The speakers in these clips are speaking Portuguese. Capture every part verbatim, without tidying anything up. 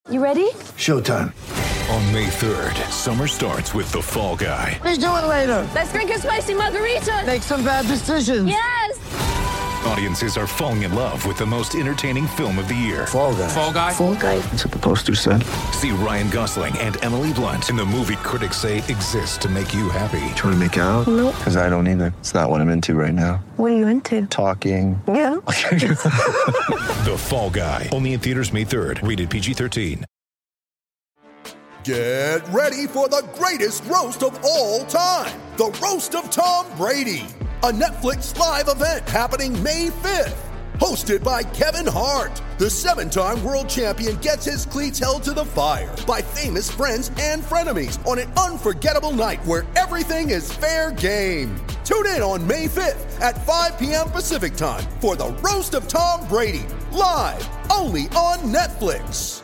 You ready? Showtime. On May third, summer starts with The Fall Guy. Let's do it later. Let's drink a spicy margarita. Make some bad decisions. Yes! Audiences are falling in love with the most entertaining film of the year. Fall Guy. Fall Guy. Fall Guy. That's what the poster said. See Ryan Gosling and Emily Blunt in the movie critics say exists to make you happy. Trying to make it out? Nope. Because I don't either. It's not what I'm into right now. What are you into? Talking. Yeah. The Fall Guy. Only in theaters May third. Rated P G thirteen. Get ready for the greatest roast of all time. The Roast of Tom Brady. A Netflix live event happening May fifth. Hosted by Kevin Hart. The seven-time world champion gets his cleats held to the fire by famous friends and frenemies on an unforgettable night where everything is fair game. Tune in on May fifth at five p.m. Pacific time for the Roast of Tom Brady. Live only on Netflix.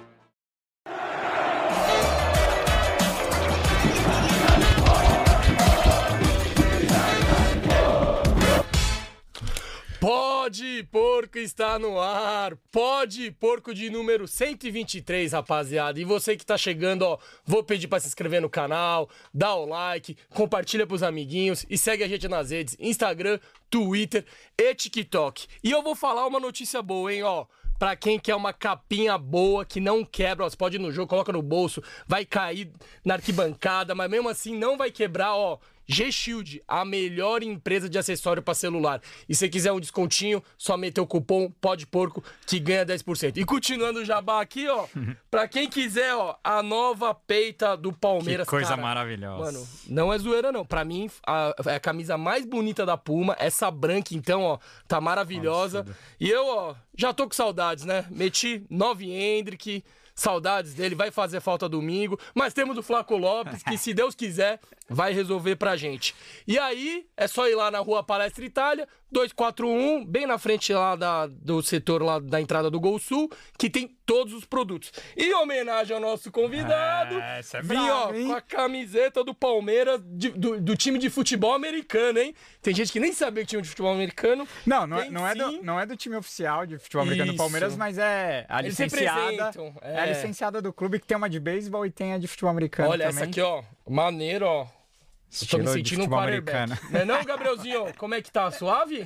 Pode Porco está no ar, Pode Porco de número cento e vinte e três, rapaziada. E você que tá chegando, ó, vou pedir pra se inscrever no canal, dá o like, compartilha pros amiguinhos e segue a gente nas redes, Instagram, Twitter e TikTok. E eu vou falar uma notícia boa, hein, ó. Pra quem quer uma capinha boa, que não quebra, ó, você pode ir no jogo, coloca no bolso, vai cair na arquibancada, mas mesmo assim não vai quebrar, ó. G-Shield, a melhor empresa de acessório para celular. E se quiser um descontinho, só meter o cupom PODEPORCO que ganha dez por cento. E continuando o jabá aqui, ó, pra quem quiser, ó, a nova peita do Palmeiras. Que coisa cara, maravilhosa. Mano, não é zoeira não. Pra mim, a, é a camisa mais bonita da Puma. Essa branca, então, ó, tá maravilhosa. Absurdo. E eu, ó, já tô com saudades, né? Meti nove Hendrick. Saudades dele, vai fazer falta domingo. Mas temos o Flaco Lopes, que se Deus quiser, vai resolver pra gente. E aí, é só ir lá na Rua Palestra Itália, dois quatro um, bem na frente lá da, do setor lá da entrada do Gol Sul, que tem todos os produtos. E em homenagem ao nosso convidado, é, essa é vim, brava, ó, hein? com a camiseta do Palmeiras, de, do, do time de futebol americano, hein? Tem gente que nem sabia que tinha um de futebol americano. Não, não é, Tem não, é do, não é do time oficial de futebol americano do Isso. Palmeiras, mas é a Eles licenciada. representam, É. é. a licenciada do clube que tem uma de beisebol e tem a de futebol americano. Olha, também. essa aqui, ó, maneiro, ó. Estou Estilo me de sentindo um futebol quarterback. americano. Não é não, Gabrielzinho? Como é que tá? Suave?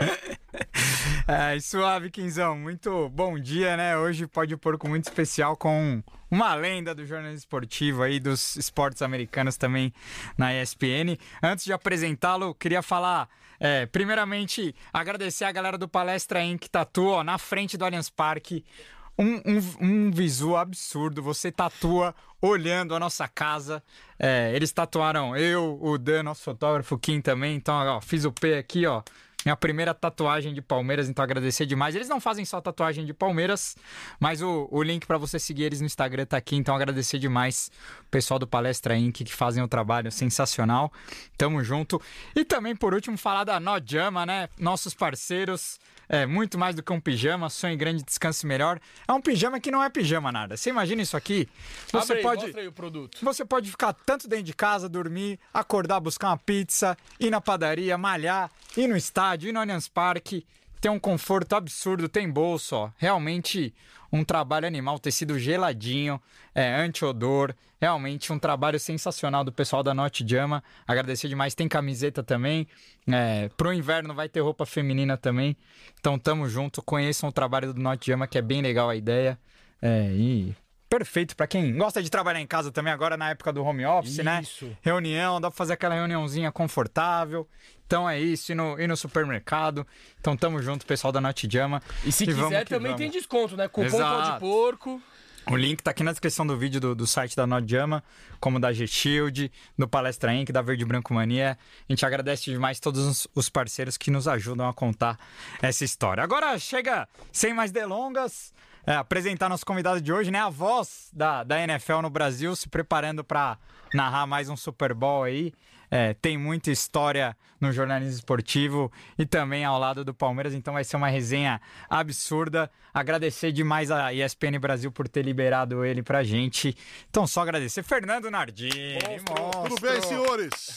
É, suave, Quinzão. Muito bom dia, né? Hoje pode porco muito especial com uma lenda do jornalismo esportivo aí, dos esportes americanos também na E S P N. Antes de apresentá-lo, queria falar, é, primeiramente, agradecer a galera do Palestra Incorporated Tattoo, ó, na frente do Allianz Parque. Um, um, um visual absurdo, você tatua olhando a nossa casa. É, eles tatuaram eu, o Dan, nosso fotógrafo, o Kim também. Então, ó, fiz o P aqui, ó. Minha primeira tatuagem de Palmeiras, então agradecer demais. Eles não fazem só tatuagem de Palmeiras, mas o, o link pra você seguir eles no Instagram tá aqui. Então agradecer demais o pessoal do Palestra Incorporated que fazem um trabalho sensacional. Tamo junto. E também, por último, falar da Nojama, né? Nossos parceiros. É muito mais do que um pijama, sonho grande, descanse melhor. É um pijama que não é pijama nada. Você imagina isso aqui? Você Abre aí, pode, mostra aí o produto. você pode ficar tanto dentro de casa, dormir, acordar, buscar uma pizza, ir na padaria, malhar, ir no estádio, ir no Allianz Parque. Tem um conforto absurdo, tem bolso, ó. Realmente um trabalho animal, tecido geladinho, é, anti-odor. Realmente um trabalho sensacional do pessoal da Nojama. Agradecer demais. Tem camiseta também. É, pro inverno vai ter roupa feminina também. Então tamo junto. Conheçam o trabalho do Nojama, que é bem legal a ideia. É, e perfeito pra quem gosta de trabalhar em casa também agora na época do home office, né? Isso. Reunião, dá pra fazer aquela reuniãozinha confortável. Então é isso, ir no, ir no supermercado. Então tamo junto, pessoal da Nojama. E se E vamos quiser que também vamos. tem desconto, né? Cupom Exato. Pode Porco. O link tá aqui na descrição do vídeo do, do site da Nojama, como da G-Shield, do Palestra Incorporated, da Verde Branco Mania. A gente agradece demais todos os, os parceiros que nos ajudam a contar essa história. Agora chega, sem mais delongas, é, apresentar nosso convidado de hoje, né? A voz da, da N F L no Brasil, se preparando para narrar mais um Super Bowl aí. É, tem muita história no jornalismo esportivo e também ao lado do Palmeiras, então vai ser uma resenha absurda. Agradecer demais a E S P N Brasil por ter liberado ele pra gente. Então só agradecer. Fernando Nardini, monstro. Tudo bem, senhores?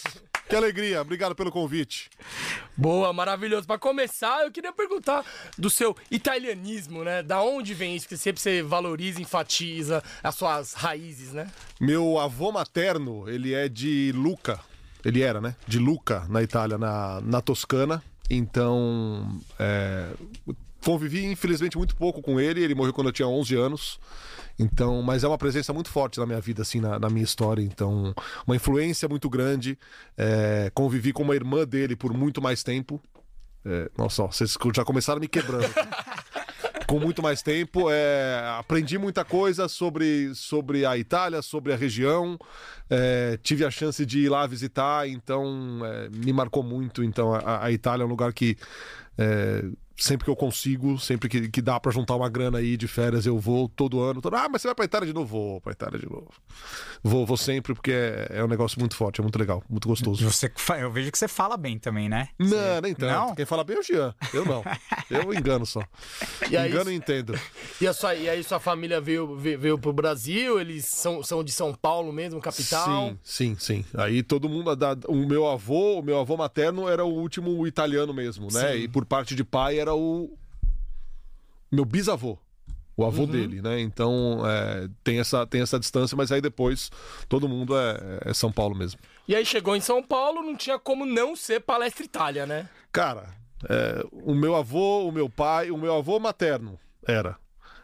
Que alegria, obrigado pelo convite. Boa, maravilhoso. Para começar, eu queria perguntar do seu italianismo, né? Da onde vem isso? Que sempre você valoriza, enfatiza as suas raízes, né? Meu avô materno, ele é de Lucca, ele era, né? De Lucca, na Itália, na, na Toscana. Então, é, convivi infelizmente muito pouco com ele, ele morreu quando eu tinha onze anos. Então, mas é uma presença muito forte na minha vida, assim, na, na minha história. Então, uma influência muito grande. É, convivi com uma irmã dele por muito mais tempo. É, nossa, ó, vocês já começaram me quebrando. Com muito mais tempo. É, aprendi muita coisa sobre, sobre a Itália, sobre a região. É, tive a chance de ir lá visitar, então é, me marcou muito. Então, a, a Itália é um lugar que... É, sempre que eu consigo, sempre que, que dá pra juntar uma grana aí de férias, eu vou todo ano. Todo... Ah, mas você vai pra Itália de novo? Vou pra Itália de novo. Vou, vou sempre, porque é, é um negócio muito forte, é muito legal, muito gostoso. Você, eu vejo que você fala bem também, né? Não, você... nem tanto. Não? Quem fala bem é o Jean. Eu não. Eu engano só. E aí, engano e entendo. E, a sua, e aí sua família veio, veio, veio pro Brasil? Eles são, são de São Paulo mesmo, capital? Sim, sim, sim. Aí todo mundo... O meu avô, o meu avô materno era o último italiano mesmo, né? Sim. E por parte de pai era o... meu bisavô, o avô uhum. dele, né? Então é, tem, essa, tem essa distância, mas aí depois todo mundo é, é São Paulo mesmo. E aí chegou em São Paulo, não tinha como não ser Palestra Itália, né? Cara, é, o meu avô, o meu pai, o meu avô materno era.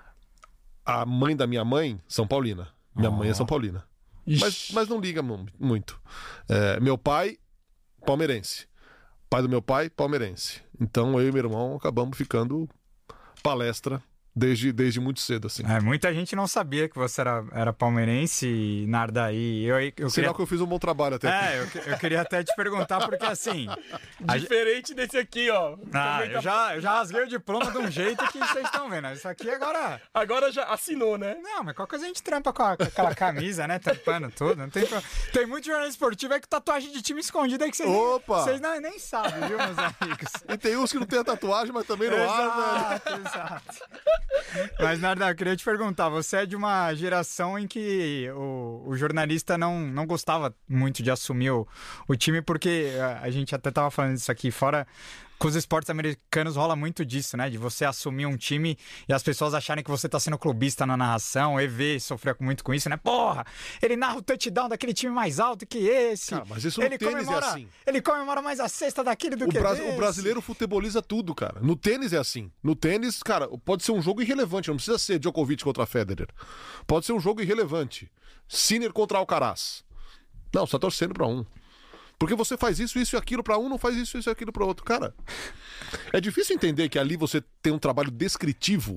A mãe da minha mãe, São Paulina. Minha oh. mãe é São Paulina. Mas, mas não liga muito. É, meu pai, palmeirense. Pai do meu pai, palmeirense. Então eu e meu irmão acabamos ficando... palestra desde, desde muito cedo, assim. É, muita gente não sabia que você era, era palmeirense e Nardaí. Eu, eu Sinal queria... que eu fiz um bom trabalho até aqui. É, eu, eu queria até te perguntar, porque assim... Diferente a... desse aqui, ó. Ah, eu, tá... já, eu já rasguei o diploma de um jeito que vocês estão vendo. Isso aqui agora... Agora já assinou, né? Não, mas qualquer coisa a gente trampa com, a, com aquela camisa, né? Tampando tudo. Não tem, tem muito jornalista esportivo aí com tatuagem de time escondida aí que vocês, Opa! vocês não, nem sabem, viu, meus amigos? E tem uns que não tem a tatuagem, mas também não há, velho. Exato. Mas, Narda, eu queria te perguntar, você é de uma geração em que o, o jornalista não, não gostava muito de assumir o, o time, porque a, a gente até tava falando disso aqui fora, com os esportes americanos rola muito disso, né? De você assumir um time e as pessoas acharem que você tá sendo clubista na narração. O E V sofreu muito com isso, né? Porra, ele narra o touchdown daquele time mais alto que esse. Cara, mas isso ele no tênis comemora, é assim. Ele comemora mais a cesta daquele do o que bra- desse. O brasileiro futeboliza tudo, cara. No tênis é assim. No tênis, cara, pode ser um jogo irrelevante. Não precisa ser Djokovic contra Federer. Pode ser um jogo irrelevante. Sinner contra Alcaraz. Não, você tá torcendo pra um. Porque você faz isso, isso e aquilo pra um, não faz isso, isso e aquilo pra outro. Cara, é difícil entender que ali você tem um trabalho descritivo.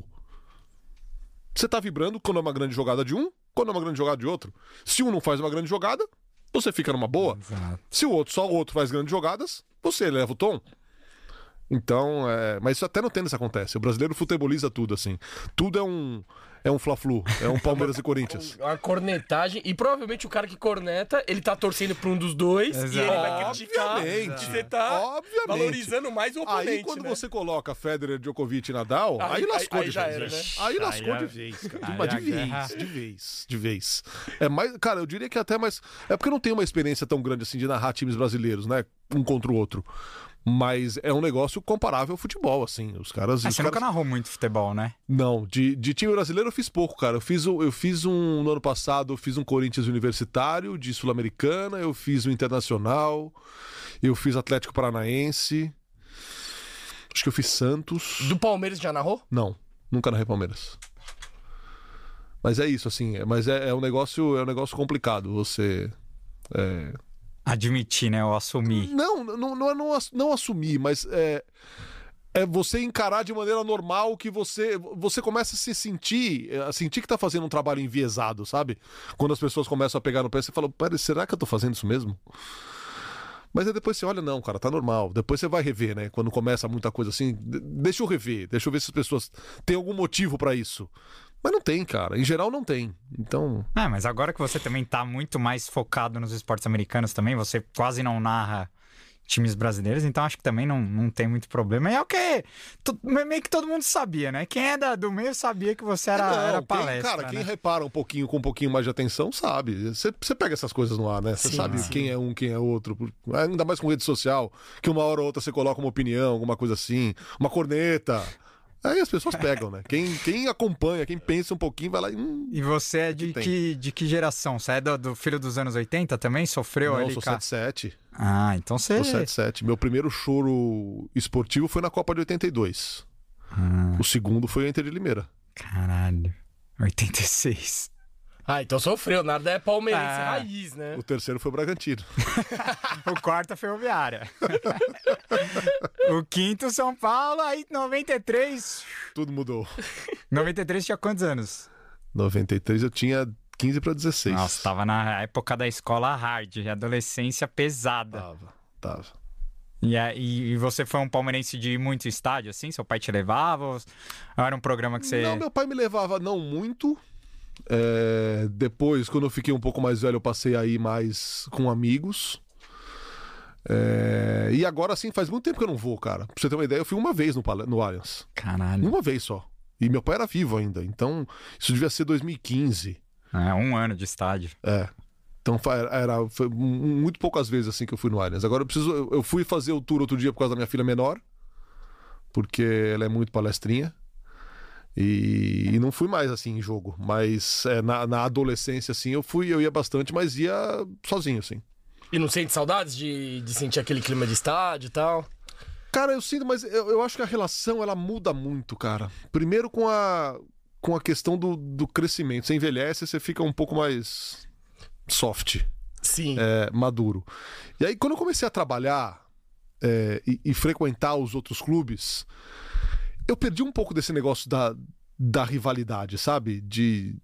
Você tá vibrando quando é uma grande jogada de um, quando é uma grande jogada de outro. Se um não faz uma grande jogada, você fica numa boa. Exato. Se o outro, só o outro faz grandes jogadas, você eleva o tom. Então, é... mas isso até no tênis acontece. O brasileiro futeboliza tudo, assim. Tudo é um... É um Fla-Flu, é um Palmeiras e Corinthians. A cornetagem, e provavelmente o cara que corneta, ele tá torcendo pra um dos dois. Exato. E ele vai criticar. Obviamente. Você tá Obviamente. valorizando mais o oponente. Aí quando né? você coloca Federer, Djokovic e Nadal, aí, Aí- lascou aí- de aí já vez. era, né? Aí lascou Aí de a- vez, cara. aí Mas de a guerra- vez, de vez, de vez. É mais, cara, eu diria que até mais... É porque eu não tenho uma experiência tão grande assim de narrar times brasileiros, né? Um contra o outro. Mas é um negócio comparável ao futebol, assim. Os caras... Ah, os você caras... nunca narrou muito futebol, né? Não, de, de time brasileiro eu fiz pouco, cara. Eu fiz, um, eu fiz um, no ano passado, eu fiz um Corinthians Universitário de Sul-Americana, eu fiz um Internacional, eu fiz Atlético Paranaense, acho que eu fiz Santos. Do Palmeiras já narrou? Não, nunca narrei Palmeiras. Mas é isso, assim, é, mas é, é um negócio, é um negócio complicado, você... É... Admitir, né? Ou assumir. Não, não, não é não, ass- não assumir, mas é, é você encarar de maneira normal que você, você começa a se sentir, a sentir que tá fazendo um trabalho enviesado, sabe? Quando as pessoas começam a pegar no pé, você fala, pera, será que eu tô fazendo isso mesmo? Mas aí depois você olha, não, cara, tá normal. Depois você vai rever, né? Quando começa muita coisa assim, de- deixa eu rever, deixa eu ver se as pessoas têm algum motivo pra isso. Mas não tem, cara. Em geral não tem. Então... É, mas agora que você também tá muito mais focado nos esportes americanos também, você quase não narra times brasileiros, então acho que também não, não tem muito problema. E é o que to, meio que todo mundo sabia, né? Quem é da, do meio sabia que você era, não, era quem, palestra, cara, né? quem repara um pouquinho, com um pouquinho mais de atenção, sabe. Você, você pega essas coisas no ar, né? Você Sim, sabe sim. quem é um, quem é outro. Ainda mais com rede social, que uma hora ou outra você coloca uma opinião, alguma coisa assim, uma corneta. Aí as pessoas pegam, né? Quem, quem acompanha, quem pensa um pouquinho, vai lá e... Hum, E você é de tem. que, de que geração? Você é do, do filho dos anos oitenta também? Sofreu não, ali? eu sou ca- setenta e sete. Ah, então você... Sou setenta e sete. Meu primeiro choro esportivo foi na Copa de oitenta e dois. Ah, O segundo foi o Inter de Limeira. caralho. oitenta e seis. Ah, então sofreu. Nada é palmeirense Ah. raiz, né? O terceiro foi o Bragantino. O quarto é Ferroviária. O quinto São Paulo, aí noventa e três. Tudo mudou. noventa e três tinha quantos anos? noventa e três eu tinha quinze para dezesseis. Nossa, tava na época da escola hard, adolescência pesada. Tava, tava. E, aí, e você foi um palmeirense de ir muito estádio, assim? Seu pai te levava? Ou era um programa que você... Não, meu pai me levava não muito. É, depois, quando eu fiquei um pouco mais velho, eu passei a ir mais com amigos. É, e agora, assim, faz muito tempo que eu não vou, cara. Pra você ter uma ideia, eu fui uma vez no, Pal- no Allianz. Caralho. Uma vez só. E meu pai era vivo ainda. Então, isso devia ser dois mil e quinze. É, um ano de estádio. É. Então, fa- era, foi mu- muito poucas vezes assim que eu fui no Allianz. Agora, eu preciso. Eu eu fui fazer o tour outro dia por causa da minha filha menor. Porque ela é muito palestrinha. E, e não fui mais assim em jogo. Mas é, na, na adolescência, assim, eu fui, eu ia bastante, mas ia sozinho, assim. E não sente saudades de, de sentir aquele clima de estádio e tal? Cara, eu sinto, mas eu, eu acho que a relação ela muda muito, cara. Primeiro com a, com a questão do, do crescimento. Você envelhece, você fica um pouco mais soft, Sim. é, maduro. E aí, quando eu comecei a trabalhar é, e, e frequentar os outros clubes, eu perdi um pouco desse negócio da, da rivalidade, sabe? De.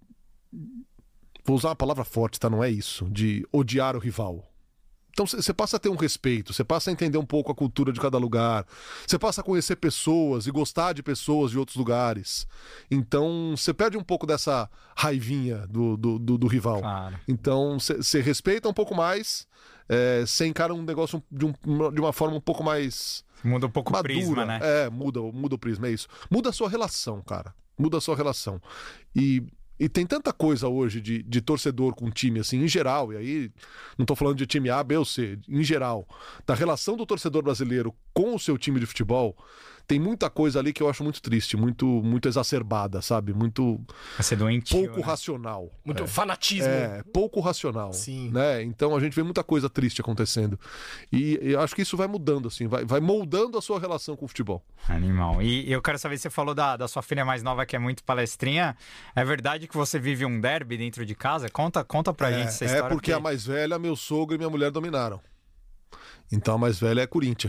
Vou usar uma palavra forte, tá? Não é isso. De odiar o rival. Então você passa a ter um respeito, você passa a entender um pouco a cultura de cada lugar, você passa a conhecer pessoas e gostar de pessoas de outros lugares. Então você perde um pouco dessa raivinha do, do, do, do rival. Claro. Então você respeita um pouco mais, você encara um negócio de, um, de uma forma um pouco mais Muda um pouco o madura. prisma, né? É, muda, muda o prisma, é isso. Muda a sua relação, cara. Muda a sua relação. E... E tem tanta coisa hoje de, de torcedor com time, assim, em geral, e aí não tô falando de time A, B ou C, em geral, da relação do torcedor brasileiro com o seu time de futebol, tem muita coisa ali que eu acho muito triste, muito, muito exacerbada, sabe? Muito Vai ser doentio, pouco né? racional. Muito é. fanatismo. É, pouco racional. Sim. Né? Então a gente vê muita coisa triste acontecendo. E eu acho que isso vai mudando, assim, vai, vai moldando a sua relação com o futebol. Animal. E eu quero saber, você falou da, da sua filha mais nova que é muito palestrinha. É verdade que você vive um derby dentro de casa? Conta, conta pra gente essa É, história. é porque a mais velha, meu sogro e minha mulher dominaram. Então a mais velha é Corinthians.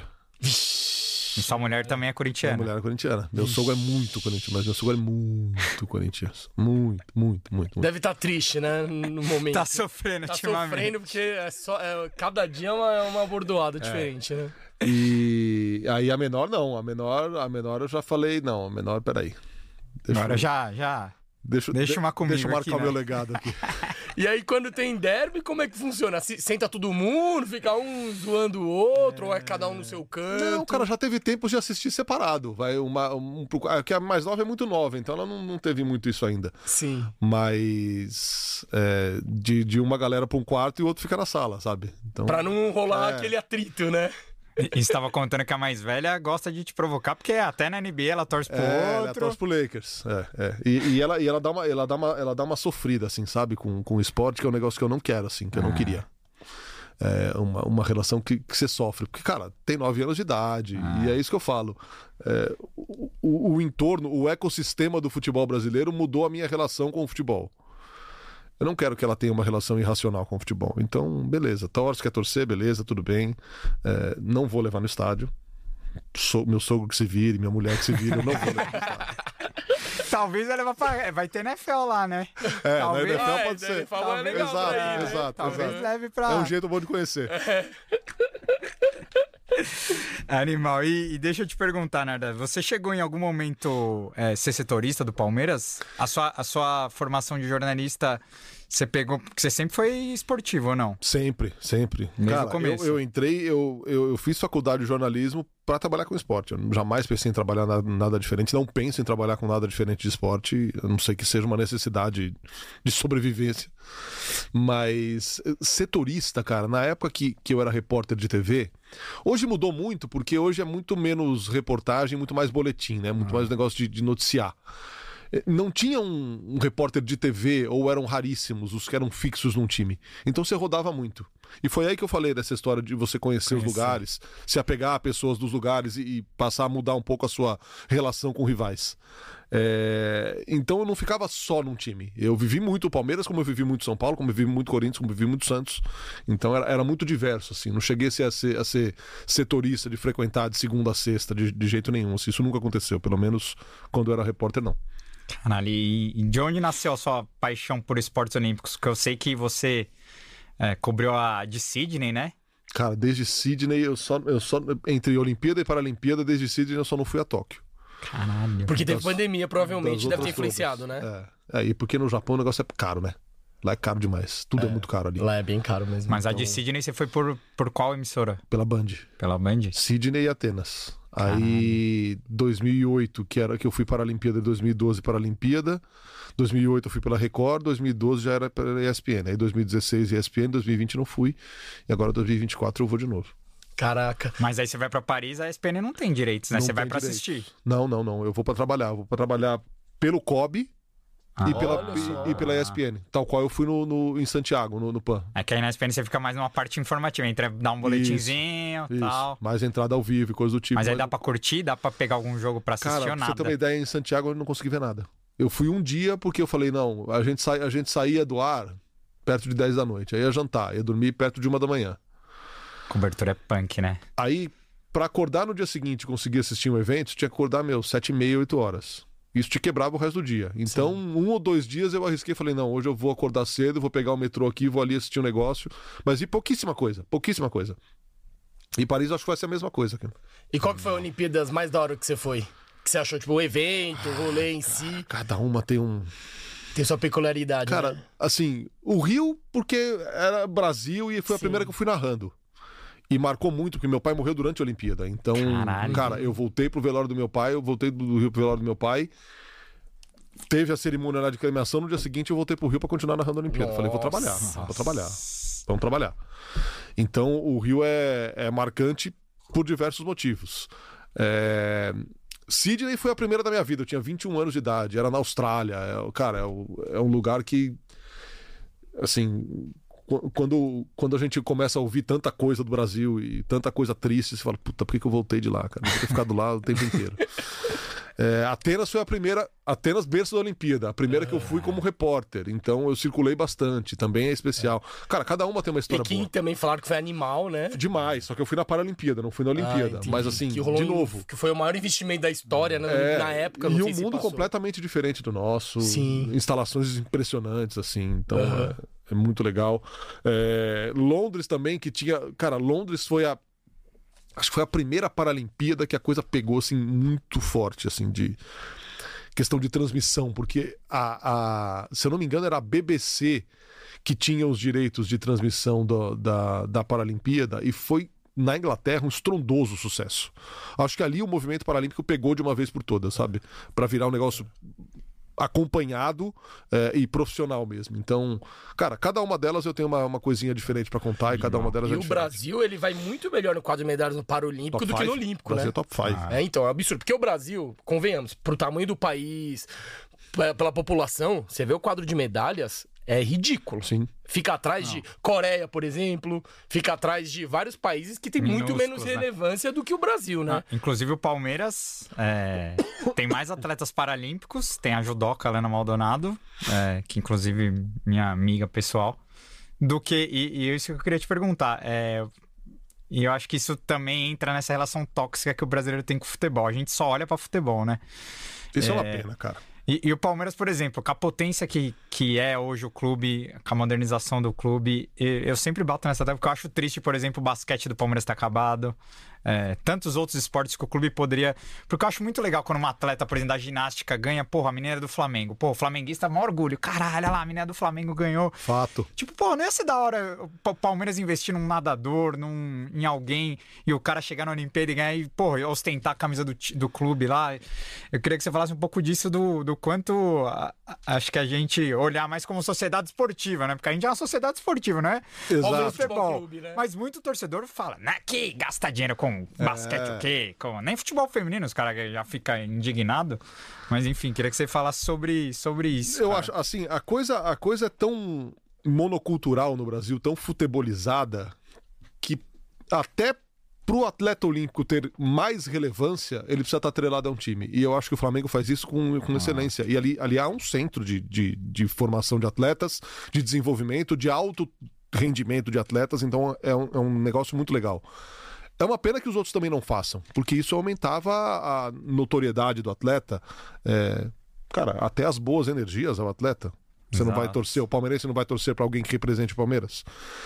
E sua mulher também é Minha corintiana. mulher é corintiana. Meu sogro é muito corintiano, mas meu sogro é muito corintiano. Muito, muito, muito, muito. Deve estar triste, né? No momento. Tá sofrendo Tá ultimamente. sofrendo porque é só, é, cada dia é uma, é uma bordoada diferente, né? E aí a menor não, a menor, a menor eu já falei, não, a menor, peraí. Deixa, Agora já, já. deixa, deixa uma comigo Deixa eu marcar aqui, o meu né? legado aqui. E aí, quando tem derby, como é que funciona? Se- Senta todo mundo, fica um zoando o outro, ou é cada um no seu canto? Não, cara, já teve tempos de assistir separado. Vai uma, um, é que a mais nova é muito nova, então ela não, não teve muito isso ainda. Sim. Mas é, de, de uma galera pra um quarto e o outro fica na sala, sabe? Então, Pra não rolar É. aquele atrito, né? E estava contando que a mais velha gosta de te provocar, porque até na N B A ela torce pro É, ela outro. torce pro Lakers. É, é. E, e ela, e ela, dá uma, ela, dá uma, ela dá uma sofrida, assim, sabe? Com, com o esporte, que é um negócio que eu não quero, assim, que eu não Ah. queria. É uma, uma relação que, que você sofre. Porque, cara, tem nove anos de idade. E é isso que eu falo. É, o, o, o entorno, o ecossistema do futebol brasileiro mudou a minha relação com o futebol. Eu não quero que ela tenha uma relação irracional com o futebol. Então, beleza. Torce, quer torcer, beleza, tudo bem. É, não vou levar no estádio. So, meu sogro que se vire, minha mulher que se vire, eu não vou levar no estádio. Talvez vai levar pra... Vai ter N F L lá, né? É, Talvez- na N F L Ah, pode é, ser. N F L é legal Exato, pra ir, né? exato, Talvez exato. leve pra... É um jeito bom de conhecer. Animal. E, e deixa eu te perguntar, Narda, você chegou em algum momento é, ser setorista do Palmeiras? A sua, a sua formação de jornalista, você pegou... Porque você sempre foi esportivo, ou não? Sempre, sempre. Desde Cara, o começo. Eu, eu entrei, eu, eu, eu fiz faculdade de jornalismo para trabalhar com esporte. Eu jamais pensei em trabalhar nada, nada diferente. Não penso em trabalhar com nada diferente de esporte. A não sei que seja uma necessidade de sobrevivência. Mas setorista, cara, na época que, que eu era repórter de T V, hoje mudou muito, porque hoje é muito menos reportagem, muito mais boletim, né? Muito ah. mais negócio de, de noticiar. Não tinha um, um repórter de T V, ou eram raríssimos os que eram fixos num time. Então você rodava muito. E foi aí que eu falei dessa história de você conhecer, conhecer. os lugares, se apegar a pessoas dos lugares e, e passar a mudar um pouco a sua relação com rivais. É... Então eu não ficava só num time. Eu vivi muito o Palmeiras, como eu vivi muito São Paulo, como eu vivi muito Corinthians, como eu vivi muito Santos. Então era, era muito diverso, assim. Não cheguei a ser, a ser, a ser setorista, de frequentar de segunda a sexta, de, de jeito nenhum. Assim, isso nunca aconteceu, pelo menos quando eu era repórter, não. Caralho, e de onde nasceu a sua paixão por esportes olímpicos? Porque eu sei que você é, cobriu a de Sydney, né? Cara, desde Sydney, eu só, eu só entre Olimpíada e Paralimpíada, desde Sydney eu só não fui a Tóquio. Caralho. Porque teve das, pandemia, provavelmente, deve ter influenciado, todas. né? É. é, e porque no Japão o negócio é caro, né? Lá é caro demais. Tudo é, é muito caro ali. Lá é bem caro mesmo. Mas então... a de Sydney você foi por, por qual emissora? Pela Band. Pela Band? Sydney e Atenas. Aí, dois mil e oito, que era que eu fui para a Olimpíada, dois mil e doze para a Olimpíada. dois mil e oito eu fui pela Record, dois mil e doze já era pela E S P N. Aí dois mil e dezesseis E S P N, dois mil e vinte não fui. E agora dois mil e vinte e quatro eu vou de novo. Caraca. Mas aí você vai para Paris, a E S P N não tem direitos, né? Não você vai para assistir. Não, não, não. Eu vou para trabalhar. Eu vou para trabalhar pelo C O B. Ah, e, pela, e, e pela E S P N, tal qual eu fui no, no, em Santiago, no, no P A N. É que aí na E S P N você fica mais numa parte informativa, entre dar um boletinzinho e tal. Mais entrada ao vivo e coisa do tipo. Mas aí mas... dá pra curtir, dá pra pegar algum jogo pra assistir. Cara, ou nada? pra você ter uma ideia, em Santiago eu não consegui ver nada. Eu fui um dia porque eu falei, não, a gente, sa... a gente saía do ar perto de dez da noite, aí ia jantar, ia dormir perto de uma da manhã. Cobertura é punk, né? Aí, pra acordar no dia seguinte e conseguir assistir um evento, tinha que acordar, meu, sete e meia, oito horas. Isso te quebrava o resto do dia. Então, Sim. um ou dois dias eu arrisquei e falei, não, hoje eu vou acordar cedo, vou pegar o metrô aqui, vou ali assistir um negócio. Mas vi pouquíssima coisa, pouquíssima coisa. E Paris acho que vai ser a mesma coisa. Cara. E qual que foi a Olimpíadas mais da hora que você foi? Que você achou, tipo, o evento, o rolê em si? Cada uma tem um... Tem sua peculiaridade, Cara, né? assim, o Rio, porque era Brasil e foi Sim. a primeira que eu fui narrando. E marcou muito, porque meu pai morreu durante a Olimpíada. Então, Caralho. cara, eu voltei pro velório do meu pai, eu voltei do Rio pro velório do meu pai. Teve a cerimônia lá de cremação, no dia seguinte eu voltei pro Rio pra continuar narrando a Olimpíada. Nossa. Falei, vou trabalhar, vou trabalhar. Vamos trabalhar. Então, o Rio é, é marcante por diversos motivos. É... Sydney foi a primeira da minha vida, eu tinha vinte e um anos de idade, era na Austrália. É, cara, é, é um lugar que, assim... Quando, quando a gente começa a ouvir tanta coisa do Brasil e tanta coisa triste, você fala, puta, por que, que eu voltei de lá, cara? Eu vou ter ficado lá o tempo inteiro. É, Atenas foi a primeira, Atenas berço da Olimpíada, a primeira que eu fui como repórter, então eu circulei bastante, também é especial. Cara, cada uma tem uma história Pequim boa. Também falaram que foi animal, né? Demais, só que eu fui na Paralimpíada, não fui na Olimpíada. Ah, mas assim, de novo... Que foi o maior investimento da história, né? É, na época. E não um sei mundo se completamente diferente do nosso. Sim. Instalações impressionantes, assim, então... Uhum. É... É muito legal. É, Londres também, que tinha... Cara, Londres foi a... Acho que foi a primeira Paralimpíada que a coisa pegou, assim, muito forte, assim, de... Questão de transmissão, porque a, a... Se eu não me engano, era a B B C que tinha os direitos de transmissão do, da, da Paralimpíada e foi... Na Inglaterra, um estrondoso sucesso. Acho que ali o movimento paralímpico pegou de uma vez por todas, sabe? Pra virar um negócio... acompanhado é, e profissional mesmo. Então, cara, cada uma delas eu tenho uma, uma coisinha diferente pra contar e cada uma delas e é o diferente. Brasil, ele vai muito melhor no quadro de medalhas no Paralímpico top do five. Que no Olímpico, Brasil né? É top cinco. Ah. É, então, é absurdo. Porque o Brasil, convenhamos, pro tamanho do país, pela população, você vê o quadro de medalhas, é ridículo. Sim. Fica atrás Não. de Coreia, por exemplo, fica atrás de vários países que tem Minúsculos, muito menos relevância né? do que o Brasil, né? Ah, inclusive o Palmeiras é, tem mais atletas paralímpicos, tem a judoca Helena Maldonado, é, que inclusive minha amiga pessoal, do que, e, e isso que eu queria te perguntar, é, e eu acho que isso também entra nessa relação tóxica que o brasileiro tem com o futebol, a gente só olha pra futebol, né? Isso é, é uma pena, cara. E, e o Palmeiras, por exemplo, com a potência que, que é hoje o clube, com a modernização do clube. E eu sempre bato nessa tecla, porque eu acho triste, por exemplo, o basquete do Palmeiras ter acabado. É, tantos outros esportes que o clube poderia... Porque eu acho muito legal quando uma atleta, por exemplo, da ginástica ganha, porra, a menina do Flamengo. Pô, o flamenguista, maior orgulho. Caralho, olha lá, a menina do Flamengo ganhou. Fato. Tipo, pô, não ia ser da hora o Palmeiras investir num nadador, num, em alguém, e o cara chegar na Olimpíada e ganhar e, pô, ostentar a camisa do, do clube lá. Eu queria que você falasse um pouco disso, do, do quanto a, a, acho que a gente olhar mais como sociedade esportiva, né? Porque a gente é uma sociedade esportiva, não é? Exato. Futebol. Clube, né? Mas muito torcedor fala, né, que gasta dinheiro com basquete o quê? Com... Nem futebol feminino, os caras já ficam indignados. Mas enfim, queria que você falasse sobre, sobre isso. Eu cara. acho, assim, a coisa, a coisa é tão monocultural no Brasil, tão futebolizada, que até pro atleta olímpico ter mais relevância, ele precisa estar atrelado a um time. E eu acho que o Flamengo faz isso com, com excelência. E ali, ali há um centro de, de, de formação de atletas, de desenvolvimento, de alto rendimento de atletas, então é um, é um negócio muito legal. É uma pena que os outros também não façam, porque isso aumentava a notoriedade do atleta. É, cara, até as boas energias ao atleta. Você Exato. Não vai torcer, o palmeirense não vai torcer para alguém que represente o Palmeiras.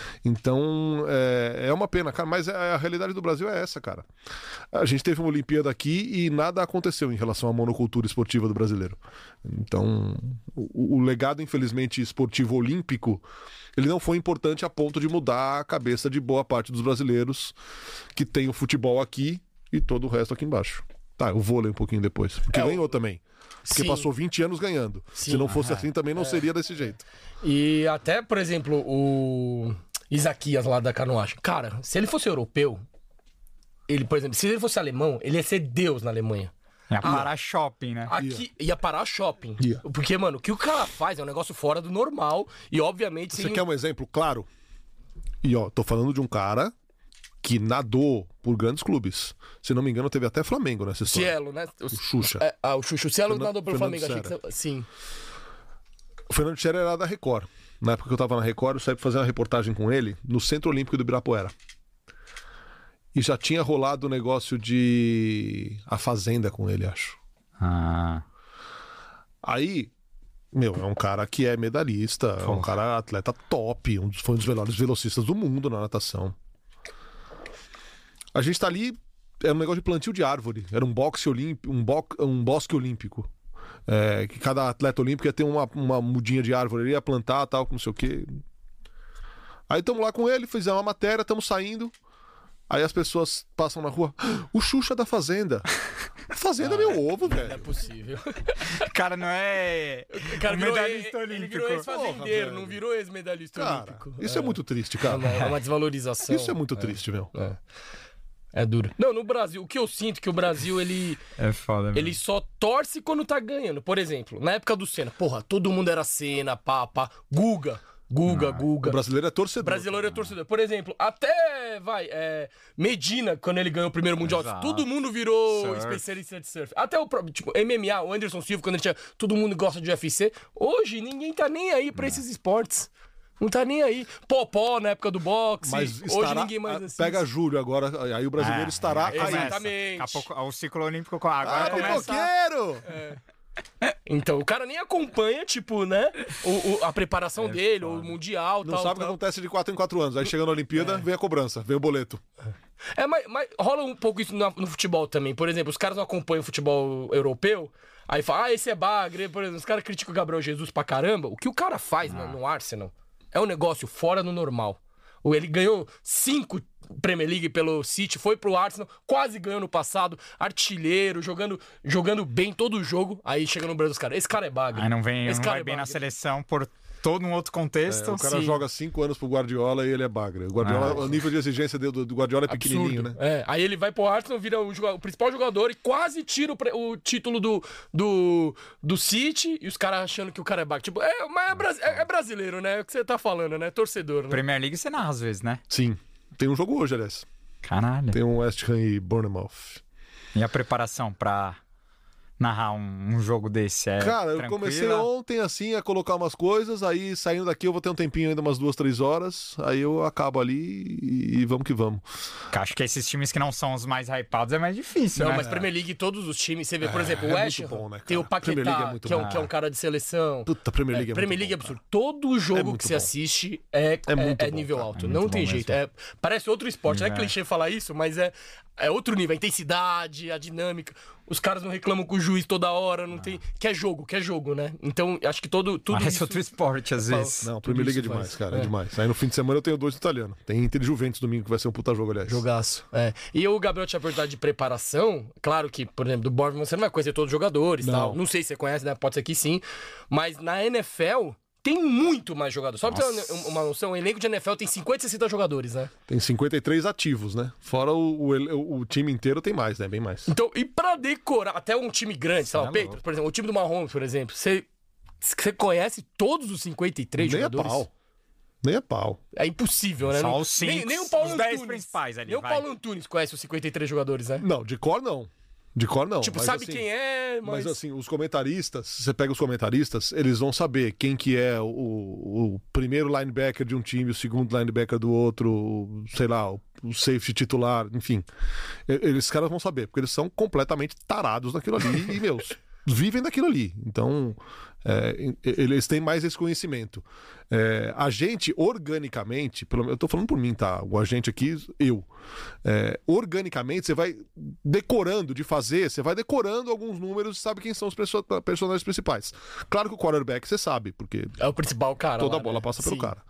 Então, é, é uma pena, cara, mas a realidade do Brasil é essa, cara. A gente teve uma Olimpíada aqui e nada aconteceu em relação à monocultura esportiva do brasileiro. Então, o, o legado, infelizmente, esportivo olímpico, ele não foi importante a ponto de mudar a cabeça de boa parte dos brasileiros que tem o futebol aqui e todo o resto aqui embaixo. Tá, o vôlei um pouquinho depois, porque é, ganhou o... também. Porque Sim. passou vinte anos ganhando. Sim. Se não fosse assim, também não é. seria desse jeito. E até, por exemplo, o Isaquias lá da canoagem. Cara, se ele fosse europeu, ele, por exemplo, se ele fosse alemão, ele ia ser Deus na Alemanha. Ia parar ah, shopping, né? Aqui, ia parar shopping. Yeah. Porque, mano, o que o cara faz é um negócio fora do normal. E, obviamente... Você sem... quer um exemplo claro? E, ó, tô falando de um cara que nadou por grandes clubes. Se não me engano, teve até Flamengo nessa história. Cielo, né? O, o Xuxa. É, ah, o Xuxa. O Cielo nadou pelo Fernando Flamengo. Achei que você... Sim. O Fernando Scherer era da Record. Na época que eu tava na Record, eu saí pra fazer uma reportagem com ele no Centro Olímpico do Ibirapuera. E já tinha rolado o negócio de A Fazenda com ele, acho. Ah. Aí, meu, é um cara que é medalhista, Porra. é um cara atleta top, um dos, foi um dos melhores velocistas do mundo na natação. A gente tá ali, era um negócio de plantio de árvore, era um boxe olímpico, um, bo, um bosque olímpico. É, que cada atleta olímpico ia ter uma, uma mudinha de árvore, ele ia plantar, tal, não sei o quê. Aí estamos lá com ele, fizemos uma matéria, estamos saindo. Aí as pessoas passam na rua, o Xuxa da Fazenda. Fazenda é meu ovo, velho. Não é possível. Cara, não é o cara virou medalhista ele, olímpico. Ele virou ex-fazendeiro, não virou ex-medalhista cara, olímpico. Isso é. é muito triste, É cara. uma, é uma desvalorização. Isso é muito triste, é. meu. É. É duro. Não, no Brasil, o que eu sinto é que o Brasil, ele... É foda, ele só torce quando tá ganhando. Por exemplo, na época do Senna, porra, todo mundo era Senna, pá, pá. Guga, Guga, ah, Guga. O brasileiro é torcedor. O brasileiro é torcedor. Por exemplo, até, vai, é, Medina, quando ele ganhou o primeiro Mundial, Exato. todo mundo virou surf. especialista de surf. Até o próprio, tipo, M M A, o Anderson Silva, quando ele tinha... Todo mundo gosta de U F C. Hoje, ninguém tá nem aí pra Não. esses esportes. Não tá nem aí. Popó na época do boxe. Mas hoje estará, ninguém mais assiste. Pega julho agora, aí o brasileiro é, estará é, aí. Exatamente. Daqui a pouco, o ciclo olímpico agora ah, começa. Pipoqueiro! É. Então, o cara nem acompanha, tipo, né? O, o, a preparação é, dele, foda. o Mundial, Não tal, sabe o que acontece de quatro em quatro anos. Aí chega na Olimpíada, é. vem a cobrança, vem o boleto. É, mas, mas rola um pouco isso no, no futebol também. Por exemplo, os caras não acompanham o futebol europeu. Aí fala, ah, esse é bagre. Por exemplo, os caras criticam o Gabriel Jesus pra caramba. O que o cara faz ah. no, no Arsenal é um negócio fora do normal. Ele ganhou cinco Premier League pelo City, foi pro Arsenal, quase ganhou no passado, artilheiro, jogando, jogando bem todo o jogo. Aí chega no Brasil dos caras, esse cara é bagre. Aí não vem, esse não cara vai é bem bagre. na seleção por todo um outro contexto. É, o cara Sim. joga cinco anos pro Guardiola e ele é bagre. O Guardiola, ah, o nível de exigência do, do Guardiola é pequenininho, Absurdo. né? É, aí ele vai pro Arsenal, vira o, jogador, o principal jogador e quase tira o, o título do, do, do City e os caras achando que o cara é bagre. Tipo, é, mas é, bras, é, é brasileiro, né? É o que você tá falando, né? Torcedor, né? Premier League você narra às vezes, né? Sim. Tem um jogo hoje, aliás. Caralho. Tem um West Ham e Bournemouth. E a preparação pra, narrar um, um jogo desse? É Cara, eu tranquila? comecei ontem assim a colocar umas coisas, aí saindo daqui eu vou ter um tempinho ainda, umas duas, três horas, aí eu acabo ali e, e vamos que vamos. Acho que esses times que não são os mais hypados é mais difícil, Não, né? mas Premier League, todos os times, você vê, por É, exemplo, é o muito West Ham, bom, né, tem o cara? Premier League Paquetá, é muito que, é um, bom. que é um cara de seleção. Puta, Premier League é, Premier muito League é bom, absurdo. cara. Todo jogo É muito que você bom. assiste é, É muito é bom, nível cara. alto. É Não muito tem bom jeito. mesmo. É, parece outro esporte. Não é É. clichê falar isso, mas é, é outro nível. A intensidade, a dinâmica. Os caras não reclamam com o juiz toda hora. Não tem... Quer jogo, quer jogo, né? Então, acho que todo, tudo Parece isso... outro esporte, às vezes. Não, Tudo Premier League é isso demais, faz. cara, é. É. demais. Aí no fim de semana eu tenho dois italianos. Tem Inter e Juventus domingo, que vai ser um puta jogo, aliás. Jogaço. É. E o Gabriel tinha perguntado de preparação. Claro que, por exemplo, do Bournemouth você não vai conhecer todos os jogadores e Não. tal. Não sei se você conhece, né? Pode ser que sim. Mas na N F L tem muito mais jogadores. Só pra ter Nossa. uma uma noção, o elenco de N F L tem cinquenta, sessenta jogadores, né? Tem cinquenta e três ativos, né? Fora o, o, o time inteiro tem mais, né? Bem mais. Então, e pra decorar, até um time grande, sei lá, é o Patriots, louco. por exemplo, o time do Mahomes, por exemplo, você, você conhece todos os cinquenta e três Nem a jogadores? pau. Nem a pau. É impossível, né? Só Não- os cinco, nem, nem o Paulo os dez Antunes. principais ali, Nem o vai. Paulo Antunes conhece os cinquenta e três jogadores, né? Não, de cor não. De cor não. Tipo, mas, sabe assim, quem é, mas... Mas assim, os comentaristas, se você pega os comentaristas, eles vão saber quem que é o, o primeiro linebacker de um time, o segundo linebacker do outro, o- sei lá, o, o safety titular, enfim. E- Eles caras vão saber, porque eles são completamente tarados naquilo ali e, meus, vivem daquilo ali. Então, é, e- eles têm mais esse conhecimento. É, a gente, organicamente, pelo, eu tô falando por mim, tá? O agente aqui, eu. É, organicamente, você vai decorando de fazer, você vai decorando alguns números e sabe quem são os perso- personagens principais. Claro que o quarterback você sabe, porque É o principal cara toda lá, a bola né? passa pelo Sim. cara.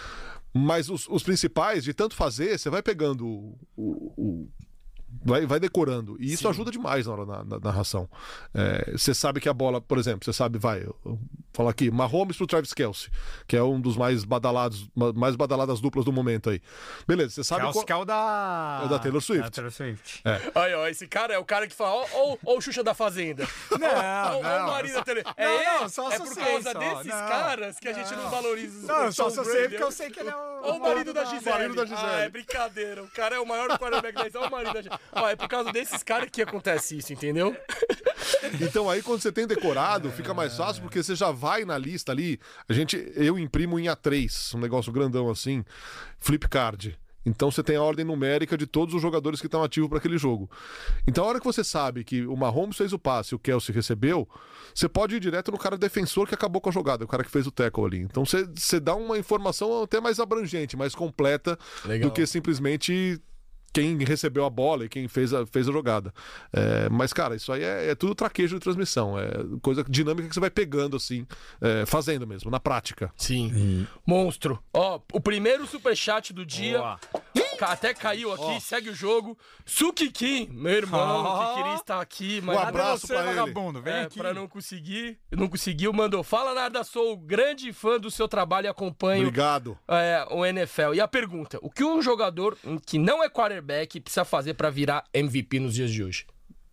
Mas os, os principais, de tanto fazer, você vai pegando o. o- o- vai, vai decorando. E isso Sim. ajuda ajuda demais na hora da na, narração. É, você sabe que a bola, por exemplo, você sabe, vai, eu, eu falo aqui, Mahomes pro Travis Kelce, que é um dos mais badalados, ma- mais badaladas duplas do momento aí. Beleza, você sabe Kelsey, qual... que é o da... É o da Taylor Swift. Da Taylor Swift. Aí, ó, esse cara é o cara que fala, ó, ó, ó o Xuxa da Fazenda. Não, Ó, ó, ó não, o marido só- da tele... Não, É, não, ele? só é por associei causa só, desses não, caras que a gente não, não. valoriza os Não, eu só Tom associei Brady. porque eu sei que ele é o... Ó o marido da Gisele. marido da Gisele. Ah, é brincadeira. O cara é o maior quarterback da Gisele. Ó o marido da Gisele. Ó, é por causa desses caras que acontece isso, entendeu? Então aí quando você tem decorado, fica mais fácil porque você já vai na lista ali. A gente, eu imprimo em A três, um negócio grandão assim, flip card. Então você tem a ordem numérica de todos os jogadores que estão ativos para aquele jogo. Então a hora que você sabe que o Mahomes fez o passe e o Kelce recebeu, você pode ir direto no cara defensor que acabou com a jogada, o cara que fez o tackle ali. Então você, você dá uma informação até mais abrangente, mais completa Legal. do que simplesmente quem recebeu a bola e quem fez a, fez a jogada. É, mas, cara, isso aí é, é tudo traquejo de transmissão. É coisa dinâmica que você vai pegando, assim, é, fazendo mesmo, na prática. Sim. Monstro. Ó, o primeiro superchat do dia. Boa. Ca- Até caiu aqui, segue o jogo. Sukikin, meu irmão, Ó. que queria estar aqui, mas Um Cadê abraço você, pra ele. vagabundo? Vem É, aqui. pra não conseguir, não conseguiu, mandou. Fala, Narda, sou grande fã do seu trabalho e acompanho Obrigado. é, o N F L. E a pergunta, o que um jogador que não é quarterback precisa fazer pra virar M V P nos dias de hoje?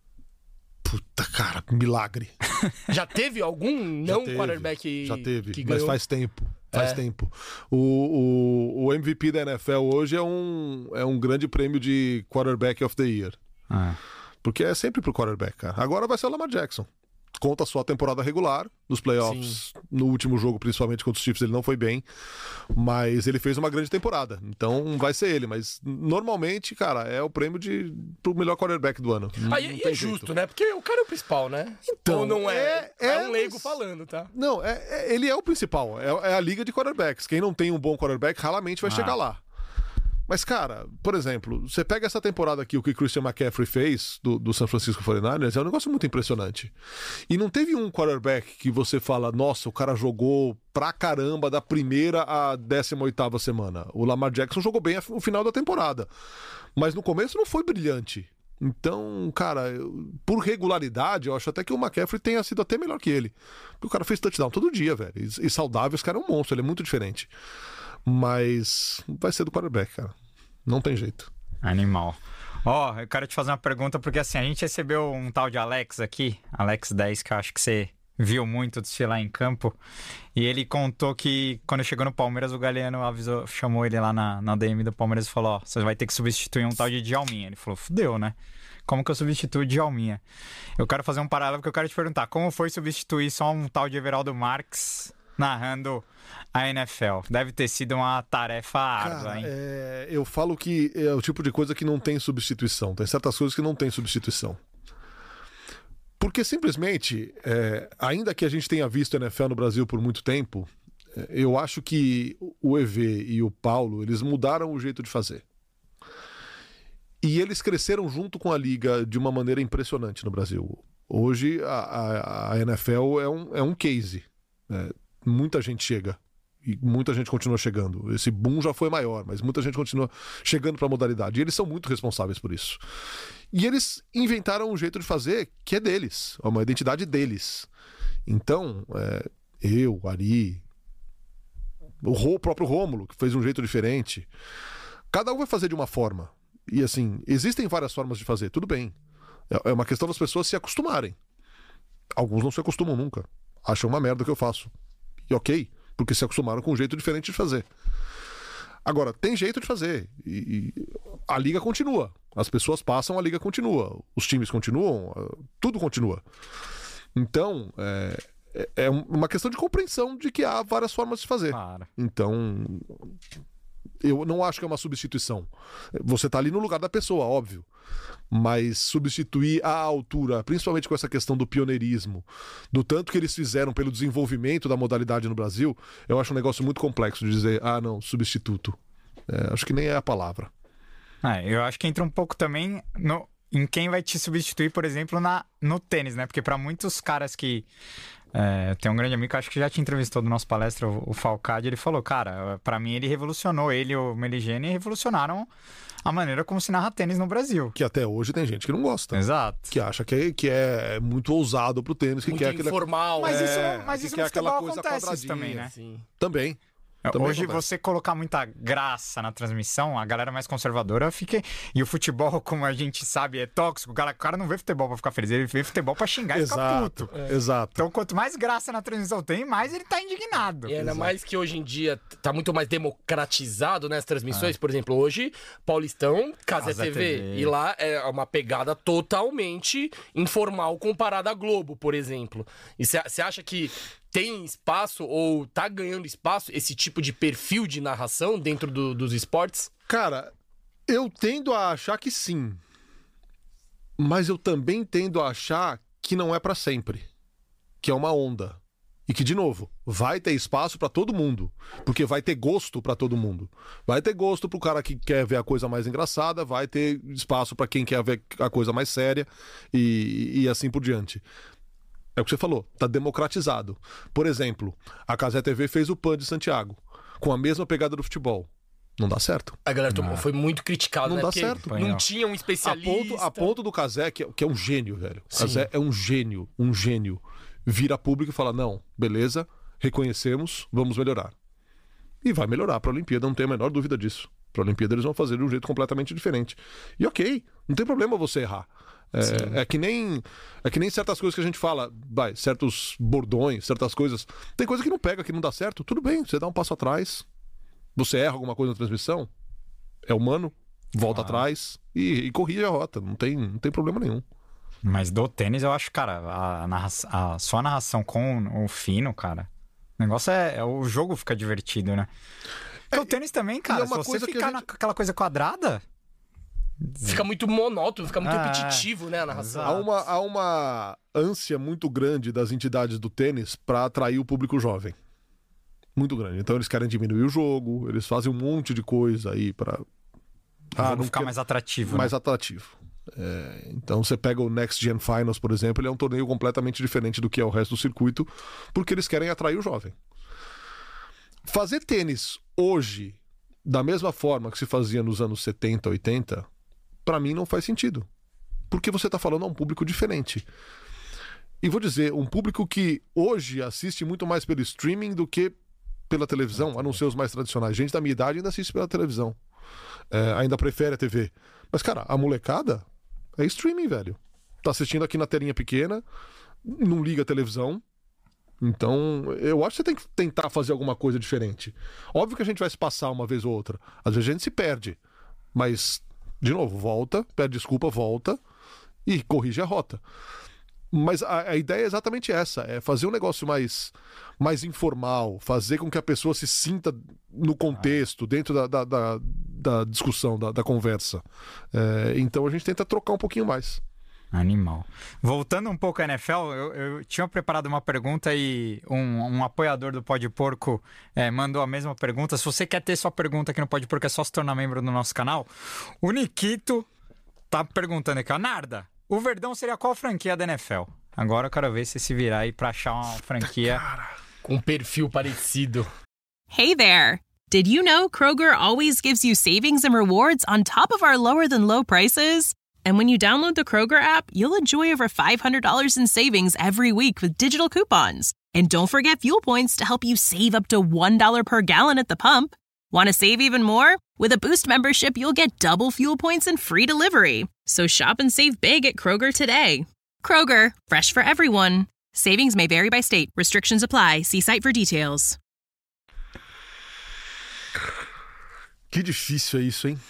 Puta, cara, milagre. Já teve algum Já não teve, quarterback Já teve, que mas ganhou? faz tempo. Faz É. tempo. O, o, o M V P da N F L hoje é um, é um grande prêmio de Quarterback of the Year. Ah. Porque é sempre pro quarterback, cara. Agora vai ser o Lamar Jackson. Conta só a temporada regular, nos playoffs, no último jogo, principalmente contra os Chiefs, ele não foi bem, mas ele fez uma grande temporada, então vai ser ele, mas normalmente, cara, é o prêmio de, pro melhor quarterback do ano. Não- Aí não e tem é justo, jeito. né? Porque o cara é o principal, né? Então, Ou não é? é- É, é, um leigo mas- falando, tá? Não, é, é- ele é o principal, é, é a liga de quarterbacks. Quem não tem um bom quarterback, raramente vai Ah. chegar lá. Mas, cara, por exemplo, você pega essa temporada aqui, o que Christian McCaffrey fez do, do San Francisco forty-niners, é um negócio muito impressionante. E não teve um quarterback que você fala, nossa, o cara jogou pra caramba da primeira à décima oitava semana. O Lamar Jackson jogou bem no final da temporada. Mas no começo não foi brilhante. Então, cara, eu- por regularidade, eu acho até que o McCaffrey tenha sido até melhor que ele. Porque o cara fez touchdown todo dia, velho. E, e saudável, esse cara é um monstro, ele é muito diferente. Mas vai ser do quarterback, cara. Não tem jeito. Animal. Ó, eu quero te fazer uma pergunta, porque assim, a gente recebeu um tal de Alex aqui, Alex dez, que eu acho que você viu muito desfilar em campo, e ele contou que quando chegou no Palmeiras, o Galeano avisou, chamou ele lá na, na D M do Palmeiras e falou, ó, você vai ter que substituir um tal de Djalminha. Ele falou, fudeu, né? como que eu substituo o Djalminha? Eu quero fazer um paralelo, porque eu quero te perguntar, como foi substituir só um tal de Everaldo Marques narrando a N F L? Deve ter sido uma tarefa árdua, Cara, hein? é, eu falo que é o tipo de coisa que não tem substituição. Tem certas coisas que não tem substituição. Porque simplesmente, é, ainda que a gente tenha visto a N F L no Brasil por muito tempo, é, eu acho que o E V e o Paulo, eles mudaram o jeito de fazer. E eles cresceram junto com a liga de uma maneira impressionante no Brasil. Hoje a, a, a N F L é um, é um case. É, muita gente chega. E muita gente continua chegando. Esse boom já foi maior, mas muita gente continua chegando para a modalidade. E eles são muito responsáveis por isso. E eles inventaram um jeito de fazer que é deles. É uma identidade deles. Então, é, eu, Ari, o, Rô, o próprio Rômulo, que fez um jeito diferente. Cada um vai fazer de uma forma. E assim, existem várias formas de fazer, tudo bem. É uma questão das pessoas se acostumarem. Alguns não se acostumam nunca. Acham uma merda o que eu faço. E ok, porque se acostumaram com um jeito diferente de fazer. Agora, tem jeito de fazer. E, e a liga continua. As pessoas passam, a liga continua. Os times continuam, tudo continua. Então, é, é uma questão de compreensão de que há várias formas de fazer. Claro. Então, eu não acho que é uma substituição. Você está ali no lugar da pessoa, óbvio. Mas substituir à altura, principalmente com essa questão do pioneirismo, do tanto que eles fizeram pelo desenvolvimento da modalidade no Brasil, eu acho um negócio muito complexo de dizer, ah, não, substituto. É, acho que nem é a palavra. É, eu acho que entra um pouco também no, em quem vai te substituir, por exemplo, na, no tênis, né? Porque para muitos caras que... É, tem um grande amigo que acho que já te entrevistou do nosso palestra, o, o Falcade, ele falou, cara, pra mim ele revolucionou, ele e o Meligeni revolucionaram a maneira como se narra tênis no Brasil. Que até hoje tem gente que não gosta. Exato. Que acha que é, que é muito ousado pro tênis, que Muito quer aquele... informal. Mas é, isso, não, mas que isso quer no aquela futebol coisa acontece isso quadradinha, também, né? assim. Também. Também Hoje acontece. você colocar muita graça na transmissão, a galera mais conservadora fica... E o futebol, como a gente sabe, é tóxico. O cara, o cara não vê futebol pra ficar feliz, ele vê futebol pra xingar e ficar Exato, puto. é. Exato. Então, quanto mais graça na transmissão tem, mais ele tá indignado. E ainda mais que hoje em dia tá muito mais democratizado, né, as transmissões. Por exemplo, hoje, Paulistão, Casa Casa T V. T V. E lá é uma pegada totalmente informal comparada à Globo, por exemplo. E você acha que tem espaço ou tá ganhando espaço esse tipo de perfil de narração dentro do- dos esportes? Cara, eu tendo a achar que sim. Mas eu também tendo a achar que não é pra sempre. Que é uma onda. E que, de novo, vai ter espaço pra todo mundo. Porque vai ter gosto pra todo mundo. Vai ter gosto pro cara que quer ver a coisa mais engraçada, vai ter espaço pra quem quer ver a coisa mais séria e, e assim por diante. É o que você falou, tá democratizado. Por exemplo, a Cazé T V fez o Pan de Santiago, com a mesma pegada do futebol. Não dá certo. A galera tomou- foi muito criticada, Não né? dá Porque certo. não tinha um A especialista. ponto, a ponto do Cazé, que é, que é um gênio, velho. Sim. Cazé é um gênio, um gênio. Vira público e fala, não, beleza, reconhecemos, vamos melhorar. E vai melhorar pra Olimpíada, não tenho a menor dúvida disso. Pra Olimpíada eles vão fazer de um jeito completamente diferente. E ok, não tem problema você errar. É, é que nem é que nem certas coisas que a gente fala, vai, certos bordões, certas coisas. Tem coisa que não pega, que não dá certo. Tudo bem, você dá um passo atrás. Você erra alguma coisa na transmissão, é humano, volta Ah. atrás e, e corrige a rota. Não tem, não tem problema nenhum. Mas do tênis, eu acho, cara, a, narra... a sua narração com o fino, cara, o negócio é, é o jogo fica divertido, né? Porque o tênis também, cara, é uma se você coisa que a ficar gente- naquela coisa quadrada... Fica muito monótono, fica muito Ah, repetitivo, né, a narração. Há uma, há uma ânsia muito grande das entidades do tênis para atrair o público jovem. Muito grande. Então eles querem diminuir o jogo, eles fazem um monte de coisa aí para O jogo ficar mais atrativo, mais né? atrativo. É, então você pega o Next Gen Finals, por exemplo, ele é um torneio completamente diferente do que é o resto do circuito, porque eles querem atrair o jovem. Fazer tênis hoje, da mesma forma que se fazia nos anos setenta, oitenta, pra mim não faz sentido. Porque você tá falando a um público diferente. E vou dizer, um público que hoje assiste muito mais pelo streaming do que pela televisão, a não ser os mais tradicionais. Gente da minha idade ainda assiste pela televisão. É, ainda prefere a T V. Mas, cara, a molecada é streaming, velho. Tá assistindo aqui na telinha pequena, não liga a televisão. Então, eu acho que você tem que tentar fazer alguma coisa diferente. Óbvio que a gente vai se passar uma vez ou outra. Às vezes a gente se perde. Mas, de novo, volta, pede desculpa, volta e corrige a rota. Mas a, a ideia é exatamente essa, é fazer um negócio mais, mais informal, fazer com que a pessoa se sinta no contexto, dentro da, da, da, da discussão, da, da conversa. É, então a gente tenta trocar um pouquinho mais. Animal. Voltando um pouco à N F L, eu, eu tinha preparado uma pergunta e um, um apoiador do Pode Porco é, mandou a mesma pergunta. Se você quer ter sua pergunta aqui no Pode Porco, é só se tornar membro do nosso canal. O Nikito tá perguntando aqui, ó, Narda, o Verdão seria qual franquia da N F L? Agora eu quero ver se se virar aí pra achar uma franquia com um perfil parecido. Hey there! Did you know Kroger always gives you savings and rewards on top of our lower-than-low prices? And when you download the Kroger app, you'll enjoy over five hundred dollars in savings every week with digital coupons. And don't forget fuel points to help you save up to one dollar per gallon at the pump. Want to save even more? With a Boost membership, you'll get double fuel points and free delivery. So shop and save big at Kroger today. Kroger, fresh for everyone. Savings may vary by state. Restrictions apply. See site for details. Que difícil é isso, hein?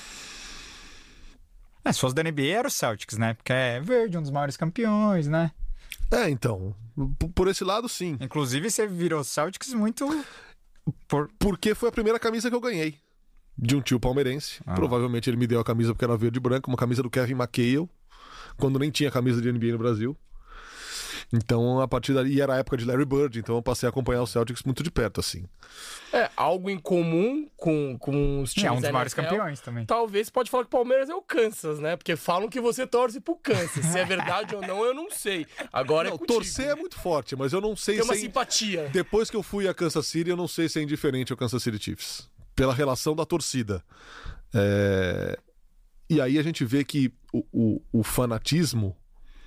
É, se fosse da N B A era o Celtics, né? Porque é verde, um dos maiores campeões, né? É, então, por esse lado, sim. Inclusive, você virou Celtics muito... Por... Porque foi a primeira camisa que eu ganhei de um tio palmeirense. Ah. Provavelmente ele me deu a camisa porque era verde e branco, uma camisa do Kevin McHale, quando nem tinha camisa de N B A no Brasil. Então, a partir dali, era a época de Larry Bird, então eu passei a acompanhar o Celtics muito de perto, assim. É, algo em comum com, com os times é, um dos maiores N F L, campeões também. Talvez pode falar que o Palmeiras é o Kansas, né? Porque falam que você torce pro Kansas. Se é verdade ou não, eu não sei. Agora não, é contigo. Torcer é muito forte, mas eu não sei Tem se... uma é... simpatia. Depois que eu fui a Kansas City, eu não sei se é indiferente ao Kansas City Chiefs. Pela relação da torcida. É... E aí a gente vê que o, o, o fanatismo...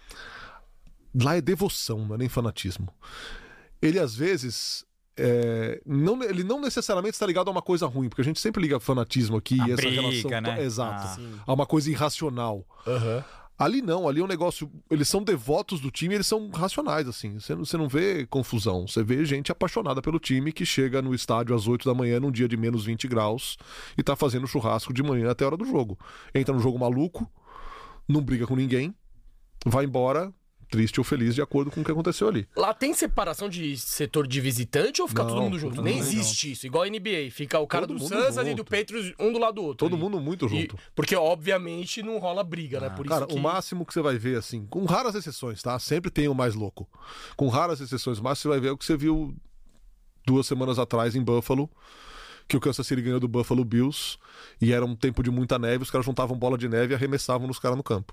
Lá é devoção, não é nem fanatismo. Ele, às vezes, é, não, ele não necessariamente está ligado a uma coisa ruim, porque a gente sempre liga fanatismo aqui, a essa briga, relação... né? Exato. Ah. A uma coisa irracional. Uhum. Ali não, ali é um negócio... Eles são devotos do time, eles são racionais, assim. Você não, você não vê confusão. Você vê gente apaixonada pelo time que chega no estádio às oito da manhã, num dia de menos vinte graus, e tá fazendo churrasco de manhã até a hora do jogo. Entra no jogo maluco, não briga com ninguém, vai embora... triste ou feliz de acordo com o que aconteceu ali. Lá tem separação de setor de visitante ou fica não, todo mundo junto? todo Nem mundo existe junto. isso. Igual a N B A. Fica o cara Todo do mundo Suns ali junto. do Patriots um do lado do outro. Todo ali. mundo muito junto. E, porque, obviamente, não rola briga, né? Por Cara, isso que... o máximo que você vai ver, assim, com raras exceções, tá? Sempre tem o mais louco. Com raras exceções, o máximo que você vai ver é o que você viu duas semanas atrás em Buffalo, que o Kansas City ganhou do Buffalo Bills, e era um tempo de muita neve, os caras juntavam bola de neve e arremessavam nos caras no campo.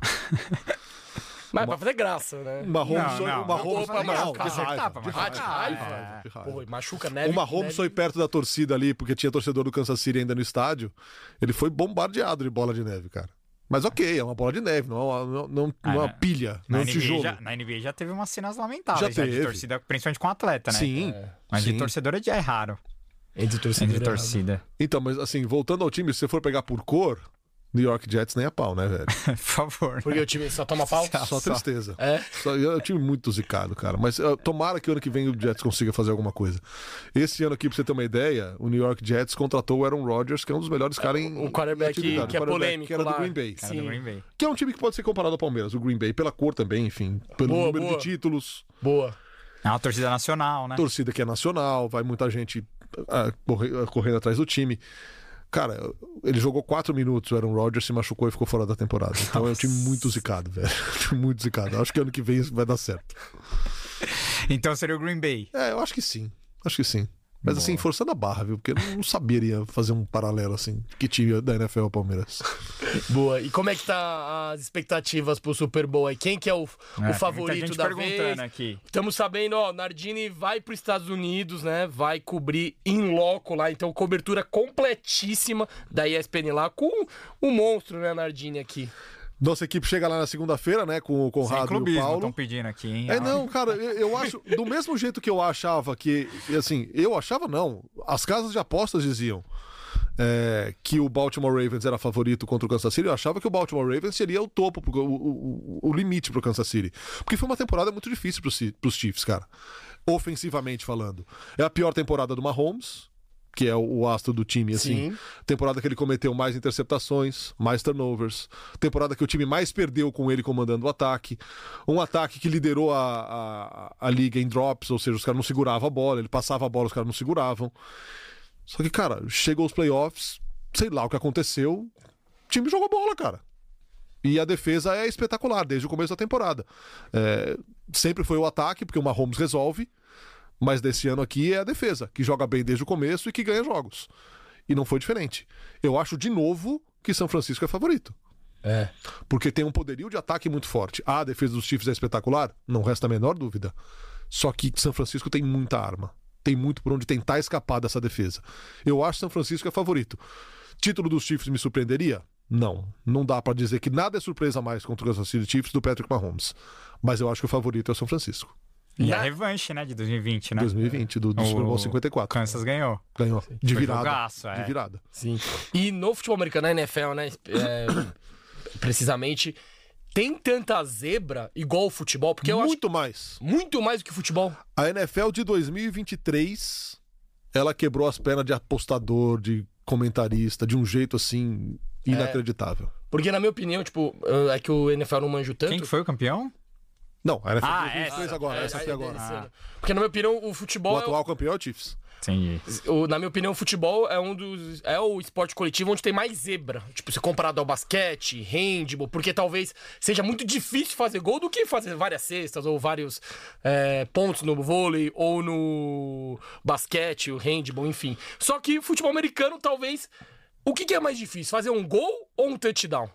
Mas uma... pra fazer graça, né? Uma Mahomes não, não. uma Mahomes Opa, não, machucar. de raiva, Pra de Ah, de raiva? raiva, de raiva. Pô, machuca neve. O Mahomes neve... foi perto da torcida ali, porque tinha torcedor do Kansas City ainda no estádio. Ele foi bombardeado de bola de neve, cara. Mas ok, é uma bola de neve, não é uma, não, não, Ah, não é uma né? pilha, não Na é um N B A tijolo. já, na N B A já teve umas cenas lamentáveis Já já de teve. torcida, principalmente com atleta, né? Sim, É. Mas sim. de torcedor é de- é raro. Entre torcida. Entre torcida. Então, mas assim, voltando ao time, se você for pegar por cor, New York Jets nem a pau, né, velho? Por favor. Porque o time só toma pau? Só tristeza. É? Só, é um time muito zicado, cara. Mas uh, tomara que o ano que vem o Jets consiga fazer alguma coisa. Esse ano aqui, pra você ter uma ideia, o New York Jets contratou o Aaron Rodgers, que é um dos melhores caras em. O quarterback em atividade. que é O quarterback polêmico que era lá. do Green Bay. Cara do Green Bay. Que é um time que pode ser comparado ao Palmeiras, o Green Bay, pela cor também, enfim. Pelo Boa, número boa. de títulos. Boa. É uma torcida nacional, né? Torcida que é nacional, vai muita gente ah, corre- ah, correndo atrás do time. Cara, ele jogou quatro minutos, o Aaron Rodgers se machucou e ficou fora da temporada. Então é um time muito zicado, velho. Um time muito zicado. Acho que ano que vem isso vai dar certo. Então seria o Green Bay. É, eu acho que sim. Acho que sim. Mas assim, forçando a barra, viu? Porque eu não saberia fazer um paralelo assim. Que time da N F L ao Palmeiras. Boa. E como é que tá as expectativas pro Super Bowl aí? Quem que é o, É, o tem muita favorito gente da perguntando vez? aqui. Estamos sabendo, ó, Nardini vai para os Estados Unidos, né? Vai cobrir in loco lá, então cobertura completíssima da E S P N lá com o monstro, né, Nardini aqui. Nossa equipe chega lá na segunda-feira, né? Com o Sem Conrado e o clubismo, Paulo. estão pedindo aqui, hein? É, não, cara, eu, eu acho, do mesmo jeito que eu achava que, assim, eu achava não, as casas de apostas diziam é, que o Baltimore Ravens era favorito contra o Kansas City, eu achava que o Baltimore Ravens seria o topo, o, o, o limite pro Kansas City, porque foi uma temporada muito difícil pros, pros Chiefs, cara, ofensivamente falando. É a pior temporada do Mahomes, que é o, o astro do time, assim. Sim. Temporada que ele cometeu mais interceptações, mais turnovers. Temporada que o time mais perdeu com ele comandando o ataque. Um ataque que liderou a, a, a liga em drops, ou seja, os caras não seguravam a bola, ele passava a bola, os caras não seguravam. Só que, cara, chegou os playoffs, sei lá o que aconteceu, o time jogou bola, cara. E a defesa é espetacular desde o começo da temporada. É, sempre foi o ataque, porque o Mahomes resolve. Mas desse ano aqui é a defesa, que joga bem desde o começo e que ganha jogos. E não foi diferente. Eu acho, de novo, que São Francisco é favorito. É. Porque tem um poderio de ataque muito forte. Ah, a defesa dos Chiefs é espetacular? Não resta a menor dúvida. Só que São Francisco tem muita arma. Tem muito por onde tentar escapar dessa defesa. Eu acho que São Francisco é favorito. Título dos Chiefs me surpreenderia? Não. Não dá pra dizer que nada é surpresa mais contra o Kansas City Chiefs do Patrick Mahomes. Mas eu acho que o favorito é o São Francisco. E a revanche, né, de dois mil e vinte, né? dois mil e vinte, do, do Super Bowl cinquenta e quatro. Kansas ganhou. Ganhou. De Foi virada. jogaço, é. De virada. Sim. E no futebol americano, na N F L, né? É, precisamente, tem tanta zebra igual o futebol? Porque eu Muito acho mais. muito mais do que o futebol. A N F L de dois mil e vinte e três, ela quebrou as pernas de apostador, de comentarista, de um jeito assim inacreditável. Porque, na minha opinião, tipo, é que o N F L não manjo tanto. Quem que foi o campeão? Não, a N F L Ah, de dois mil e vinte e três essa. agora, É, essa aqui é, agora. desse Ah. ano. Porque, na minha opinião, o futebol. O é atual campeão é o Chiefs. Entendi. O- na minha opinião, o futebol é um dos. É o esporte coletivo onde tem mais zebra. Tipo, se comparado ao basquete, handball, porque talvez seja muito difícil fazer gol do que fazer várias cestas ou vários é, pontos no vôlei ou no basquete, o handball, enfim. Só que o futebol americano, talvez. O que, que é mais difícil? Fazer um gol ou um touchdown?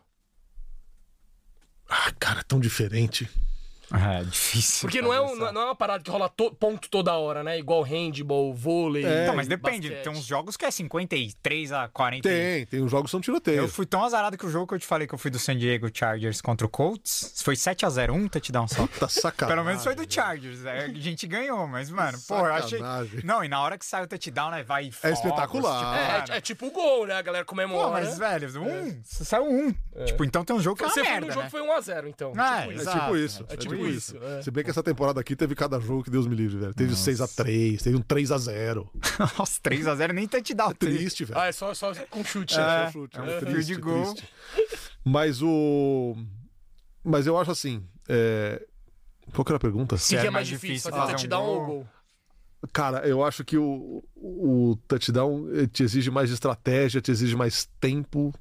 Ah, cara, tão diferente. É difícil. Porque não é, um- fazer não é- não é uma parada que rola to- ponto toda hora, né? Igual handball, vôlei. É, Então, mas depende. basquete. Tem uns jogos que é cinquenta e três a quarenta. Tem, tem os jogos que são tiroteio. Eu fui tão azarado que o jogo que eu te falei que eu fui do San Diego Chargers contra o Colts foi sete a zero, um touchdown só. Tá sacanagem. Pelo menos foi do Chargers. é, A gente ganhou, mas, mano, pô, eu achei. Sacanagem. Não, e na hora que sai o touchdown, né, vai fogos, espetacular. tipo, É, mano, é, é tipo o gol, né? A galera comemora. Pô, mas, velho, um, saiu um. Tipo, então tem um jogo que é uma Você foi merda, no jogo né? foi um a zero, então. Ah, tipo É isso. exato. tipo isso. É É tipo tipo isso, isso. é. Se bem que essa temporada aqui teve cada jogo que Deus me livre, velho. Teve seis a três, teve um três a zero. Nossa, três a zero nem touchdown. Triste, velho. Ah, é só, só com chute. É. né? Só chute, é né? um Triste, fio de gol. triste. Mas o... Mas eu acho assim... é, Qual que era a pergunta? O que, que era é mais mais difícil, difícil fazer fazer um touchdown gol? ou gol? Cara, eu acho que o, o touchdown eh, te exige mais estratégia, te exige mais tempo.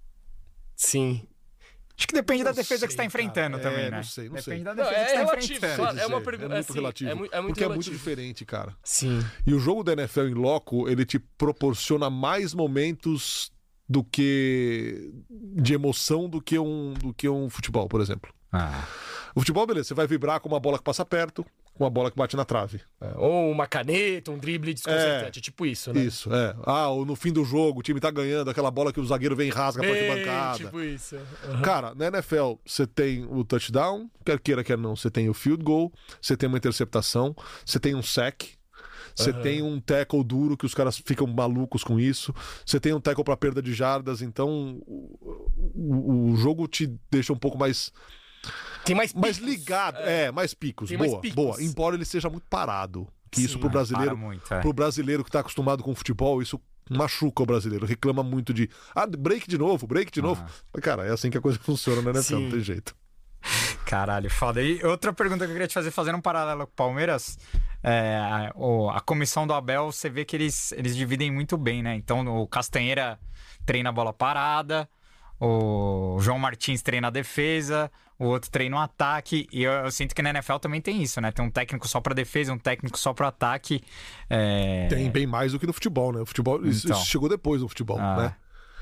Sim. Acho que depende da Não defesa sei, que você tá enfrentando cara. também, É, né? não sei, não depende sei. da Não, defesa é que você tá relativo, enfrentando. só- é uma Dizer, pergunta- é muito assim, relativo. é mu- é muito porque é muito relativo. diferente, cara. Sim. E o jogo da N F L em loco, ele te proporciona mais momentos do que de emoção do que um, do que um futebol, por exemplo. Ah. O futebol, beleza, você vai vibrar com uma bola que passa perto, com uma bola que bate na trave. É, ou uma caneta, um drible desconcertante. É, tipo isso, né? Isso, é. Ah, ou no fim do jogo, o time tá ganhando, aquela bola que o zagueiro vem e rasga pra Ei, arquibancada. tipo isso. Cara, na N F L você tem o touchdown, quer queira, quer não, você tem o field goal, você tem uma interceptação, você tem um sack, você Aham. tem um tackle duro que os caras ficam malucos com isso, você tem um tackle pra perda de jardas, então o, o- o jogo te deixa um pouco mais, Tem mais mais picos. ligado, é, mais picos, Tem mais boa, picos. boa, embora ele seja muito parado, que isso Sim, pro brasileiro, para muito, é. pro brasileiro que tá acostumado com futebol, isso machuca o brasileiro, reclama muito de, ah, break de novo, break de novo. Mas, cara, é assim que a coisa funciona na N F L, Sim. não tem jeito. Caralho, foda. E outra pergunta que eu queria te fazer, fazendo um paralelo com o Palmeiras, é, a, o- a comissão do Abel, você vê que eles, eles dividem muito bem, né? Então o Castanheira treina a bola parada, o João Martins treina a defesa, o outro treina o ataque, e eu, eu sinto que na N F L também tem isso, né? Tem um técnico só pra defesa, um técnico só pro ataque. é, Tem bem mais do que no futebol, né? O futebol, isso, Então. isso chegou depois no futebol, Ah. né?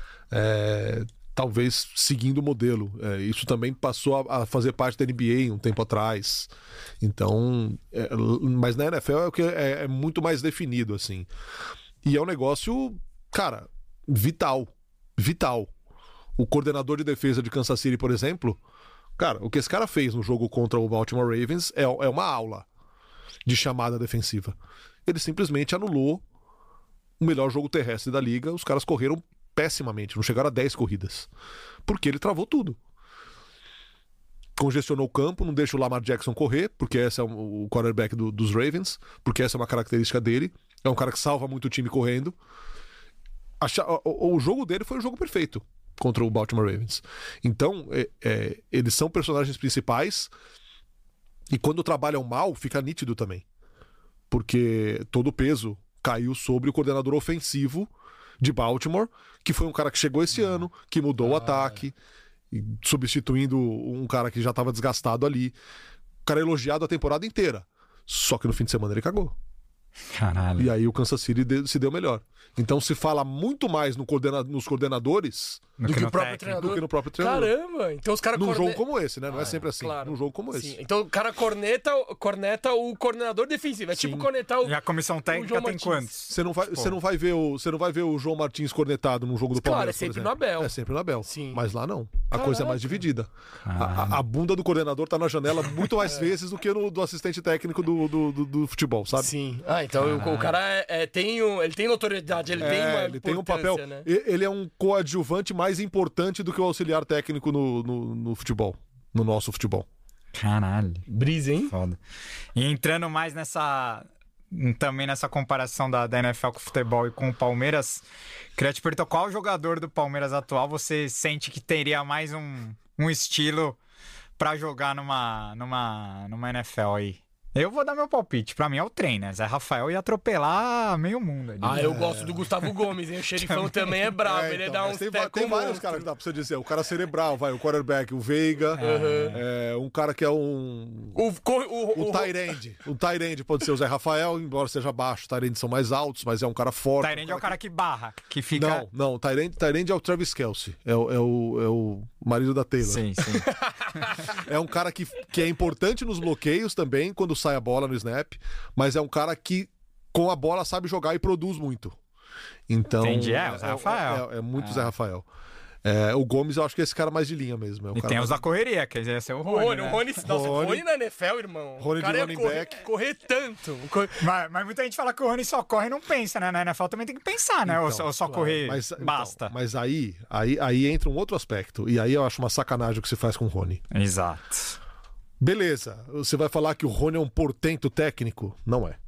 É, talvez seguindo o modelo. É, isso também passou a, a fazer parte da N B A um tempo atrás. Então, é, mas na N F L é o que é, é muito mais definido, assim. E é um negócio, cara, vital. Vital. O coordenador de defesa de Kansas City, por exemplo, cara, o que esse cara fez no jogo contra o Baltimore Ravens é, é uma aula de chamada defensiva. Ele simplesmente anulou o melhor jogo terrestre da liga. Os caras correram pessimamente, não chegaram a dez corridas. Porque ele travou tudo. Congestionou o campo, não deixa o Lamar Jackson correr, porque esse é o quarterback do- dos Ravens, porque essa é uma característica dele. É um cara que salva muito o time correndo. Acha... O, o jogo dele foi o jogo perfeito contra o Baltimore Ravens. Então, é, é, eles são personagens principais e quando trabalham mal, fica nítido também. Porque todo o peso caiu sobre o coordenador ofensivo de Baltimore, que foi um cara que chegou esse ano, que mudou ah, o ataque, é. substituindo um cara que já estava desgastado ali. O cara é elogiado a temporada inteira. Só que no fim de semana ele cagou. Caralho. E aí o Kansas City de, se deu melhor. Então se fala muito mais no coordena, nos coordenadores do que, que no próprio treinador. Do que no próprio treinador. Caramba! Então os caras Num corne... jogo como esse, né? Não ah, é sempre assim. Claro. Num jogo como Sim. esse. Então o cara corneta, corneta o coordenador defensivo. É Sim. tipo cornetar o. E a comissão técnica tem quantos? Você não vai, você não vai ver o, você não vai ver o João Martins cornetado num jogo do Palmeiras. Claro, é sempre no Abel. É sempre no Abel. Sim. Mas lá não. A Caraca. coisa é mais dividida. A, a, a bunda do coordenador tá na janela muito mais é. vezes do que no do assistente técnico do, do, do, do futebol, sabe? Sim. Ah, então o, o cara é, é, tem, um, ele tem notoriedade, ele é, tem uma ele tem um papel. Né? Ele é um coadjuvante mais importante do que o auxiliar técnico no, no, no futebol. No nosso futebol. Caralho. Brisa, hein? Foda. E entrando mais nessa... Também nessa comparação da, da N F L com o futebol e com o Palmeiras, queria te perguntar qual jogador do Palmeiras atual você sente que teria mais um, um estilo pra jogar numa, numa, numa N F L aí? Eu vou dar meu palpite. Pra mim é o trem, né? Zé Rafael ia atropelar meio mundo. Ali. Ah, eu é. gosto do Gustavo Gomes, hein? O xerifão também é bravo. É, então, ele dá uns tem, tem vários caras que dá pra você dizer. O cara cerebral, vai. O quarterback, o Veiga. Uhum. É, um cara que é um... O, o, o, o Tyrande. O Tyrande pode ser o Zé Rafael, embora seja baixo. Os Tyrandes são mais altos, mas é um cara forte. O Tyrande um é o cara que... que barra, que fica... Não, não. O Tyrande, Tyrande é o Travis Kelce. É o, é, o, é o marido da Taylor. Sim, sim. É um cara que, que é importante nos bloqueios também, quando sai a bola no snap. Mas é um cara que com a bola sabe jogar e produz muito. Então, Entendi, é o Zé Rafael. É, é, é muito é. Zé Rafael. É, o Gomes eu acho que é esse cara mais de linha mesmo. É o e cara tem mais... os da correria, que ia ser o Rony, Rony, né? o Rony, nossa, Rony, Rony na N F L, irmão. Rony o cara de running correr, back. correr tanto. Mas, mas muita gente fala que o Rony só corre e não pensa, né? Na N F L também tem que pensar, né? Então, ou, ou só claro, correr mas, basta. Então, mas aí, aí, aí entra um outro aspecto. E aí eu acho uma sacanagem o que você faz com o Rony. Exato. Beleza, você vai falar que o Rony é um portento técnico? Não é.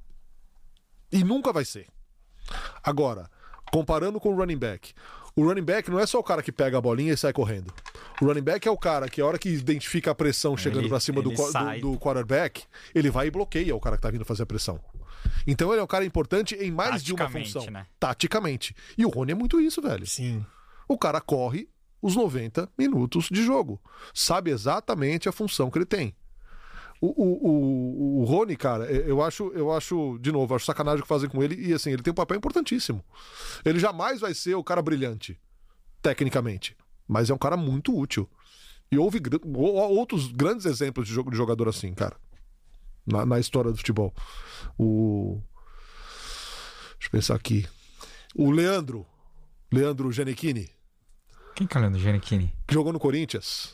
E nunca vai ser. Agora, comparando com o running back, o running back não é só o cara que pega a bolinha e sai correndo. O running back é o cara que a hora que identifica a pressão chegando ele, pra cima do, do, do quarterback, ele vai e bloqueia o cara que tá vindo fazer a pressão. Então ele é um cara importante em mais de uma função. Né? Taticamente. E o Rony é muito isso, velho. Sim. O cara corre os noventa minutos de jogo. Sabe exatamente a função que ele tem. O, o, o, o Rony, cara, eu acho, eu acho, de novo, acho sacanagem o que fazem com ele. E assim, ele tem um papel importantíssimo. Ele jamais vai ser o cara brilhante, tecnicamente. Mas é um cara muito útil. E houve outros grandes exemplos de jogador assim, cara. Na, na história do futebol. O... Deixa eu pensar aqui. O Leandro. Leandro Giannichini. Quem que é o Leandro Giannichini? Que jogou no Corinthians.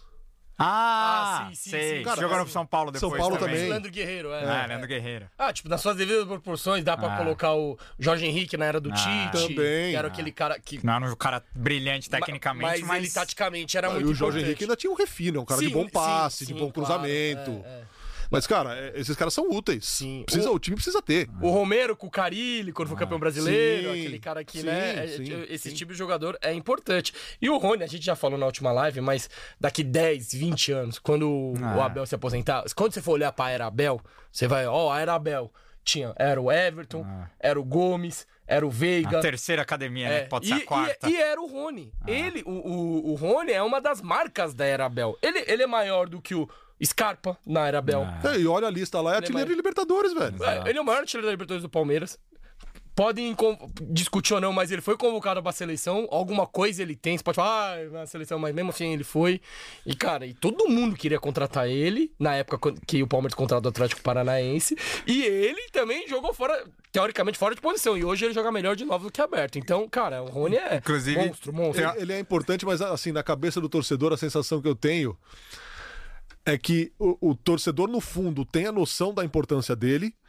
Ah, ah sim, sim, sei. Sim. Cara, jogou no São Paulo depois. São Paulo também. também. Leandro Guerreiro, é. Ah, Leandro Guerreiro. Ah, tipo, nas suas devidas proporções, dá pra ah. colocar o Jorge Henrique na era do ah. Tite. Também. Que era aquele cara que... Não era um cara brilhante tecnicamente, mas... Mas, mas... ele taticamente era ah, muito E o Jorge importante. Henrique ainda tinha um refino, um cara sim, de bom passe, sim, sim, de bom claro, cruzamento. É, é. Mas, cara, esses caras são úteis. Sim. Precisa, o... o time precisa ter. O Romero com o Carilli, quando foi campeão brasileiro, sim, aquele cara aqui, sim, né? Sim, esse sim. tipo de jogador é importante. E o Rony, a gente já falou na última live, mas daqui dez, vinte anos, quando ah. o Abel se aposentar, quando você for olhar pra era Abel, você vai, ó, oh, a era Abel. Tinha, era o Everton, ah. era o Gomes, era o Veiga. A terceira academia, é. né? Pode e, ser a quarta. E, e era o Rony. Ah. Ele, o, o, o Rony é uma das marcas da era Abel. Ele, ele é maior do que o Scarpa na era Abel. Ah. É, e olha a lista lá, é artilheiro de Libertadores, velho. É, ele é o maior artilheiro da Libertadores do Palmeiras. Podem discutir ou não, mas ele foi convocado pra seleção. Alguma coisa ele tem. Você pode falar, ah, na seleção, mas mesmo assim ele foi. E, cara, e todo mundo queria contratar ele, na época que o Palmeiras contratou o Atlético Paranaense. E ele também jogou fora, teoricamente, fora de posição. E hoje ele joga melhor de novo do que aberto. Então, cara, o Rony é Inclusive, monstro, monstro. Ele, ele é importante, mas assim, na cabeça do torcedor, a sensação que eu tenho é que o, o torcedor, no fundo, tem a noção da importância dele,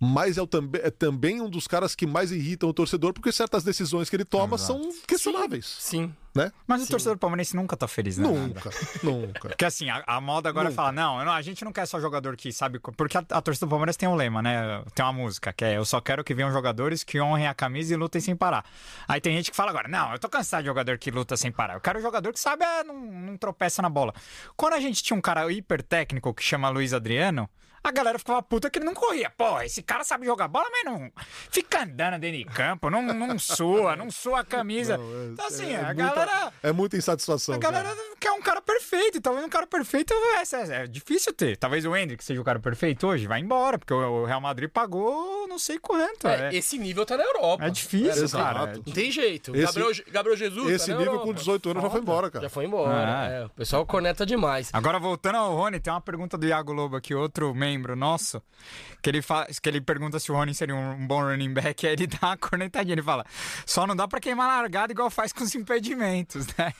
mas é, o tambe- é também um dos caras que mais irritam o torcedor, porque certas decisões que ele toma Exato. são questionáveis. Sim. Né? Mas o torcedor palmeirense nunca tá feliz, né? Nunca, nunca. Porque assim, a, a moda agora Nunca. fala, não, não, a gente não quer só jogador que sabe... co- Porque a, a torcida do Palmeiras tem um lema, né? Tem uma música, que é eu só quero que venham jogadores que honrem a camisa e lutem sem parar. Aí tem gente que fala agora, não, eu tô cansado de jogador que luta sem parar. Eu quero um jogador que sabe, é, não, não tropeça na bola. Quando a gente tinha um cara hiper técnico que chama Luiz Adriano, a galera ficava puta que ele não corria. Porra, esse cara sabe jogar bola, mas não fica andando dentro de campo, não, não sua, não sua a camisa. Não, é- então assim, é a muita- galera... É muita insatisfação. A galera cara. quer um cara perfeito, e talvez um cara perfeito é, é, é difícil ter. Talvez o Endrick seja o cara perfeito hoje, vai embora, porque o, o Real Madrid pagou não sei quanto. É, É, esse nível tá na Europa. é difícil, Exato. cara. Não tem jeito. Esse- Gabriel, Gabriel Jesus. Esse tá na nível Europa. com dezoito anos já foi embora, cara. Já foi embora. Ah. é. O pessoal corneta demais. Agora, voltando ao Rony, tem uma pergunta do Iago Lobo aqui, outro membro nosso, que ele, fa... que ele pergunta se o Rony seria um bom running back, aí ele dá uma cornetadinha, ele fala, só não dá pra queimar largada igual faz com os impedimentos, né?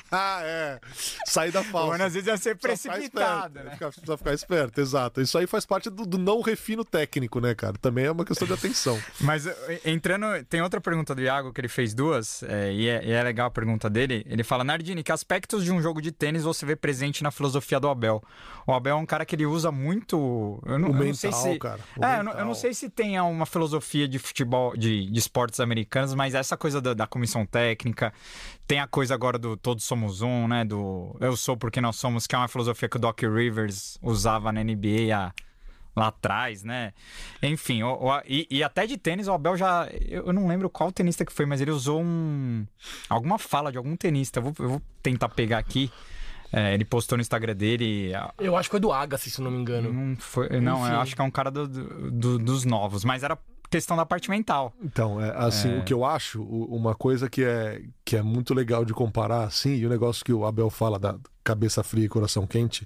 é. Saída O falsa. Rony às vezes ia ser Precisa ficar precipitado, esperto, né? fica- Precisa ficar esperto, exato. Isso aí faz parte do, do não refino técnico, né, cara? Também é uma questão de atenção. Mas eh, entrando, tem outra pergunta do Iago, que ele fez duas, é, e, é, e é legal a pergunta dele. Ele fala, Nardini, que aspectos de um jogo de tênis você vê presente na filosofia do Abel? O Abel é um cara que ele usa muito... Eu não, O eu não mental, sei se, cara, o É, eu não, eu mental. não sei se tem uma filosofia de futebol, de, de esportes americanos, mas essa coisa da, da comissão técnica, tem a coisa agora do todos somos um, né? Do eu sou porque nós somos, que é uma filosofia que o Doc Rivers usava na N B A há lá atrás, né? Enfim, o, o, e, e até de tênis, o Abel já... Eu, eu não lembro qual tenista que foi, mas ele usou um... alguma fala de algum tenista. Eu vou, eu vou tentar pegar aqui. É, ele postou no Instagram dele... Eu acho que foi do Agassi, se não me engano. Não, foi, não Enfim. eu acho que é um cara do, do- dos novos. Mas era questão da parte mental. Então, é, assim, o que eu acho, o- uma coisa que é, que é muito legal de comparar, assim, e o negócio que o Abel fala da cabeça fria e coração quente,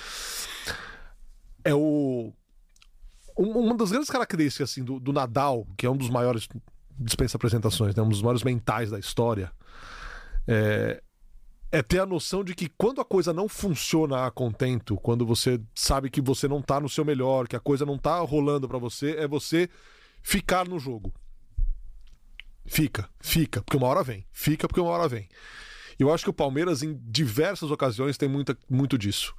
é o... um- Uma das grandes características, assim, do, do Nadal, que é um dos maiores, dispensa apresentações, né, um dos maiores mentais da história, é, é ter a noção de que quando a coisa não funciona a contento, quando você sabe que você não tá no seu melhor, que a coisa não tá rolando pra você, é você ficar no jogo. Fica, fica, porque uma hora vem. Fica porque uma hora vem. E eu acho que o Palmeiras, em diversas ocasiões, tem muita, muito disso.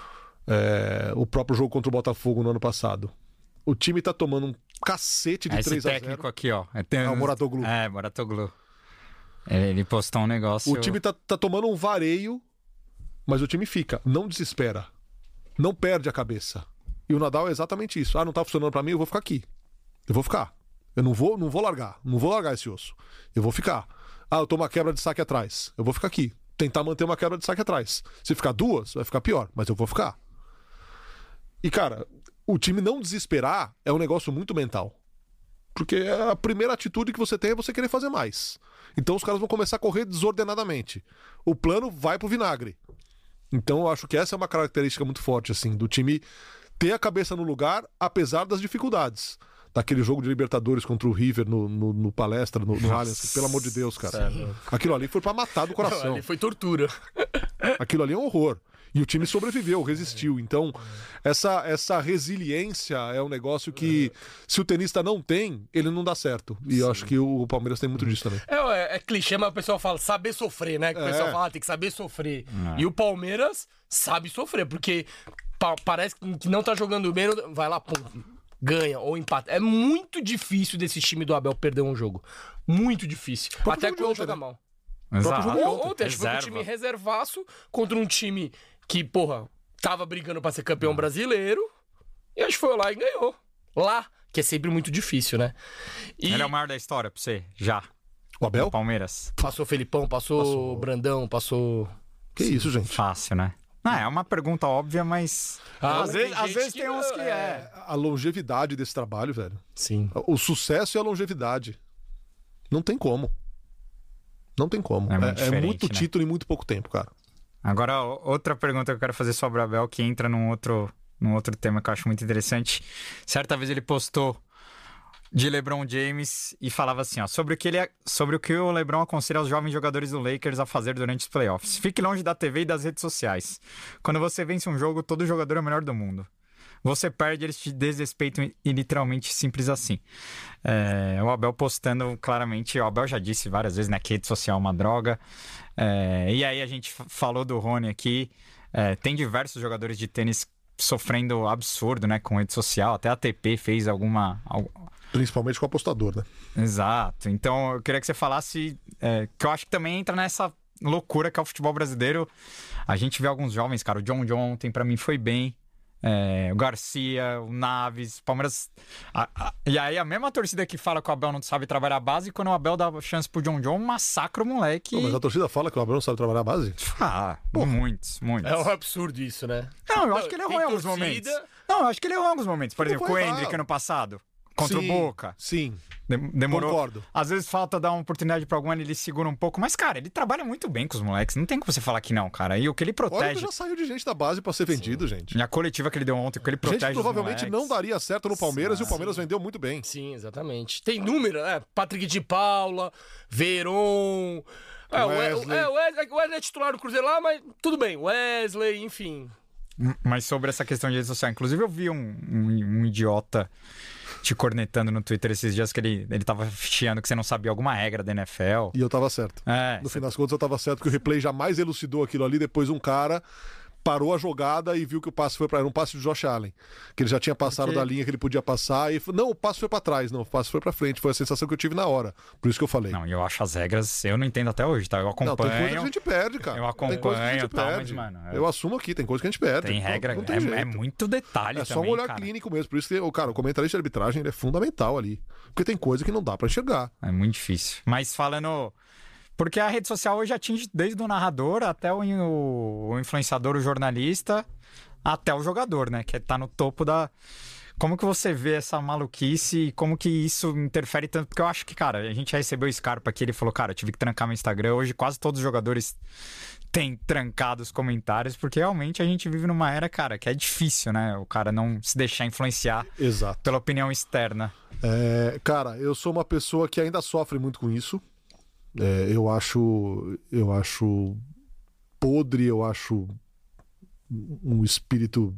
É, o próprio jogo contra o Botafogo no ano passado. O time tá tomando um cacete de Esse três a técnico zero. aqui, ó. É, tem- É o Moratoglu. É, Moratoglu. Ele, ele postou um negócio... O time tá, tá tomando um vareio, mas o time fica. Não desespera. Não perde a cabeça. E o Nadal é exatamente isso. Ah, não tá funcionando pra mim, eu vou ficar aqui. Eu vou ficar. Eu não vou, não vou largar. Não vou largar esse osso. Eu vou ficar. Ah, eu tô uma quebra de saque atrás. Eu vou ficar aqui. Tentar manter uma quebra de saque atrás. Se ficar duas, vai ficar pior. Mas eu vou ficar. E, cara, o time não desesperar é um negócio muito mental. Porque a primeira atitude que você tem é você querer fazer mais. Então os caras vão começar a correr desordenadamente. O plano vai pro vinagre. Então eu acho que essa é uma característica muito forte, assim, do time ter a cabeça no lugar, apesar das dificuldades. Daquele jogo de Libertadores contra o River no, no, no palestra, no, no Allianz, que, pelo amor de Deus, cara. Aquilo ali foi pra matar do coração. Ali foi tortura. Aquilo ali é um horror. E o time sobreviveu, resistiu. Então, essa, essa resiliência é um negócio que, se o tenista não tem, ele não dá certo. E eu acho que o Palmeiras tem muito disso também. É, é, é clichê, mas o pessoal fala saber sofrer, né? Que o É. pessoal fala, ah, tem que saber sofrer. E o Palmeiras sabe sofrer, porque pa- parece que não tá jogando bem, vai lá, pum, ganha ou empata. É muito difícil desse time do Abel perder um jogo. Muito difícil. próprio Até jogo de quando ontem, joga né? mal. Exato. jogo de Ou, ontem, acho que foi um Reserva. time reservaço contra um time que, porra, tava brigando pra ser campeão brasileiro. E acho que foi lá e ganhou. Lá, que é sempre muito difícil, né? E Ele é o maior da história pra você, já. O Abel? O Palmeiras. passou Felipão, passou, Passou. Brandão, passou... Que isso, gente? Fácil, né? Não, é uma pergunta óbvia, mas... Ah, às tem vezes, às gente vezes que tem uns não, que é. é. A longevidade desse trabalho, velho. Sim. O sucesso e a longevidade. Não tem como. Não tem como. É É, muito é diferente, muito né? título em muito pouco tempo, cara. Agora, o- outra pergunta que eu quero fazer sobre o Abel, que entra num outro, num outro tema que eu acho muito interessante. Certa vez ele postou de LeBron James e falava assim, ó, sobre o que, ele, sobre o que o LeBron aconselha aos jovens jogadores do Lakers a fazer durante os playoffs. Fique longe da T V e das redes sociais. Quando você vence um jogo, todo jogador é o melhor do mundo. você perde, eles te desrespeitam e literalmente simples assim. É, o Abel postando claramente, o Abel já disse várias vezes, né, que rede social é uma droga. É, e aí a gente falou do Rony aqui, é, tem diversos jogadores de tênis sofrendo absurdo, né, com rede social, até a A T P fez alguma... Principalmente com o apostador, né? Exato. Então eu queria que você falasse, é, que eu acho que também entra nessa loucura que é o futebol brasileiro. A gente vê alguns jovens, cara, o John John ontem pra mim foi bem, é, o Garcia, o Naves, o Palmeiras... A, a, e aí a mesma torcida que fala que o Abel não sabe trabalhar a base, quando o Abel dá chance pro John John, massacra o moleque. Não, mas a torcida fala que o Abel não sabe trabalhar a base? Ah, muitos, muitos. É um absurdo isso, né? Não, eu acho que ele errou em alguns torcida... momentos. Não, eu acho que ele errou em alguns momentos. Por exemplo, com o Hendrick ano passado. Contra sim, o Boca. Sim. Demorou. Concordo. Às vezes falta dar uma oportunidade pra algum, ele segura um pouco. Mas, cara, ele trabalha muito bem com os moleques. Não tem como você falar que não, cara. E o que ele protege... Olha que já saiu de gente da base pra ser vendido, sim, gente. E a coletiva que ele deu ontem, o que ele protege gente provavelmente não daria certo no Palmeiras, sim, e o Palmeiras sim. vendeu muito bem. Sim, exatamente. Tem número, né? Patrick de Paula, Veron... É, Wesley. É, o Wesley, o Wesley é titular do Cruzeiro lá, mas tudo bem. Wesley, enfim... Mas sobre essa questão de rede social, inclusive eu vi um, um, um idiota te cornetando no Twitter esses dias que ele, ele tava chiando que você não sabia alguma regra da N F L. E eu tava certo. É, no você... fim das contas eu tava certo, porque o replay jamais elucidou aquilo ali. Depois um cara parou a jogada e viu que o passe foi para era um passe de Josh Allen, que ele já tinha passado porque... da linha que ele podia passar e não, o passe foi para trás, não, o passe foi para frente. Foi a sensação que eu tive na hora. Por isso que eu falei. Não, eu acho as regras, eu não entendo até hoje, tá? Eu acompanho. Não, tem coisa que a gente perde, cara. Eu acompanho, tem coisa que a gente tal, perde. Mas, mano, eu... eu assumo aqui, tem coisa que a gente perde. Tem regra, não, não tem é, é muito detalhe é também, só um olhar cara. clínico mesmo. Por isso que o cara, o comentarista de arbitragem ele é fundamental ali, porque tem coisa que não dá para enxergar. É muito difícil. Mas falando porque a rede social hoje atinge desde o narrador até o, o, o influenciador, o jornalista, até o jogador, né? Que tá no topo da... Como que você vê essa maluquice e como que isso interfere tanto? Porque eu acho que, cara, a gente já recebeu o Scarpa aqui, ele falou, cara, eu tive que trancar meu Instagram. Hoje quase todos os jogadores têm trancado os comentários, porque realmente a gente vive numa era, cara, que é difícil, né? O cara não se deixar influenciar Exato. pela opinião externa. É, cara, eu sou uma pessoa que ainda sofre muito com isso. É, eu acho... Eu acho podre, eu acho um espírito...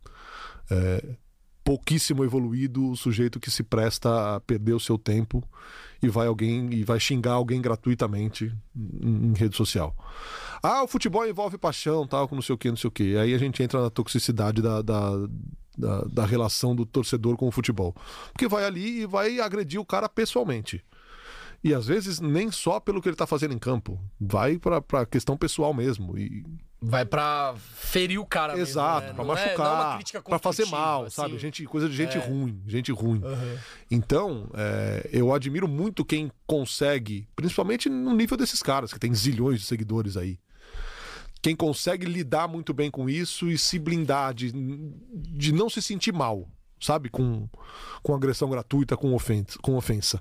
É, pouquíssimo evoluído, o sujeito que se presta a perder o seu tempo e vai alguém e vai xingar alguém gratuitamente em, em rede social. Ah, o futebol envolve paixão, tal, com não sei o que, não sei o que. Aí a gente entra na toxicidade da, da, da, da relação do torcedor com o futebol. Porque vai ali e vai agredir o cara pessoalmente. E às vezes nem só pelo que ele tá fazendo em campo. Vai pra, pra questão pessoal mesmo. E... Vai pra ferir o cara mesmo, Exato, né? pra não machucar, é, é pra fazer mal, assim. sabe? Gente, coisa de gente É. ruim, gente ruim. Uhum. Então, é, eu admiro muito quem consegue, principalmente no nível desses caras, que tem zilhões de seguidores aí. Quem consegue lidar muito bem com isso e se blindar de, de não se sentir mal, sabe? Com, com agressão gratuita, com ofensa. Com ofensa.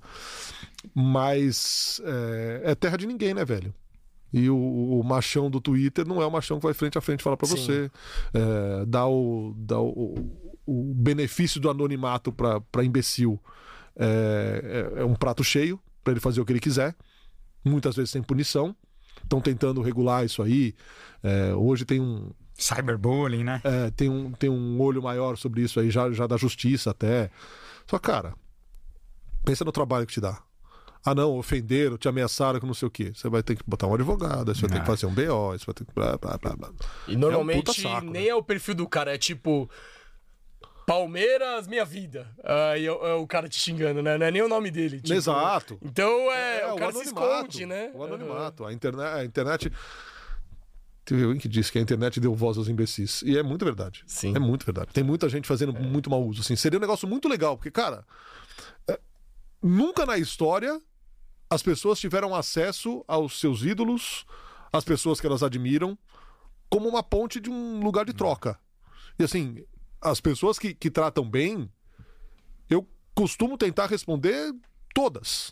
Mas é, é terra de ninguém, né, velho? E o, o machão do Twitter não é o machão que vai frente a frente falar pra você. É, dá o, dá o, o benefício do anonimato pra, pra imbecil. É, é, é um prato cheio pra ele fazer o que ele quiser. Muitas vezes sem punição. Estão tentando regular isso aí. É, hoje tem um... Cyberbullying, né? É, tem, um, tem um olho maior sobre isso aí, já, já da justiça até. Só, cara, pensa no trabalho que te dá. Ah, não, ofenderam, te ameaçaram com não sei o quê. Você vai ter que botar um advogado, você vai ter que fazer um B O, você vai ter que... Blá, blá, blá, blá. E normalmente é um puta saco, nem né? é o perfil do cara, é tipo... Palmeiras, minha vida. Aí é, é o cara te xingando, né? Não é nem o nome dele. Tipo, Exato. Então é, É, o cara se esconde, né? O anonimato. A internet... A internet... Teve alguém que disse que a internet deu voz aos imbecis. E é muito verdade. Sim. É muito verdade. Tem muita gente fazendo é. muito mau uso. Assim. Seria um negócio muito legal, porque, cara, é... nunca na história as pessoas tiveram acesso aos seus ídolos, às pessoas que elas admiram, como uma ponte de um lugar de troca. E assim, as pessoas que, que tratam bem, eu costumo tentar responder todas.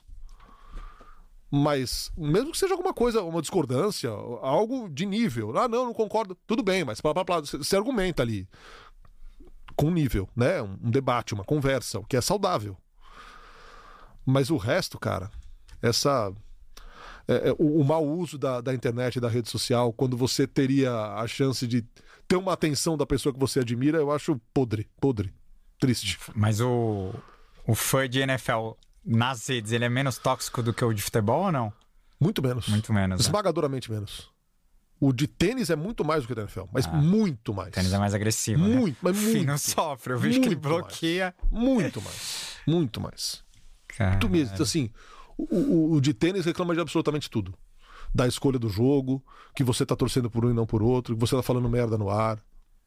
Mas, mesmo que seja alguma coisa, uma discordância, algo de nível. Ah, não, não concordo. Tudo bem, mas blá, blá, blá, você argumenta ali. Com nível, né? Um, um debate, uma conversa, o que é saudável. Mas o resto, cara, essa... é, o, o mau uso da, da internet e da rede social, quando você teria a chance de ter uma atenção da pessoa que você admira, eu acho podre, podre, triste. Mas o, o fã de N F L nas redes, ele é menos tóxico do que o de futebol ou não? Muito menos. Muito menos, né? Esmagadoramente menos. O de tênis é muito mais do que o da N F L, mas ah, muito mais. O tênis é mais agressivo, muito, né? Mas muito. Não sofre, eu vejo que ele bloqueia. Mais. Muito mais, muito mais. Caralho. Tu mesmo, assim, o, o, o de tênis reclama de absolutamente tudo. Da escolha do jogo, que você tá torcendo por um e não por outro, que você tá falando merda no ar.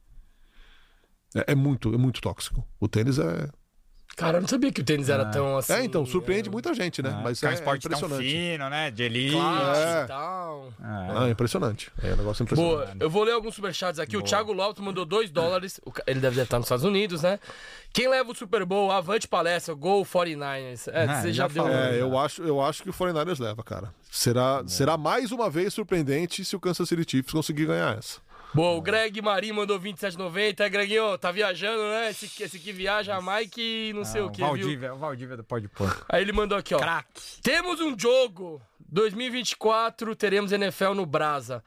É, é muito, é muito tóxico. O tênis é... Cara, eu não sabia que o tênis era ah. tão assim. É, então, surpreende é... muita gente, né? Ah, Mas é um é, esporte é impressionante. tão fino, né? De elite. Classe É. e tal. Ah, é impressionante. É um negócio impressionante. Boa, eu vou ler alguns superchats aqui. Boa. O Thiago Lopes mandou dois dólares. Ele deve estar nos Estados Unidos, né? Quem leva o Super Bowl? Avante palestra, Gol quarenta e nine ers. É, Ah, você já, já deu. falou. É, eu acho, eu acho que o quarenta e nine ers leva, cara. Será, será mais uma vez surpreendente se o Kansas City Chiefs conseguir ganhar essa. Boa, o Greg Marim mandou vinte e sete reais e noventa centavos. É, Greginho, tá viajando, né? Esse, esse que viaja, Mike e não sei Ah, o que, Valdívia, viu? o Valdívia do Pode Porco. Aí ele mandou aqui, ó. Craque. Temos um jogo. dois mil e vinte e quatro, teremos N F L no Brasa.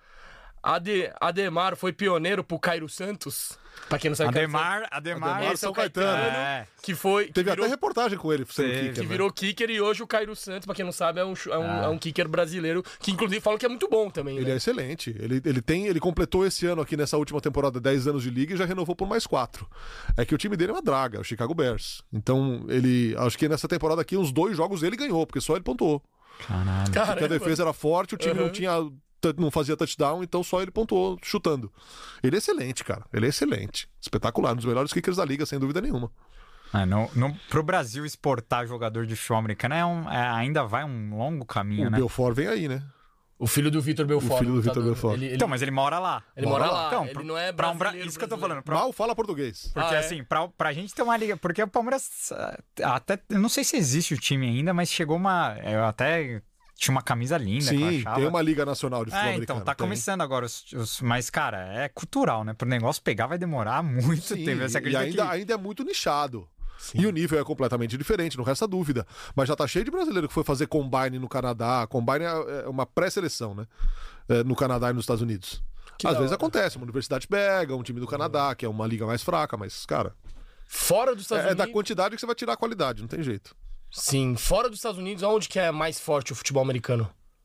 Ade, Ademar foi pioneiro pro Cairo Santos. Pra quem não sabe, Ademar, Ademar, Ademar esse é o São Caetano. Caetano, É. que foi... que Teve virou, até reportagem com ele sendo Teve. kicker, que né? virou kicker e hoje o Cairo Santos, pra quem não sabe, é um, é um, Ah. é um kicker brasileiro, que inclusive falam que é muito bom também, Ele né? é excelente. Ele, ele, tem, ele completou esse ano aqui nessa última temporada dez anos de liga e já renovou por mais quatro. É que o time dele é uma draga, é o Chicago Bears. Então, ele. Acho que nessa temporada aqui, uns dois jogos ele ganhou, porque só ele pontuou. Caralho. Porque a Caramba. defesa era forte, o time Uhum. não tinha. Não fazia touchdown, então só ele pontuou chutando. Ele é excelente, cara. Ele é excelente. Espetacular. Um dos melhores kickers da liga, sem dúvida nenhuma. É, no, no, pro Brasil exportar jogador de futebol americano é um, é, ainda vai um longo caminho, O né? Belfort vem aí, né? O filho do Vitor Belfort. O filho do lutador. Vitor Belfort. Ele, ele, Então, mas ele mora lá. ele mora lá. Então, ele pro- não é pra um bra- brasileiro, Isso que eu tô brasileiro. falando. Pra, Mal fala português. porque Ah, é? assim, pra, pra gente ter uma liga... Porque o Palmeiras ah, até... Eu não sei se existe o time ainda, mas chegou uma... Eu até... Tinha uma camisa linda que eu Sim, achava. tem uma liga nacional de futebol É, americano. então, tá tem. começando agora. Os, os- mas, cara, é cultural, né? Pro negócio pegar vai demorar muito Sim, tempo. Você e acredita ainda, que... ainda é muito nichado. E o nível é completamente diferente, não resta dúvida. Mas já tá cheio de brasileiro que foi fazer combine no Canadá. Combine é é uma pré-seleção, né? É, no Canadá e nos Estados Unidos. Que Às da vezes hora. acontece, uma universidade pega, um time do Canadá, que é uma liga mais fraca, mas, cara, Fora dos Estados é, é Unidos... da quantidade que você vai tirar a qualidade, não tem jeito. Sim, fora dos Estados Unidos, onde que é mais forte o futebol americano?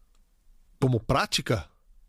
Como prática,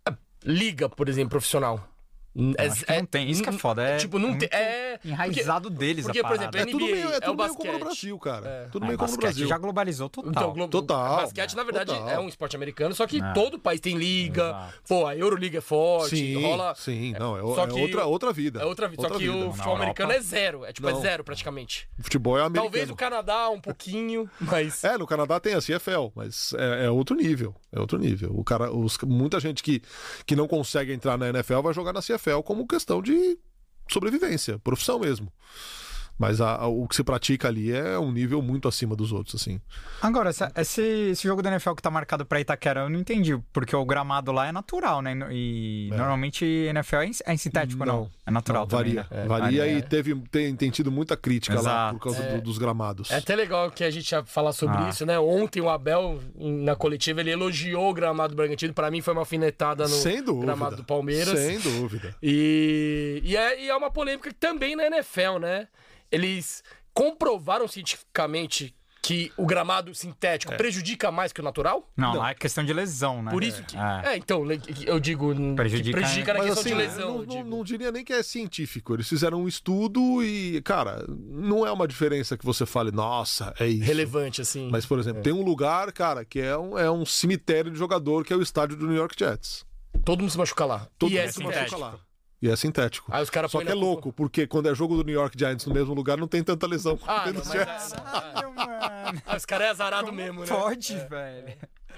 Liga, por exemplo, profissional. É, acho que não tem. Isso que é foda, é- tipo, não é tem. muito É. enraizado deles Porque, a por exemplo, parada. é tudo N B A meio, é é tudo o meio como no basquete. Brasil, cara. É. Tudo Ah, meio como no basquete Brasil. já globalizou total. Então, Globo, Total, basquete, na verdade, total. é um esporte americano, só que É. todo país tem liga. Exato. Pô, a Euroliga é forte, Sim, rola. sim, não, é, só é que outra, outra vida. É outra vida. Só que vida. o Na futebol Europa- americano é zero. É tipo, é Não. zero praticamente. O futebol é americano. Talvez o Canadá um pouquinho, mas. É, no Canadá tem a C F L, mas é, é outro nível. É outro nível. O cara, os, muita gente que, que não consegue entrar na N F L vai jogar na C F L como questão de sobrevivência, profissão mesmo. Mas a- a- o que se pratica ali é um nível muito acima dos outros, assim. Agora, essa- esse, esse jogo da N F L que tá marcado pra Itaquera, eu não entendi, porque o gramado lá é natural, né? E É. normalmente N F L é em- é em sintético, não? É natural Não, também, varia. né? Varia Varia, e é. teve, tem, tem tido muita crítica lá Exato. por causa do- dos gramados. É até legal que a gente ia falar sobre Ah. isso, né? Ontem o Abel, em- na coletiva, ele elogiou o gramado do Bragantino. Pra mim foi uma alfinetada no Sem dúvida. gramado do Palmeiras. Sem dúvida. E, e, é, e é uma polêmica também na N F L, né? Eles comprovaram cientificamente que o gramado sintético prejudica mais que o natural? Não, lá é questão de lesão, né? Por isso que. É. É, então, eu digo. Prejudica, que prejudica na Mas questão assim, de lesão. não, eu não- digo. não diria nem que é científico. Eles fizeram um estudo e, cara, não é uma diferença que você fale, nossa, é isso. Relevante, assim. Mas, por exemplo, tem um lugar, cara, que é um, é um cemitério de jogador, que é o estádio do New York Jets. Todo mundo se machuca lá. Todo e é mundo se machuca sintético. lá. E é sintético. Aí os caras Só põem que é na louco, porque quando é jogo do New York Giants no mesmo lugar, não tem tanta lesão quanto Ah, tem não, nos mas. Jets. É, Caralho, mano. ah, os caras é azarado mesmo, né? Pode, velho.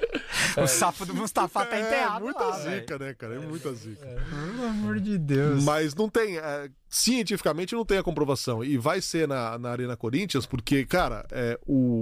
O sapo do Mustafa tá É, enterrado muita lá, velho. zica, né, cara? É muita zica. Pelo amor de Deus. Mas não tem, é, cientificamente não tem a comprovação. E vai ser na, na Arena Corinthians, porque, cara, é, o,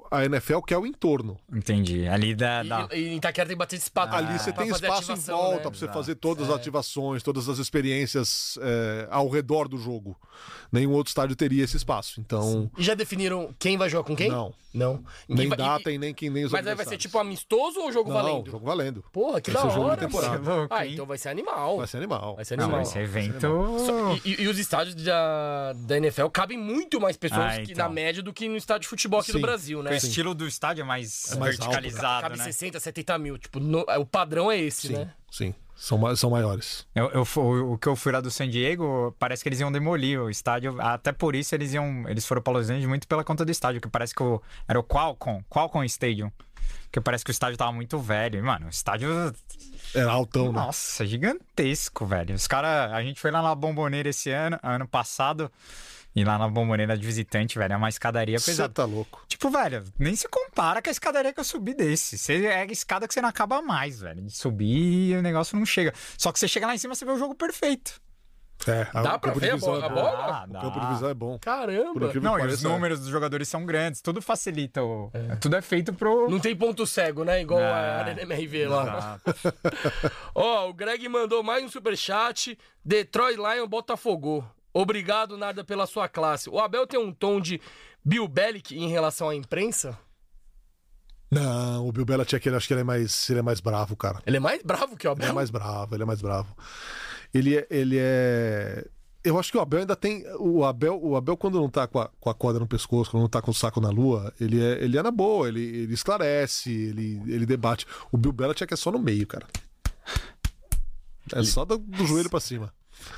a N F L quer o entorno. Entendi. Ali da... da... E, e em Itaquera tem bastante espaço. Ali pra você tem fazer espaço em ativação, volta né? pra você Exato. fazer todas as ativações, todas as experiências é, ao redor do jogo. Nenhum outro estádio teria esse espaço. Então, E já definiram quem vai jogar com quem? Não. Não. nem E vai- data e- e nem quem nem os Mas aí vai ser adversários. tipo amistoso ou jogo Não, valendo? jogo valendo. Porra, que Vai da ser jogo de hora, temporada. mano. Louco, Ah, hein? então vai ser animal. Vai ser animal. Vai ser Não, animal. esse evento... Só- E, e os estádios da, da N F L cabem muito mais pessoas Ah, que, então. na média do que no estádio de futebol aqui Sim. do Brasil, né? O estilo do estádio é mais, É mais alto, verticalizado, Cabe né? sessenta, setenta mil. Tipo, no- o padrão é esse, Sim, né? sim. São, ma- são maiores. Eu, eu, fu- o que eu fui lá do San Diego, parece que eles iam demolir o estádio. Até por isso eles iam. Eles foram para Los Angeles muito pela conta do estádio, que parece que o, era o Qualcomm, Qualcomm Stadium. Porque parece que o estádio tava muito velho. E, mano, o estádio. Era altão, né? Nossa, gigantesco, velho. Os caras. A gente foi lá na Bombonera esse ano, ano passado. E lá na Bombonera de visitante, velho, é uma escadaria Você pesada. tá louco. Tipo, velho, nem se compara com a escadaria que eu subi desse. Você é a escada que você não acaba mais, velho. De subir e o negócio não chega. Só que você chega lá em cima e você vê o jogo perfeito. É, a- Dá o pra campo de ver a visão bola- é a bom. bola? Ah, O dá. campo de visão é bom. Por Caramba. incrível que Não, e os pareça, é. números dos jogadores são grandes, tudo facilita o. Tudo é feito pro. Não tem ponto cego, né? Igual É. a Arena M R V lá. Ó, o Greg mandou mais um superchat. Detroit Lion Botafogo. Obrigado, Narda, pela sua classe. O Abel tem um tom de Bill Belichick em relação à imprensa? Não, o Bill Belichick, ele acho que ele é mais, ele é mais bravo, cara. Ele é mais bravo que o Ele Abel? é mais bravo, ele é mais bravo. Ele é, ele é... Eu acho que o Abel ainda tem... O Abel, o Abel quando não tá com a, com a corda no pescoço, quando não tá com o saco na lua, ele é, ele é na boa, ele, ele esclarece, ele, ele debate. O Bill Belichick é só no meio, cara. É só do, do joelho pra cima.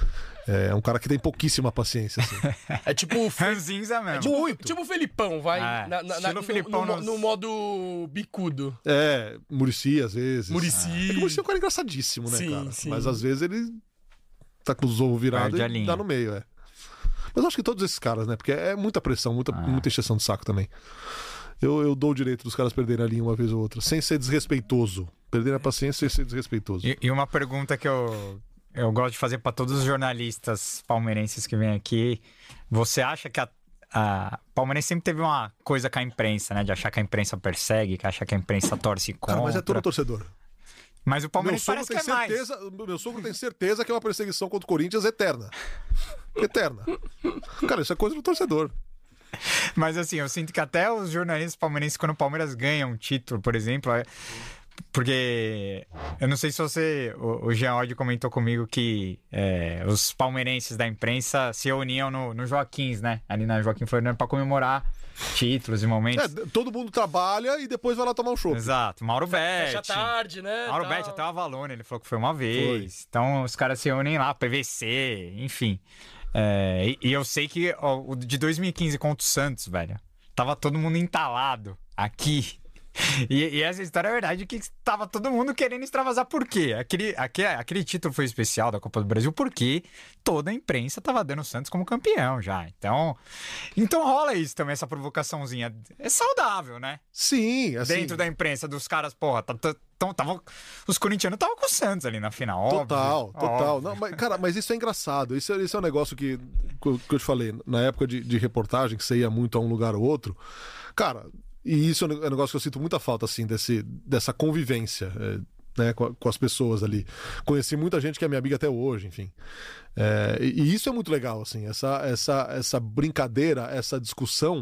É um cara que tem pouquíssima paciência, assim. É tipo o Fe- Ranzinza mesmo. tipo, Muito. tipo o Felipão, vai. É, na- na- estilo no, Felipão no, nos- no modo bicudo. É, Muricy às vezes. Muricy. É que o Muricy é um cara engraçadíssimo, né, Sim, cara? sim. Mas às vezes ele tá com os ovos virados Perde a e linha. dá no meio, é. Mas eu acho que todos esses caras, né? Porque é muita pressão, muita, Ah. muita encheção de saco também. Eu, eu dou o direito dos caras perderem a linha uma vez ou outra, sem ser desrespeitoso. Perderem a paciência sem ser desrespeitoso. E, e uma pergunta que eu, eu gosto de fazer para todos os jornalistas palmeirenses que vêm aqui. Você acha que a, a Palmeirense sempre teve uma coisa com a imprensa, né? De achar que a imprensa persegue, que acha que a imprensa torce contra. Cara, mas é todo torcedor. Mas o Meu Palmeirense sogro, parece que tem é mais. certeza, meu sogro tem certeza que é uma perseguição contra o Corinthians eterna. Eterna. Cara, isso é coisa do torcedor. Mas assim, eu sinto que até os jornalistas palmeirenses, quando o Palmeiras ganha um título, por exemplo, é... porque eu não sei se você, o, o Jean Oddi comentou comigo que é, os palmeirenses da imprensa se uniam no, no Joaquins, né? Ali na Joaquim Floriano para comemorar títulos e momentos. É, todo mundo trabalha e depois vai lá tomar um chopp. Exato, Mauro Betti. Fecha tarde, né? Mauro tal. Betti, até o Avalone, ele falou que foi uma vez. Então os caras se unem lá, P V C, enfim. É, e, e eu sei que ó, o de dois mil e quinze contra o Santos, velho, tava todo mundo entalado aqui. E, e essa história é verdade, que tava todo mundo querendo extravasar. Por quê? Aquele, aquele, aquele título foi especial da Copa do Brasil porque toda a imprensa tava dando o Santos como campeão já. Então, então rola isso também, essa provocaçãozinha. É saudável, né? Sim, assim. Dentro da imprensa dos caras, porra, tá, tá, tão, tava, os corintianos estavam com o Santos ali na final, óbvio. Total, total. óbvio. Não, mas, cara, mas isso é engraçado. Isso, é- isso é um negócio que, que eu que eu te falei. Na época de, de reportagem, que você ia muito a um lugar ou outro. Cara, e isso é um negócio que eu sinto muita falta, assim, desse, dessa convivência, é, né, com, a- com as pessoas ali. Conheci muita gente que é minha amiga até hoje, enfim. É, e, e isso é muito legal, assim, essa, essa, essa brincadeira, essa discussão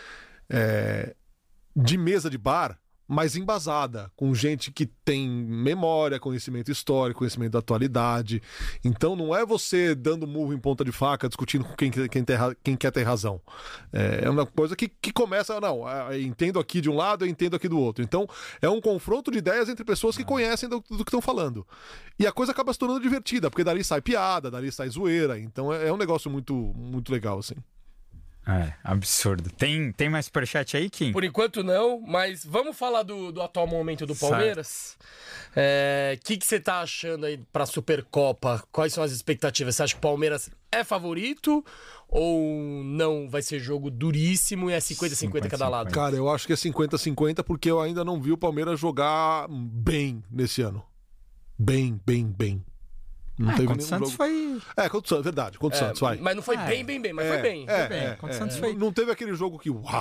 é, de mesa de bar, mas embasada, com gente que tem memória, conhecimento histórico, conhecimento da atualidade. Então não é você dando murro em ponta de faca, discutindo com quem, quem, tem, ra- quem quer ter razão. É, é uma coisa que, que começa, não, ah, eu entendo aqui de um lado, eu entendo aqui do outro. Então é um confronto de ideias entre pessoas que conhecem do, do que estão falando. E a coisa acaba se tornando divertida, porque dali sai piada, dali sai zoeira. Então é, é um negócio muito, muito legal, assim. É, absurdo. Tem, tem mais superchat aí, Kim? Por enquanto não, mas vamos falar do, do atual momento do Palmeiras. O que que você tá achando aí pra Supercopa? Quais são as expectativas? Você acha que o Palmeiras é favorito ou não vai ser jogo duríssimo e é cinquenta a cinquenta cada lado? Cara, eu acho que é cinquenta a cinquenta porque eu ainda não vi o Palmeiras jogar bem nesse ano. Bem, bem, bem. Não Ah, teve contra o nenhum Santos jogo. foi... É, contra o Santos, verdade, contra o É, Santos, vai. Mas não foi Ah, bem, é. bem, bem, mas É, foi bem. é, foi bem. é, Contra o é. Santos foi- Não teve aquele jogo que, uau,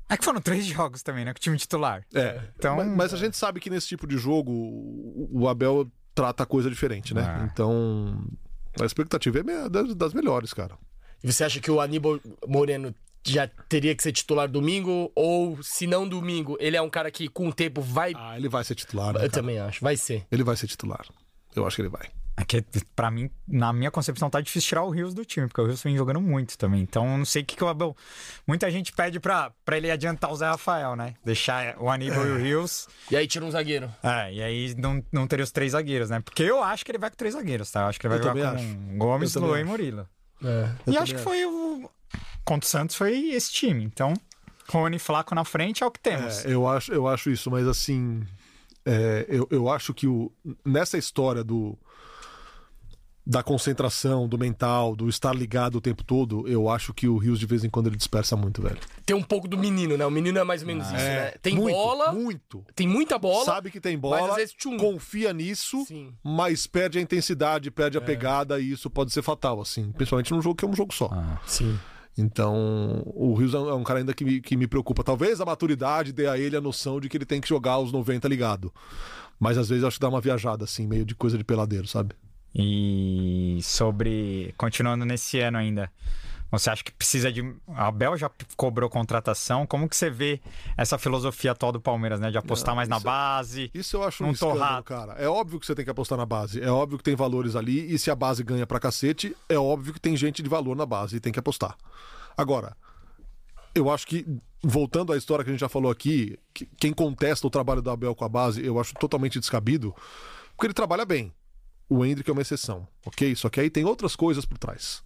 É que foram três jogos também, né? Com o time titular. É, Então- mas, mas a gente sabe que nesse tipo de jogo o o Abel trata a coisa diferente, né? É. Então a expectativa é me- das, das melhores, cara. E você acha que o Aníbal Moreno já teria que ser titular domingo? Ou, se não domingo, ele é um cara que com o tempo vai... Ah, ele vai ser titular, né, Eu cara? também acho, vai ser. Ele vai ser titular. Eu acho que ele vai. É que, pra mim, na minha concepção, tá difícil tirar o Rios do time, porque o Rios vem jogando muito também. Então, eu não sei o que, que o Abel... Muita gente pede pra, pra ele adiantar o Zé Rafael, né? Deixar o Aníbal e o Rios. E aí tira um zagueiro. É, e aí não, não teria os três zagueiros, né? Porque eu acho que ele vai com três zagueiros, tá? Eu acho que ele vai Eu jogar também com acho. Gomes, Eu também Luan e acho. Murilo. É. E acho que foi o... Contra o Santos foi esse time. Então, Rony e Flaco na frente é o que temos. É, eu, acho, eu acho isso, mas assim. é, eu, eu acho que o, nessa história do. Da concentração, do mental, do estar ligado o tempo todo, eu acho que o Rios de vez em quando ele dispersa muito, velho. Tem um pouco do menino, né? O menino é mais ou menos isso, né? Tem muito, bola, Muito. tem muita bola. Sabe que tem bola, mas às vezes, tchum. confia nisso, Sim. mas perde a intensidade, perde a pegada, e isso pode ser fatal, assim. Principalmente num jogo que é um jogo só. Sim. Então, o Rios é um cara ainda que me, que me preocupa. Talvez a maturidade dê a ele a noção de que ele tem que jogar os noventa ligado. Mas às vezes eu acho que dá uma viajada, assim, meio de coisa de peladeiro, sabe? E sobre... Continuando nesse ano ainda, você acha que precisa de... A Abel já cobrou contratação. Como que você vê essa filosofia atual do Palmeiras, né? De apostar Não, mais na isso é- base. Isso eu acho um Não escândalo, torrar. cara. É óbvio que você tem que apostar na base. É óbvio que tem valores ali. E se a base ganha pra cacete, é óbvio que tem gente de valor na base e tem que apostar. Agora, eu acho que, voltando à história que a gente já falou aqui, que quem contesta o trabalho do Abel com a base, eu acho totalmente descabido, porque ele trabalha bem. O Endrick é uma exceção, ok? Só que aí tem outras coisas por trás.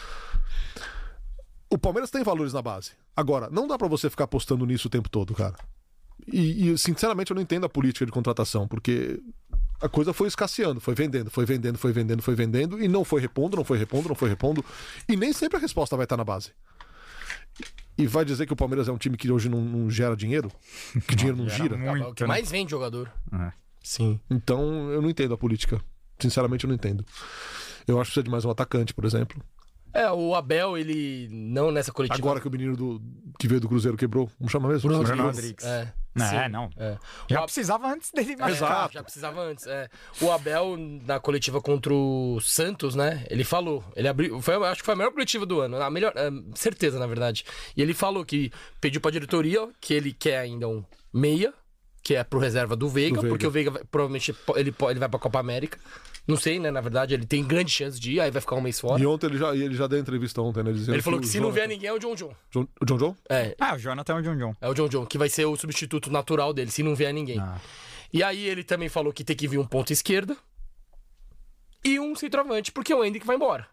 O Palmeiras tem valores na base. Agora, não dá pra você ficar apostando nisso o tempo todo, cara. E, e, sinceramente, eu não entendo a política de contratação, porque a coisa foi escasseando, foi vendendo, foi vendendo, foi vendendo, foi vendendo, e não foi repondo, não foi repondo, não foi repondo. E nem sempre a resposta vai estar na base. E vai dizer que o Palmeiras é um time que hoje não, não gera dinheiro? Que dinheiro não gira? muito, o que né? mais vende jogador. É. Sim. Então, eu não entendo a política. Sinceramente, eu não entendo. Eu acho que precisa de mais um atacante, por exemplo. É, o Abel, ele não nessa coletiva... Agora que o menino do, que veio do Cruzeiro quebrou, vamos chamar mesmo? Bruno Bruno Rodrigues. Rodrigues. É. Não, Sim. é, não. É. Já O Ab- precisava antes dele machucar. Exato. Já precisava antes, é. O Abel, na coletiva contra o Santos, né? Ele falou. Ele abriu. Foi, acho que foi a melhor coletiva do ano. A melhor. é, certeza, na verdade. E ele falou que pediu pra diretoria que ele quer ainda um meia, que é pro reserva do Veiga, Do Veiga. porque o Veiga vai- provavelmente po- ele, po- ele vai pra Copa América. Não sei, né? Na verdade, ele tem grande chance de ir, aí vai ficar um mês fora. E ontem ele já, ele já deu entrevista ontem, né? Dizendo Ele falou que o se não Jonathan- vier ninguém é o John John. John, o John John? É, Ah, o Jonathan é o John John. é o John John, que vai ser o substituto natural dele, se não vier ninguém. Ah. E aí ele também falou que tem que vir um ponto esquerda e um centroavante, porque o Endrick vai embora.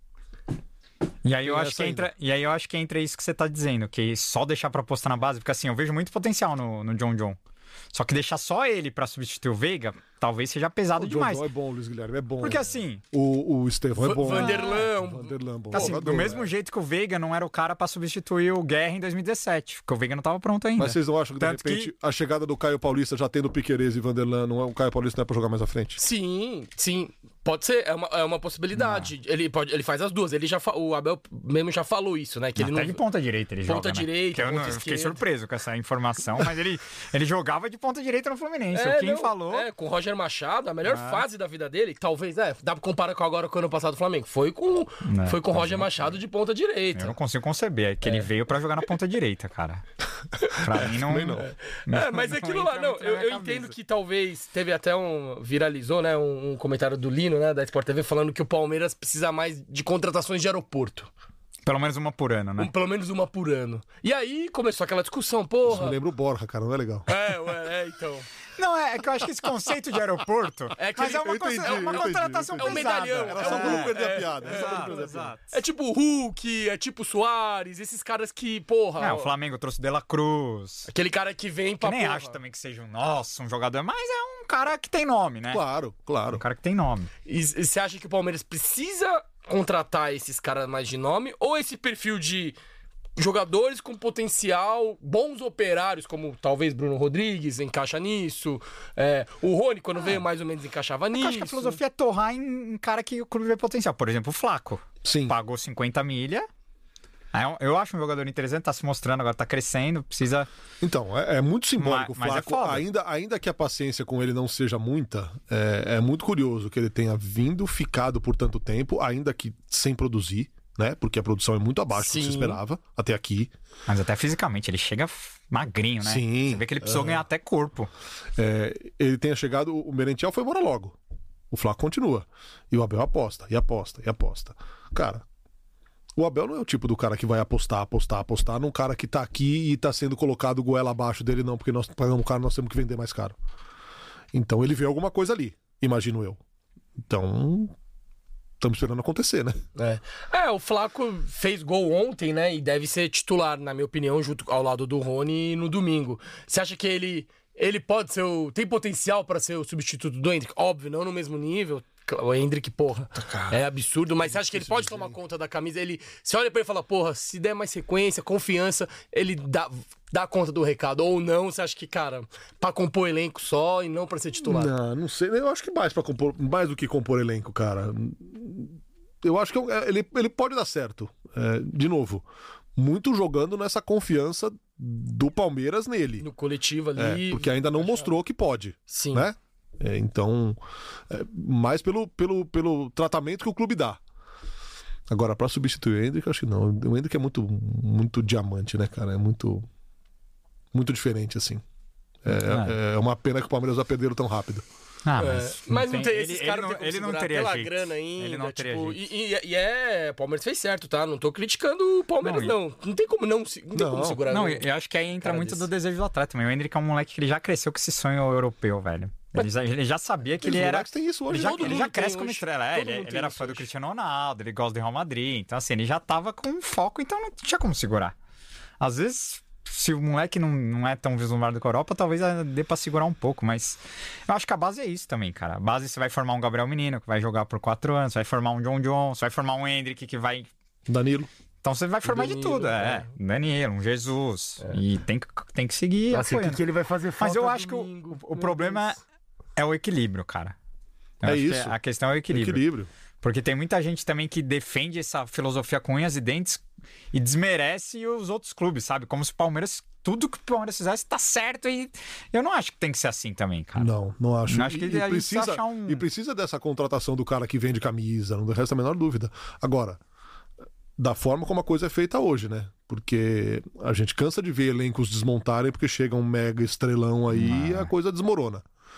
E aí eu Tem acho essa que entra, e aí eu acho que entra isso que você tá dizendo, que só deixar pra apostar na base, porque assim, eu vejo muito potencial no, no John John. Só que deixar só ele pra substituir o Veiga, talvez seja pesado O John demais. John é bom, Luiz Guilherme, é bom. Porque assim, O, o Estevão é Va- bom. Vanderlan, um- Vanderlan, bom. assim, jogador, do mesmo é. jeito que o Veiga não era o cara pra substituir o Guerra em dois mil e dezessete, porque o Veiga não tava pronto ainda. Mas vocês não acham que, de Tanto repente, que- a chegada do Caio Paulista já tendo Piquerez e Vanderlan, não é, o Caio Paulista não é pra jogar mais à frente? Sim, sim. Pode ser, é uma, é uma possibilidade. Ele, pode, ele faz as duas. Ele já fa- o Abel mesmo já falou isso, né? Que ele Até não... de ponta direita ele Ponta joga, né? direita, Que eu, não- ponta eu fiquei esquerda. surpreso com essa informação, mas ele, ele jogava de ponta direita no Fluminense. É, o Kim não, falou... É, com o Roger Machado, a melhor Ah. fase da vida dele, talvez, é, dá pra comparar com agora com o ano passado do Flamengo. Foi com, Né, foi com o tá Roger bem. Machado de ponta direita. Eu não consigo conceber, é que ele veio pra jogar na ponta direita, cara. Pra mim não... Também não. É, mas não aquilo lá, entra não, muito na eu, minha eu cabeça. entendo que talvez teve até um. Viralizou, né? Um, um comentário do Lino, né? Da Sport T V, falando que o Palmeiras precisa mais de contratações de aeroporto. Pelo menos uma por ano, Um- né? pelo menos uma por ano. E aí começou aquela discussão, Isso porra. me lembra o Borja, cara, não é legal. É, ué, é, então. Não, é, é que eu acho que esse conceito de aeroporto... É que mas ele- é uma, eu entendi, conce- é uma eu entendi, contratação eu entendi. pesada. É um medalhão, Era só pra não É, perder é, a piada. era só pra não Exato, perder a piada. exato. É tipo o Hulk, é tipo o Soares, esses caras que, porra. É, o Flamengo trouxe o De La Cruz. Aquele cara que vem Que pra. nem porra. acho também que seja um, nossa, um jogador, mas é um cara que tem nome, né? Claro, claro. Um cara que tem nome. E e você acha que o Palmeiras precisa contratar esses caras mais de nome? Ou esse perfil de jogadores com potencial, bons operários, como talvez Bruno Rodrigues encaixa nisso, é, o Rony, quando veio, mais ou menos encaixava Eu nisso. acho que a filosofia é torrar em, em cara que o clube vê potencial. Por exemplo, o Flaco. Sim. Pagou cinquenta milha Eu acho um jogador interessante, tá se mostrando agora, tá crescendo, precisa... Então, é, é muito simbólico mas, o Flaco. Mas é ainda, ainda que a paciência com ele não seja muita, é, é muito curioso que ele tenha vindo, ficado por tanto tempo, ainda que sem produzir, né? Porque a produção é muito abaixo Sim. do que se esperava, até aqui. Mas até fisicamente, ele chega magrinho, né? Sim. Você vê que ele precisou uh... ganhar até corpo. É, ele tenha chegado, o Merentiel foi embora logo. O Flaco continua. E o Abel aposta, e aposta, e aposta. Cara... O Abel não é o tipo do cara que vai apostar, apostar, apostar num cara que tá aqui e tá sendo colocado goela abaixo dele, não, porque nós pagamos o cara, nós temos que vender mais caro. Então ele vê alguma coisa ali, imagino eu. Então, estamos esperando acontecer, né? É. é, o Flaco fez gol ontem, né? E deve ser titular, na minha opinião, junto ao lado do Rony no domingo. Você acha que ele, ele pode ser o... tem potencial para ser o substituto do Endrick? Óbvio, não no mesmo nível. O Endrick, porra, Cara, é absurdo, mas você acha que ele pode tomar conta da camisa? Ele, você olha pra ele e fala, porra, se der mais sequência, confiança, ele dá, dá conta do recado, ou não? Você acha que, cara, pra compor elenco só e não pra ser titular? Não, não sei, eu acho que mais pra compor, mais do que compor elenco, cara. Eu acho que ele, ele pode dar certo, é, de novo, muito jogando nessa confiança do Palmeiras nele. No coletivo ali. É, porque ainda não mostrou que pode, Sim. né? É, então, é, mais pelo, pelo, pelo tratamento que o clube dá. Agora, pra substituir o Endrick, eu acho que não. O Endrick é muito, muito diamante, né, cara? É muito, muito diferente, assim. É, é. é uma pena que o Palmeiras vai perder tão rápido. Ah, mas, é, mas não tem, esses ele, caras ele, não, ele não teria pela jeito. grana ainda. Ele não teria tipo, jeito. E, e, e é, o Palmeiras fez certo, tá? Não tô criticando o Palmeiras, não. Não, não tem como não, não, tem não. como segurar. Não, um eu acho que aí entra muito desse. do desejo do atleta também. O Endrick é um moleque que ele já cresceu com esse sonho europeu, velho. Ele já, ele já sabia que ele era. Tem isso hoje. Ele já, Todo ele já mundo cresce tem como hoje. estrela. É, ele, ele era fã do Cristiano Ronaldo, ele gosta do Real Madrid. Então, assim, ele já tava com foco, então não tinha como segurar. Às vezes, se o moleque não, não é tão vislumbrado com a Europa, talvez dê pra segurar um pouco. Mas eu acho que a base é isso também, cara. A base você vai formar um Gabriel Menino, que vai jogar por quatro anos, vai formar um John John, você vai formar um Endrick que vai. Danilo. Então você vai formar Danilo, de tudo, é. é. Danilo, um Jesus. É. E tem que, tem que seguir. Assim, o que, que ele vai fazer falta? Mas eu acho domingo, que o, o problema Deus. é o equilíbrio, cara. Eu é acho isso. Que a questão é o equilíbrio. equilíbrio. Porque tem muita gente também que defende essa filosofia com unhas e dentes e desmerece os outros clubes, sabe? Como se o Palmeiras, tudo que o Palmeiras fizesse tá certo e eu não acho que tem que ser assim também, cara. Não, não acho. Não acho que e, a e, precisa, achar um... e precisa dessa contratação do cara que vende camisa, não resta a menor dúvida. Agora, da forma como a coisa é feita hoje, né? Porque a gente cansa de ver elencos desmontarem porque chega um mega estrelão aí ah. e a coisa desmorona.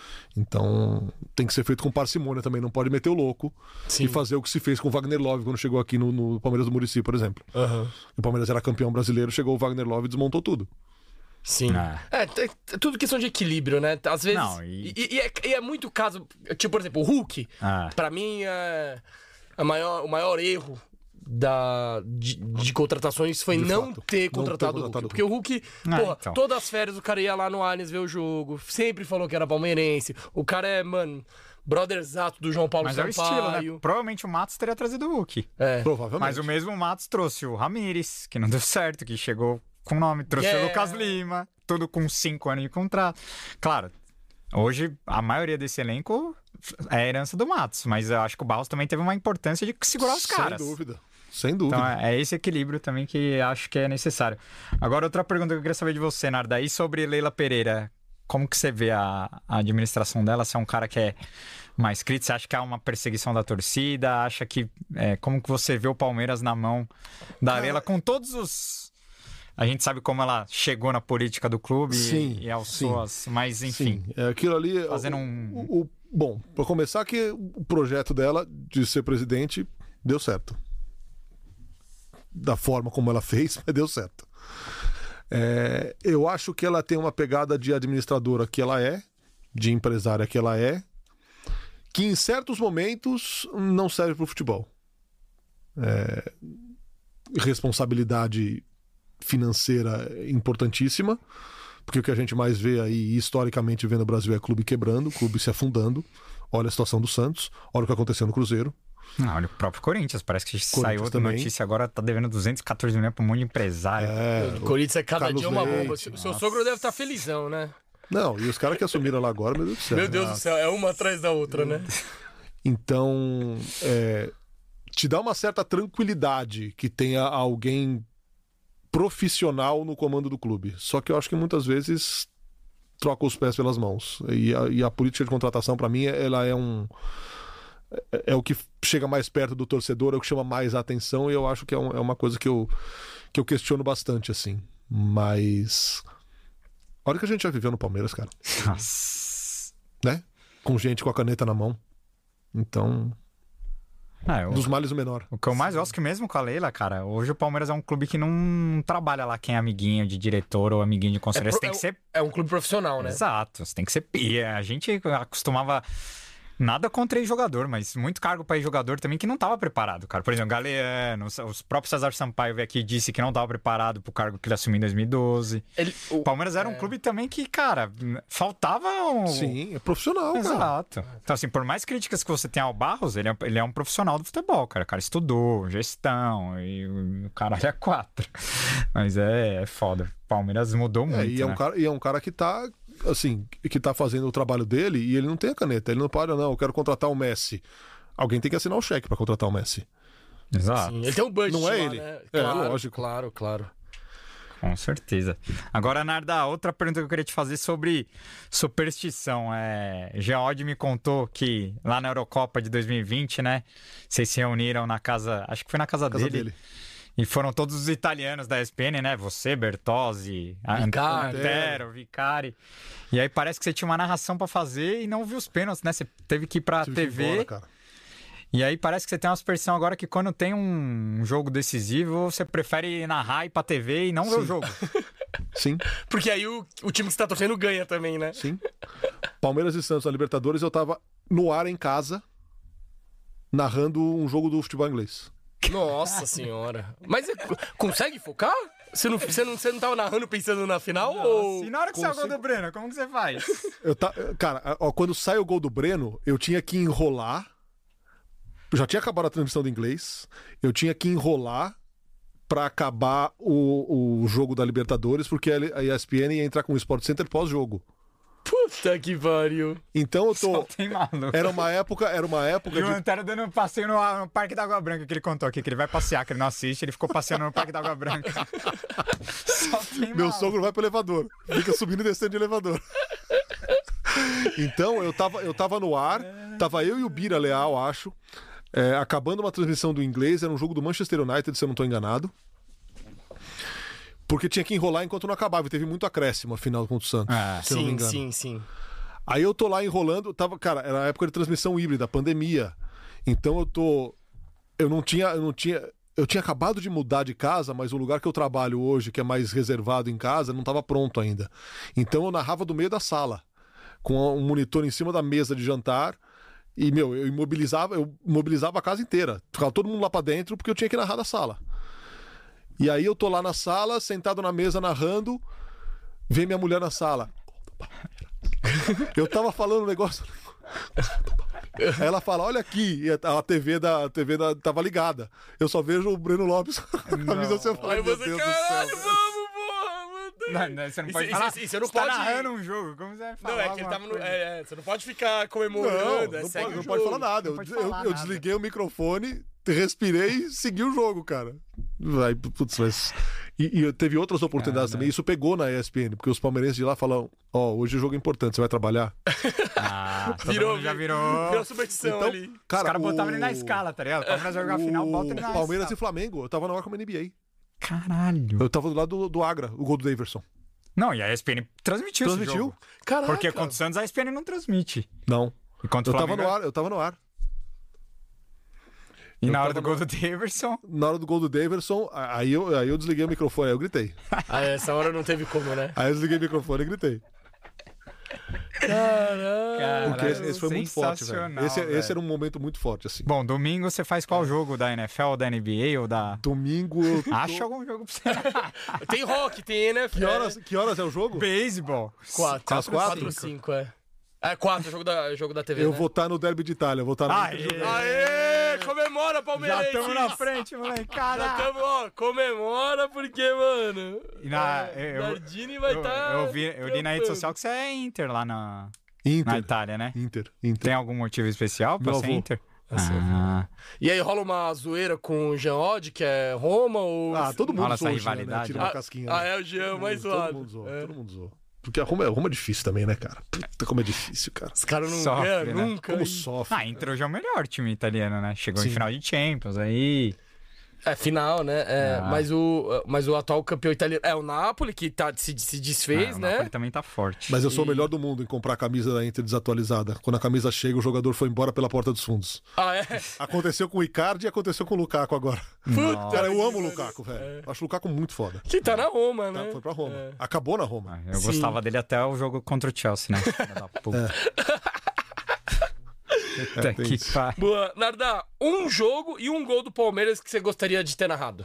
Então tem que ser feito com parcimônia também, não pode meter o louco. Sim. E fazer o que se fez com o Wagner Love quando chegou aqui no, no Palmeiras do Muricy, por exemplo. Uhum. O Palmeiras era campeão brasileiro, chegou o Wagner Love e desmontou tudo. Sim. Ah. É, é tudo questão de equilíbrio, né? Às vezes. Não, e... E, e, é, e é muito caso. Tipo, por exemplo, o Hulk, ah. pra mim, é a maior, o maior erro da, de, de contratações foi não ter, contratado não ter contratado o Hulk. Porque o Hulk, ah, porra, então. todas as férias o cara ia lá no Allianz ver o jogo, sempre falou que era palmeirense. O cara é, mano, brotherzato do João Paulo Sampaio. Mas é o estilo, né? Provavelmente o Matos teria trazido o Hulk. É. Provavelmente. Mas o mesmo Matos trouxe o Ramires, que não deu certo, que chegou com nome, trouxe yeah. o Lucas Lima, tudo com cinco anos de contrato. Claro, hoje a maioria desse elenco é a herança do Matos, mas eu acho que o Barros também teve uma importância de segurar os caras. Sem dúvida. Sem dúvida. Então é esse equilíbrio também que acho que é necessário. Agora, outra pergunta que eu queria saber de você, Narda, e sobre Leila Pereira, como que você vê a, a administração dela? Você é um cara que é mais crítico? Você acha que há uma perseguição da torcida? Acha que... É, como que você vê o Palmeiras na mão da cara... Leila com todos os... A gente sabe como ela chegou na política do clube sim, e, e alçou as... Mas, enfim... Sim. É aquilo ali... Fazendo o, um... O, o, bom, para começar que o projeto dela de ser presidente deu certo. Da forma como ela fez, mas deu certo. É, eu acho que ela tem uma pegada de administradora que ela é, de empresária que ela é, que em certos momentos não serve para o futebol. É, responsabilidade financeira importantíssima, porque o que a gente mais vê aí, historicamente vê no Brasil, é clube quebrando, clube se afundando. Olha a situação do Santos, olha o que aconteceu no Cruzeiro. Não, olha o próprio Corinthians, parece que saiu outra notícia agora, tá devendo duzentos e catorze milhões para um monte de empresário. É, o Corinthians é cada Carlos dia uma Leite, bomba. O seu sogro deve estar felizão, né? Não, e os caras que assumiram lá agora, meu Deus do céu. Meu Deus do céu, é uma atrás da outra, né? Então, é, te dá uma certa tranquilidade que tenha alguém profissional no comando do clube. Só que eu acho que muitas vezes troca os pés pelas mãos. E a, e a política de contratação, para mim, ela é um... É, é o que chega mais perto do torcedor, é o que chama mais a atenção, e eu acho que é, um, é uma coisa que eu, que eu questiono bastante, assim. Mas... Olha o que a gente já viveu no Palmeiras, cara. Nossa. Né? Com gente com a caneta na mão. Então... Ah, eu... Dos males o menor. O que eu mais gosto que mesmo com a Leila, cara, hoje o Palmeiras é um clube que não trabalha lá quem é amiguinho de diretor ou amiguinho de conselheiro. É, Você pro, tem que é, ser... é um clube profissional, né? Exato, você tem que ser pia. A gente acostumava... Nada contra ex-jogador, mas muito cargo para ex-jogador também que não estava preparado, cara. Por exemplo, Galeano, os próprios César Sampaio veio aqui e disse que não estava preparado pro cargo que ele assumiu em dois mil e doze. Ele, o Palmeiras era é... um clube também que, cara, faltava um... Sim, é profissional, cara. Exato. Então, assim, por mais críticas que você tenha ao Barros, ele é, ele é um profissional do futebol, cara. O cara estudou, gestão, e o caralho é quatro. Mas é, é foda. O Palmeiras mudou muito, é, e, é né? um cara, e é um cara que tá... assim, que tá fazendo o trabalho dele e ele não tem a caneta, ele não pode, não, eu quero contratar o Messi. Alguém tem que assinar o cheque pra contratar o Messi. Exato. Sim, ele tem um budget não é lá, ele. Né? É, claro, lógico. Claro, claro. Com certeza. Agora, Narda, outra pergunta que eu queria te fazer sobre superstição. É... Geode me contou que lá na Eurocopa de dois mil e vinte, né, vocês se reuniram na casa, acho que foi na casa, casa dele. dele. E foram todos os italianos da E S P N, né? Você, Bertozzi, Vicari. Antero, Vicari. E aí parece que você tinha uma narração pra fazer e não viu os pênaltis, né? Você teve que ir pra Tive T V. que ir embora, cara. E aí parece que você tem uma superstição agora que quando tem um jogo decisivo, você prefere narrar ir pra T V e não Sim. ver o jogo. Sim. Porque aí o, o time que você tá torcendo ganha também, né? Sim. Palmeiras e Santos na Libertadores, eu tava no ar em casa, narrando um jogo do futebol inglês. Nossa senhora. Mas consegue focar? Você não, você, não, você não tava narrando pensando na final? Nossa, ou... E na hora que Consigo... sai o gol do Breno, como que você faz? Eu ta... Cara, ó, quando sai o gol do Breno, eu tinha que enrolar. Eu já tinha acabado a transmissão do inglês. Eu tinha que enrolar pra acabar o, o jogo da Libertadores, porque a E S P N ia entrar com o Sport Center pós-jogo. Puta que pariu. Então eu tô. Só tem maluco. Era uma época, era uma época E de... o Antero dando um passeio no, no Parque da Água Branca, que ele contou aqui, que ele vai passear, que ele não assiste, ele ficou passeando no Parque da Água Branca. Só tem Meu maluco. sogro vai pro elevador. Fica subindo e descendo de elevador. Então, eu tava, eu tava no ar, tava eu e o Bira Leal, acho, é, acabando uma transmissão do inglês, era um jogo do Manchester United, se eu não tô enganado. Porque tinha que enrolar enquanto não acabava, e teve muito acréscimo, afinal, contra o Santos, Ah, se eu não me Sim, engano. sim, sim. Aí eu tô lá enrolando, tava, cara, era a época de transmissão híbrida, pandemia. Então eu tô... Eu não tinha... Eu não tinha... Eu tinha acabado de mudar de casa, mas o lugar que eu trabalho hoje, que é mais reservado em casa, não estava pronto ainda. Então eu narrava do meio da sala, com um monitor em cima da mesa de jantar, e, meu, eu imobilizava, eu mobilizava a casa inteira. Ficava todo mundo lá pra dentro, porque eu tinha que narrar da sala. E aí eu tô lá na sala, sentado na mesa, narrando, vem minha mulher na sala. Eu tava falando um negócio... Aí ela fala, olha aqui, e a T V da a T V da, tava ligada. Eu só vejo o Breno Lopes com a camisa sem Aí você, caralho, vamos, porra, mano. Não, não, você não pode Isso- falar. isso- isso você não você tá pode- narrando um jogo, como você vai falar? Não, é que ele alguma tava no. coisa? É, é, você não pode ficar Não, comemorando, é, não, segue pode, o não jogo. pode falar nada. Não Eu, pode eu- falar eu nada. desliguei o microfone, respirei e segui o jogo, cara. Vai, putz, mas... E, e teve outras oportunidades também. Isso pegou na E S P N, porque os palmeirenses de lá falam: ó, oh, hoje o jogo é importante, você vai trabalhar? Ah, todo Virou, mundo já virou. Virou superstição Então, ali. cara, Os caras botavam o- ele na escala, tá ligado? O Palmeiras vai jogar a final, bota ele na o Palmeiras e escala. Flamengo, eu tava na hora como N B A. Caralho. Eu tava do lado do, do Agra, o gol do Daverson. Não, e a E S P N transmitiu, esse Transmitiu? jogo. Caraca. Porque contra o Santos a E S P N não transmite. Não. E contra Eu o tava Flamengo... no ar, eu tava no ar. E eu na hora do tava gol do Daverson... Na hora do gol do Daverson, aí eu, aí eu desliguei o microfone, aí eu gritei. Ah, essa hora não teve como, né? Aí eu desliguei o microfone e gritei. Caralho. Porque esse, esse foi muito forte, velho. Sensacional, Esse, esse velho. era um momento muito forte, assim. Bom, domingo você faz qual jogo? Da N F L, da N B A ou da... Domingo eu tô... Acha algum jogo pra você. Tem rock, tem N F L. Que horas, que horas é o jogo? Beisebol. Quatro. Às quatro? Quatro, cinco, é. É, quatro, jogo da, jogo da T V, Eu né? vou estar no Derby de Itália, eu vou estar no Aê! Inter de- Aê! Comemora, Já Palmeiras! estamos na frente, moleque. Já Caralho. tamo, ó, comemora porque, mano... E na- é, eu- Nardini vai Eu, estar... eu, vi, eu li na rede social que você é Inter lá na, na Inter. Itália, né? Inter, Inter. Tem algum motivo especial pra Meu ser avô. Inter? Ah, E aí rola uma zoeira com o Jean Odd, que é Roma ou... Ah, todo mundo Rola zoou essa o Jean, né? rivalidade, Tira né? uma casquinha. Ah, né? é o Jean mais Todo zoado. mundo zoou, É. todo mundo zoou. Porque a Roma, a Roma é difícil também, né, cara? Puta, como é difícil, cara. Os caras não Sofre, ganham né? nunca. Como e- sofre. ah, entrou já o melhor time italiano, né? Chegou Sim. em final de Champions aí. É, final, né? É, Ah. mas, o, mas o atual campeão italiano é o Napoli, que tá, se, se desfez, Ah, o né? Napoli também tá forte. Mas eu sou o melhor do mundo em comprar a camisa da Inter desatualizada. Quando a camisa chega, o jogador foi embora pela porta dos fundos. Ah, é? Aconteceu com o Icardi e aconteceu com o Lukaku agora. Puta, Cara, eu amo o que Lukaku, velho. É. Acho o Lukaku muito foda. Que tá na Roma, Tá, né? foi pra Roma. É. Acabou na Roma. Ah, eu Sim. gostava dele até o jogo contra o Chelsea, né? Filha da puta. Puta É, tem que isso. pariu. Boa. Narda, um jogo e um gol do Palmeiras que você gostaria de ter narrado.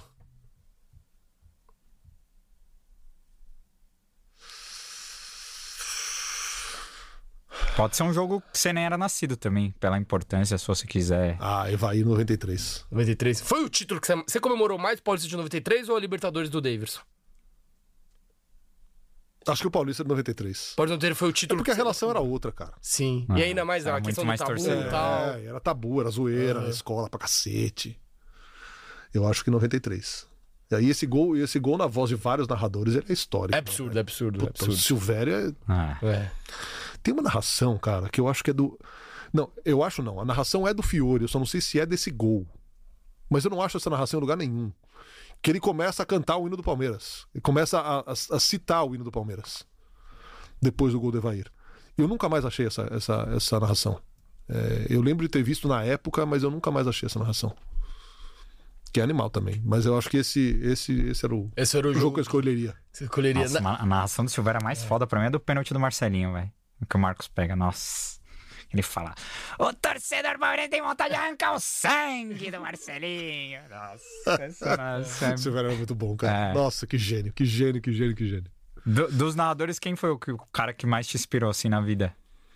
Pode ser um jogo que você nem era nascido também, pela importância, se você quiser. Ah, Evaí noventa e três. noventa e três. Foi o título que você... Você comemorou mais o Paulista de noventa e três ou a Libertadores do Davidson? Acho que o Paulista é de noventa e três. Paulista de noventa e três foi o É título... porque a que você- relação era outra, cara. Sim. Ah, e ainda mais era a muito questão mais do tabu torcedor. e tal. É, era tabu, era zoeira na escola pra cacete. Eu acho que noventa e três. E aí esse gol, esse gol na voz de vários narradores, ele é histórico. É absurdo, é absurdo, é Puta, o absurdo. Silvério é... Ah, É. Tem uma narração, cara, que eu acho que é do... Não, eu acho não. A narração é do Fiore, eu só não sei se é desse gol. Mas eu não acho essa narração em lugar nenhum. Que ele começa a cantar o hino do Palmeiras. Ele começa a, a- a citar o hino do Palmeiras. Depois do gol do Evair. Eu nunca mais achei essa, essa, essa narração. É, eu lembro de ter visto na época, mas eu nunca mais achei essa narração. Que é animal também. Mas eu acho que esse, esse, esse era o, Esse era o o jogo jogo que eu escolheria. Você escolheria... nossa, Na- a narração do Silvério é mais foda pra mim é do pênalti do Marcelinho, velho. Que o Marcos pega, nossa. Ele fala: o torcedor palmeirense tem vontade de arrancar o sangue do Marcelinho. Nossa, essa narração é- Esse velho era muito bom, cara. É. Nossa, que gênio, que gênio, que gênio, que gênio. Do- dos narradores, quem foi o, que- o cara que mais te inspirou assim na vida?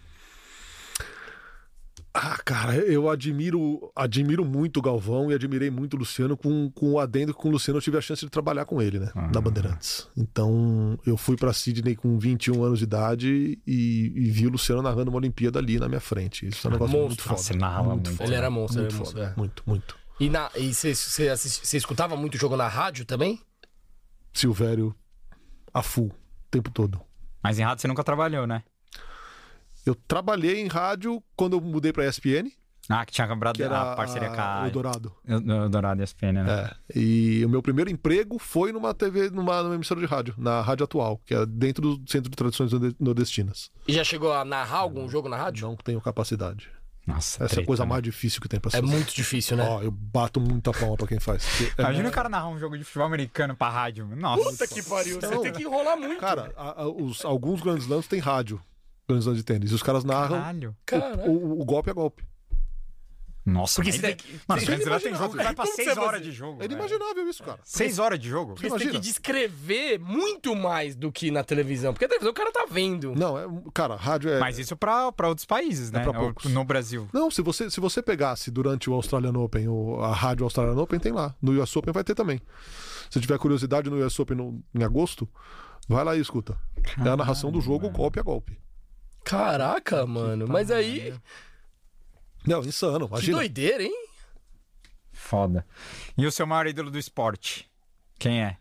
Ah, cara, eu admiro, admiro muito o Galvão e admirei muito o Luciano com, com o adendo que com o Luciano eu tive a chance de trabalhar com ele, né? Ah. Na Bandeirantes. Então, eu fui pra Sydney com vinte e um anos de idade e, e vi o Luciano narrando uma Olimpíada ali na minha frente. Isso é um negócio Monstro. muito foda. Nossa, ele narrava muito. foda. Ele era monstro, Muito ele era foda. monstro, é. Muito, muito. E na- e você- você assisti- você escutava muito jogo na rádio também? Silvério, a full, o tempo todo. Mas em rádio você nunca trabalhou, né? Eu trabalhei em rádio quando eu mudei pra E S P N, Ah, que tinha quebrado que era a parceria com a o Dourado. o Dourado e S P N, né? É, e o meu primeiro emprego foi numa T V, numa, numa emissora de rádio, na Rádio Atual, que é dentro do Centro de Tradições Norde- Nordestinas. E já chegou a narrar algum jogo na rádio? Não tenho capacidade. Nossa, Essa é a treta, coisa né? mais difícil que tem pra É ser. muito difícil, né? Ó, eu bato muita palma pra quem faz. porque é Imagina muito- o cara narrar um jogo de futebol americano pra rádio. Nossa. Puta que pariu, você Não. tem que enrolar muito. Cara, a- a- os, alguns grandes lãs têm rádio, grandes lãs de tênis, e os caras narram Caralho. Caralho. o, o golpe a golpe. Porque Porque você você tem tem que... Mano, você você tem tem jogo que vai pra Como seis você vai horas fazer? de jogo. É velho. inimaginável isso, cara. Seis horas de jogo? Porque você tem imagina. que descrever muito mais do que na televisão. Porque a televisão o cara tá vendo. Não, é, cara, rádio é... Mas isso pra, pra outros países, né? pra Ou poucos. no Brasil. Não, se você, se você pegasse durante o Australian Open, o, a rádio Australian Open tem lá. No U S Open vai ter também. Se tiver curiosidade no U S Open no- em agosto, vai lá e escuta. É a narração do jogo golpe a golpe. Caraca, mano. Mas aí. Não, insano, Que imagina. doideira, hein? Foda. E o seu maior ídolo do esporte? Quem é?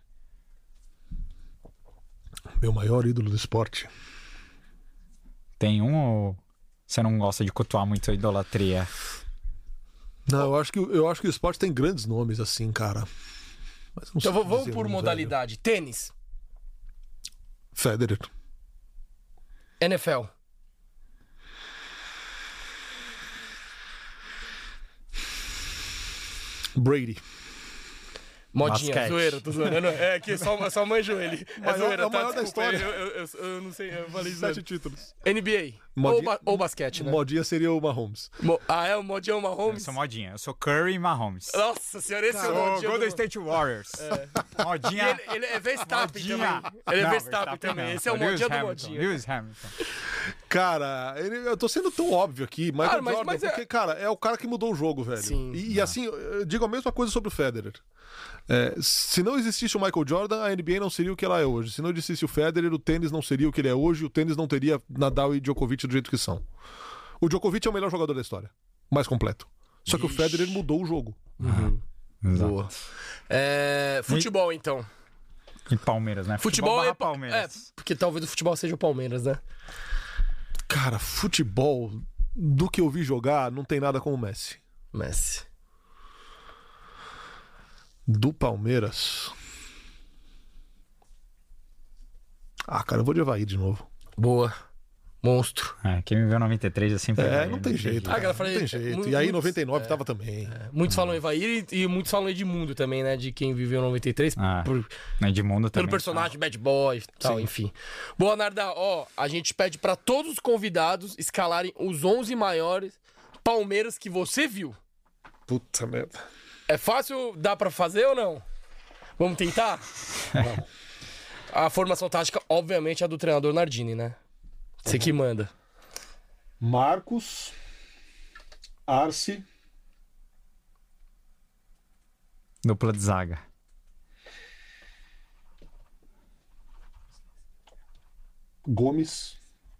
Meu maior ídolo do esporte. Tem um ou você não gosta de cultuar muito a idolatria? Não, eu acho que, eu acho que o esporte tem grandes nomes assim, cara. Mas não sei Então v- vamos dizer por um, modalidade. Tênis, velho. Federer. N F L. Brady. Modinha, Basquete. zoeira, tô zoando. Eu não- É que só, só manjo ele. É Maior- zoeira, é o tá? maior da Desculpa, história. Eu, eu, eu, eu não sei, eu falei Sete zoeira. títulos. N B A. Modinha- Ou, ba- ou basquete, né? Modinha seria o Mahomes. Mo- Ah, é o Modinha Eu Mahomes? sou modinha. Eu sou Curry e Mahomes. Nossa senhora, esse é o Sou Modinha. Golden do- State Warriors. E Modinha. ele, ele é Verstappen Modinha. também. Ele é Não, Verstappen também. não. Esse é o Lewis Modinha do Hamilton, Modinha. Lewis Hamilton. Cara, ele- eu tô sendo tão óbvio aqui, Michael Cara, mas- Jordan, mas é- porque, cara, é o cara que mudou o jogo, velho. Sim. E, e assim, eu digo a mesma coisa sobre o Federer. É, se não existisse o Michael Jordan, a N B A não seria o que ela é hoje. Se não existisse o Federer, o tênis não seria o que ele é hoje, o tênis não teria Nadal e Djokovic do jeito que são. O Djokovic é o melhor jogador da história. Mais completo. Só que o Federer mudou o jogo. Uhum. Exato. Boa. É, futebol, então. E Palmeiras, né? Futebol, barra é, Palmeiras. é, porque talvez o futebol seja o Palmeiras, né? Cara, futebol, do que eu vi jogar, não tem nada como o Messi. Messi. Do Palmeiras... Ah, cara, eu vou de Evair de novo. Boa. Monstro. É, quem me viu em noventa e três é sempre... É, Evair, não tem jeito. Ah, cara, aquela frase- não tem jeito. mu- E aí, em muitos- noventa e nove, é. tava também. Muitos falam Evair e, e muitos falam Edmundo também, né? De quem viveu em noventa e três. Ah, por- Edmundo também. pelo personagem Bad Boy e tal, Sim. enfim. Boa, Narda. Ó, a gente pede pra todos os convidados escalarem os onze maiores Palmeiras que você viu. Puta merda. É fácil? Dá pra fazer ou não? Vamos tentar? Vamos. A formação tática, obviamente, é a do treinador Nardini, né? Você que manda. Marcos, Arce, Dupla de zaga. Gomes,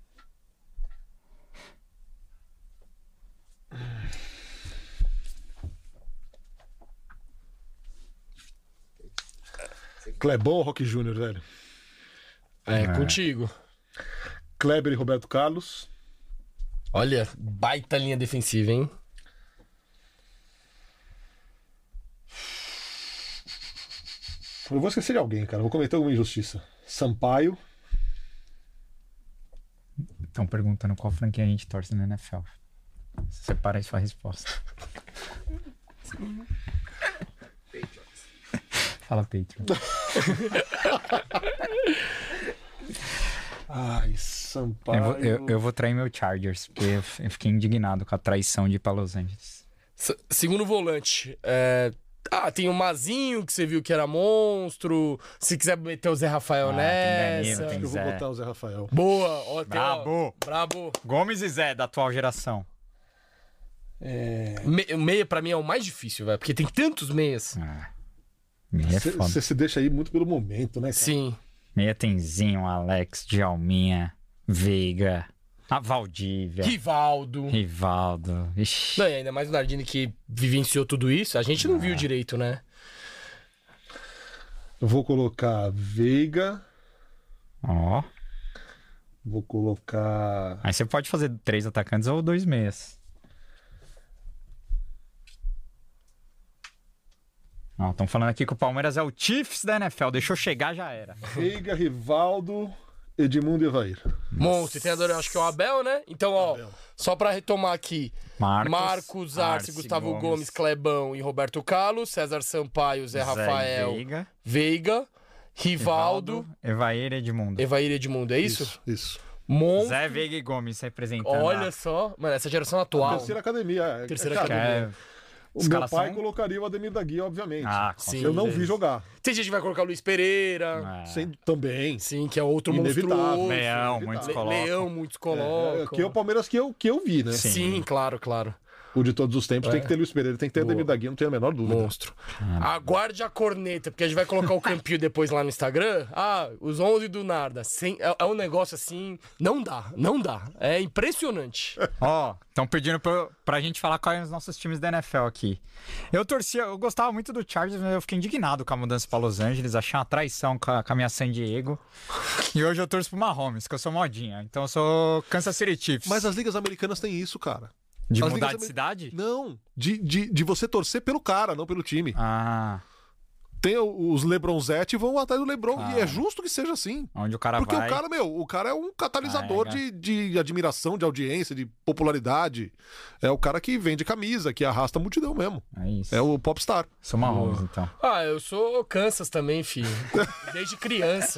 Clebão ou Roque Júnior, velho? É, contigo. Kleber e Roberto Carlos, Olha, baita linha defensiva, hein? eu vou esquecer de alguém, cara, vou cometer alguma injustiça. Sampaio, Estão perguntando qual franquia a gente torce na N F L. Separa aí sua resposta. Fala, Patriots. ai, Sampaio... Eu vou, eu, eu vou trair meu Chargers, porque eu f- eu fiquei indignado com a traição de ir pra Los Angeles. S- segundo volante. É... Ah, tem o Mazinho, que você viu que era monstro. Se quiser meter o Zé Rafael Ah, tem nessa. Danilo, tem Eu vou Zé. botar o Zé Rafael. Boa, ó, tem, Brabo. ó, brabo. Gomes e Zé, da atual geração. Me, meia pra mim é o mais difícil, velho. Porque tem tantos meias. Ah, meia é foda. Você se deixa aí muito pelo momento, né, cara? Sim. Meia tem Zinho, Alex, Djalminha, Veiga, a Valdívia, Rivaldo. Rivaldo. Ixi. Não, e ainda mais o Nardini que vivenciou tudo isso. A gente não viu direito, né? Eu vou colocar Veiga, Ó. vou colocar... Aí você pode fazer três atacantes ou dois meias. Estão falando aqui que o Palmeiras é o Chiefs da N F L. Deixou chegar, já era. Veiga, Rivaldo, Edmundo e Evair. Monstro. O treinador eu acho que é o Abel, né? Então, ó, só pra retomar aqui. Marcos, Marcos Arce, Arce, Gustavo Gomes. Gomes, Clebão e Roberto Carlos. César Sampaio, Zé, Zé Rafael, Veiga, Veiga, Rivaldo, Evair e Edmundo. Evair e Edmundo. É isso? Isso, isso. Monstro. Zé, Veiga e Gomes representando. Olha a- só. Mano, essa geração atual. Terceira academia. é- Terceira cara, que academia. é... O escalação- meu pai colocaria o Ademir da Guia, obviamente. Ah, com Sim. Eu não certeza. vi jogar. Tem gente que vai colocar o Luiz Pereira. É. Sem, também. Sim, que é outro Inevitável. monstruoso. Leão, Le- muitos Le- colocam. Leão, muitos É, colocam. que é o Palmeiras que eu, que eu vi, né? Sim. Sim, claro, claro. O de todos os tempos tem que ter Luiz Pereira, tem que ter Ademir da Guia, não tenho a menor dúvida. Monstro. Aguarde a corneta, porque a gente vai colocar o campinho depois lá no Instagram. Ah, os onze do Narda. Sem, é, é um negócio assim. Não dá, não dá. É impressionante. Ó, estão pedindo pra, pra gente falar quais são os nossos times da N F L aqui. Eu torcia, eu gostava muito do Chargers, mas eu fiquei indignado com a mudança pra Los Angeles, achei uma traição com a, com a minha San Diego. E hoje eu torço pro Mahomes, que eu sou modinha. Então eu sou Kansas City Chiefs. Mas as ligas americanas têm isso, cara. De as mudar ligas de amer- cidade? Não, de, de, de você torcer pelo cara, não pelo time. Ah, Tem o- os Lebronzetti vão atrás do Lebron, Ah. e é justo que seja assim. onde o cara Porque vai... o cara, meu, o cara é um catalisador Carrega. de, de admiração, de audiência, de popularidade. É o cara que vende camisa, que arrasta a multidão mesmo. É isso. É o popstar. Sou Mahomes, então. Ah, eu sou Kansas também, filho. Desde criança.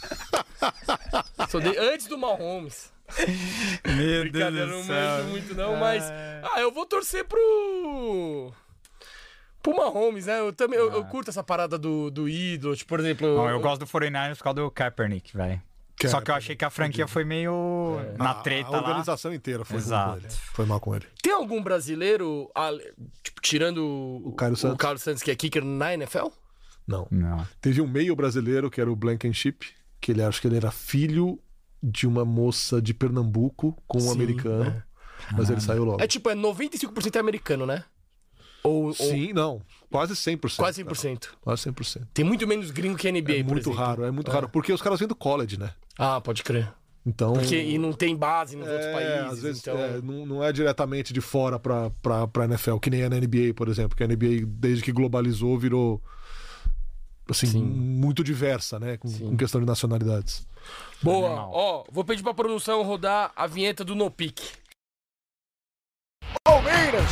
Sou de- antes do Mahomes. Meu Brincadeira, não manjo muito não, mas... Ah, eu vou torcer pro... Pro Mahomes, né? Eu também eu, eu curto essa parada do, do ídolo. Tipo, por exemplo... Não, eu gosto do quarenta e nove ers por causa do Kaepernick, velho. Só que eu achei que a franquia foi meio na A- treta a lá. organização inteira foi Exato. mal com ele. Foi mal com ele. Tem algum brasileiro, ale- tipo, tirando o, Carlos Santos. o Carlos Santos, que é kicker na N F L? Não. Não. Teve um meio brasileiro que era o Blankenship, que ele acho que ele era filho de uma moça de Pernambuco com um Sim, americano, mas ele saiu logo. É tipo, é noventa e cinco por cento é americano, né? Ou, ou... Sim, não. Quase cem por cento. Quase cem por cento. Cara. Quase cem por cento. Tem muito menos gringo que N B A, É por muito exemplo. raro, é muito É. raro. Porque os caras vêm do college, né? Ah, pode crer. Então... Porque e não tem base nos é, outros países. às vezes então... é, não, não é diretamente de fora pra, pra, pra N F L, que nem é na N B A, por exemplo. Que a N B A, desde que globalizou, virou assim, Sim. muito diversa, né? Com, com questão de nacionalidades. Boa. Animal. Ó, vou pedir pra produção rodar a vinheta do No Pick. Palmeiras!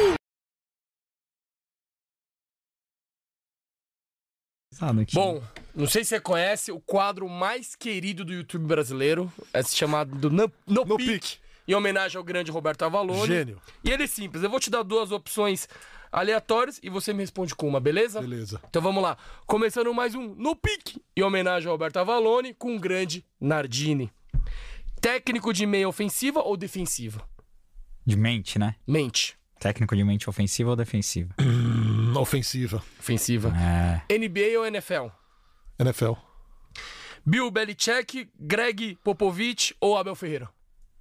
Bom, não sei se você conhece o quadro mais querido do YouTube brasileiro. É chamado No, no, No Pick, Pick. em homenagem ao grande Roberto Avalone. Gênio. E ele é simples, eu vou te dar duas opções aleatórias e você me responde com uma, beleza? Beleza. Então vamos lá. Começando mais um No Pick, em homenagem ao Roberto Avalone, com o grande Nardini. Técnico de meia ofensiva ou defensiva? De mente, né? Mente. Técnico de mente ofensiva ou defensiva? Hum, ofensiva. Ofensiva. É. N B A ou N F L? N F L. Bill Belichick, Greg Popovich ou Abel Ferreira?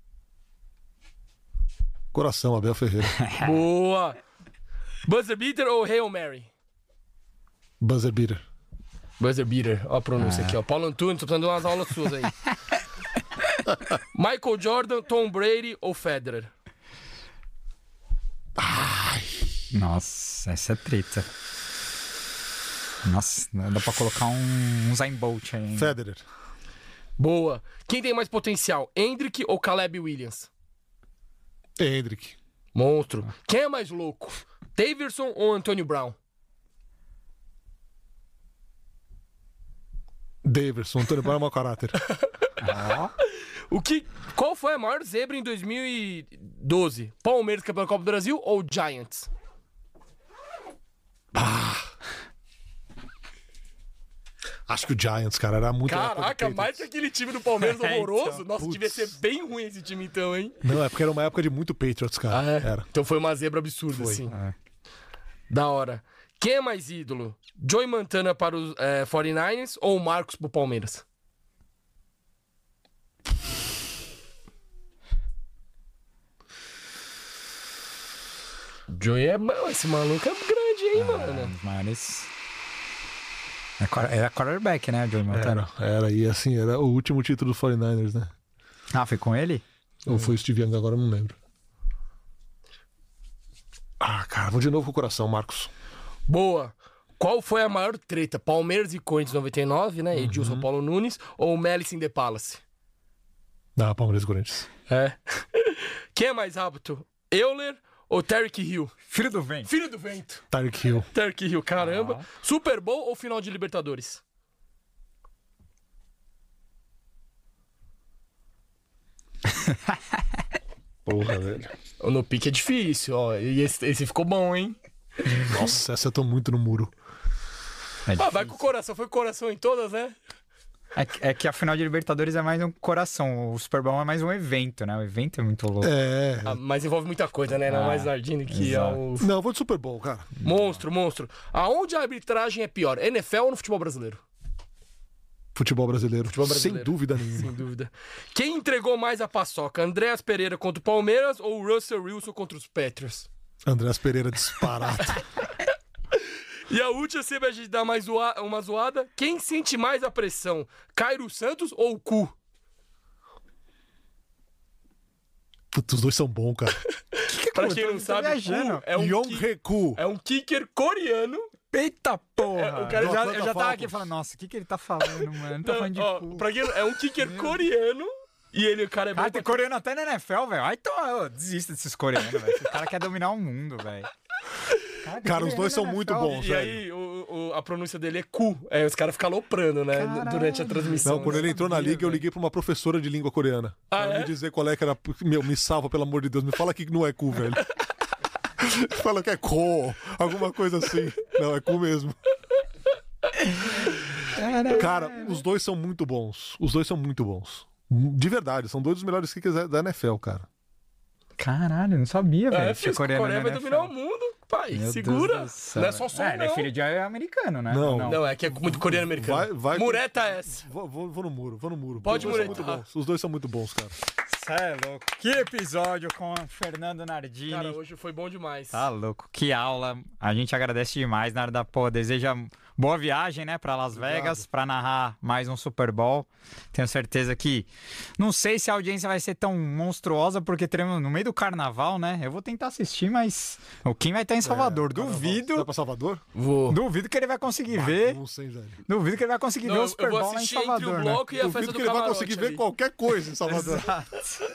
Coração, Abel Ferreira. Boa! Buzzer beater ou Hail Mary? Buzzer beater. Buzzer beater. Ó a pronúncia aqui, ó. Paulo Antunes, tô precisando de umas aulas suas aí. Michael Jordan, Tom Brady ou Federer? Nossa, essa é treta. Nossa, dá pra colocar um, um Zayn Bolt aí. hein? Federer. Boa. Quem tem mais potencial, Hendrick ou Caleb Williams? Hendrick. Monstro. Quem é mais louco, Davidson ou Antonio Brown? Davidson. Antônio Brown é mau caráter. O que, qual foi a maior zebra em dois mil e doze? Palmeiras campeão da Copa do Brasil ou Giants? Acho que o Giants, cara, era muito... época do Caraca, Patriots. mais que aquele time do Palmeiras É, horroroso. então. Nossa, Putz. devia ser bem ruim esse time então, hein? Não, é porque era uma época de muito Patriots, cara. Ah, é? Era. Então foi uma zebra absurda, Foi. assim. É. Da hora. Quem é mais ídolo? Joey Montana para os é, quarenta e nove ers ou o Marcos pro Palmeiras? Joey é... Mano, esse maluco é grande, hein, mano? Mas... É quar- Era quarterback, né, Joey Montana? Era, era. E assim, era o último título dos quarenta e nove ers, né? Ah, foi com ele? Ou foi o Steve Young, agora eu não lembro. Ah, cara, vou de novo com o coração, Marcos. Boa. Qual foi a maior treta? Palmeiras e Corinthians noventa e nove, né? Edilson Paulo Nunes ou Malice in the Palace? Ah, Palmeiras e Corinthians. É. Quem é mais rápido? Euler ou Tarek Hill? Filho do vento. Filho do vento. Tyreek Hill. Tarek Hill, caramba. Super Bowl ou final de Libertadores? Porra, velho. O No Pique é difícil, ó. E esse, esse ficou bom, hein? Nossa, essa eu tô muito no muro. É, Ah, vai com o coração. Foi coração em todas, né? é que- é que a final de Libertadores é mais um coração. O Super Bowl é mais um evento, né? O evento é muito louco. É. Ah, mas envolve muita coisa, né? Não é Ah, mais Nardini que é exato. o... Não, eu vou de Super Bowl, cara. Monstro, monstro. Aonde a arbitragem é pior? N F L ou no futebol brasileiro? Futebol brasileiro. Futebol brasileiro. Sem dúvida nenhuma. Sem dúvida. Quem entregou mais a paçoca? Andréas Pereira contra o Palmeiras ou Russell Wilson contra os Patriots? Andrés Pereira disparado. E a última, sempre a gente dá mais zoa- uma zoada. Quem sente mais a pressão? Cairo Santos ou o Cu? Putz, os dois são bons, cara. Pra quem não tô sabe, viajando. Cu é um, Yong ki- Reku. é um kicker coreano. Eita porra! É, o cara eu do já, Atlanta eu já tava Falcons. aqui falando, nossa, o que, que ele tá falando, mano? Não tá Não, falando de ó, cu. pra quem, é um kicker coreano. E ele, o cara é bom Ah, tem pra- coreano até na N F L, velho. Ai, então, eu desisto desses coreanos, velho. Esse cara quer dominar o mundo, velho. Cara, tem Cara, os dois coreano são na muito N F L. bons, E velho. aí, o, o- a pronúncia dele é cu. É, os caras ficam aloprando, né? Caralho. Durante a transmissão. Não, quando né? ele entrou na sabia, liga, eu velho. liguei pra uma professora de língua coreana. Ah, pra é? me dizer qual é que era. Meu, me salva, pelo amor de Deus. Me fala aqui que não é cu, velho. Fala que é co, alguma coisa assim. Não, é cu mesmo. Cara, os dois são muito bons. Os dois são muito bons. De verdade, são dois dos melhores kickers da N F L, cara. Caralho, não sabia, velho. É, que tinha fiz, a coreano Coreia na vai N F L. dominar o mundo. pai. Meu Segura. Deus do céu. Não é só som, É, ele é não. filho de americano, né? Não. Não, é que é muito coreano-americano. Vai, vai. Mureta é essa. Vou, vou, vou no muro, vou no muro. Pode Os dois são muretar. muito bons. Os dois são muito bons, cara. Cê é louco. Que episódio com o Fernando Nardini. Cara, hoje foi bom demais. Tá louco. Que aula. A gente agradece demais, Narda. Pô, deseja boa viagem, né, pra Las Vegas, pra narrar mais um Super Bowl. Tenho certeza que... Não sei se a audiência vai ser tão monstruosa, porque teremos no meio do carnaval, né? Eu vou tentar assistir, mas o Kim vai estar em Salvador. É, carnaval. Duvido. Vai pra Salvador? Vou. Duvido que ele vai conseguir ver. Não sei, velho. Duvido que ele vai conseguir Não, ver o eu Super vou Bowl lá em assistir entre Salvador, o né? bloco e a festa Duvido do que ele vai camarote conseguir ali. ver qualquer coisa em Salvador. Exato.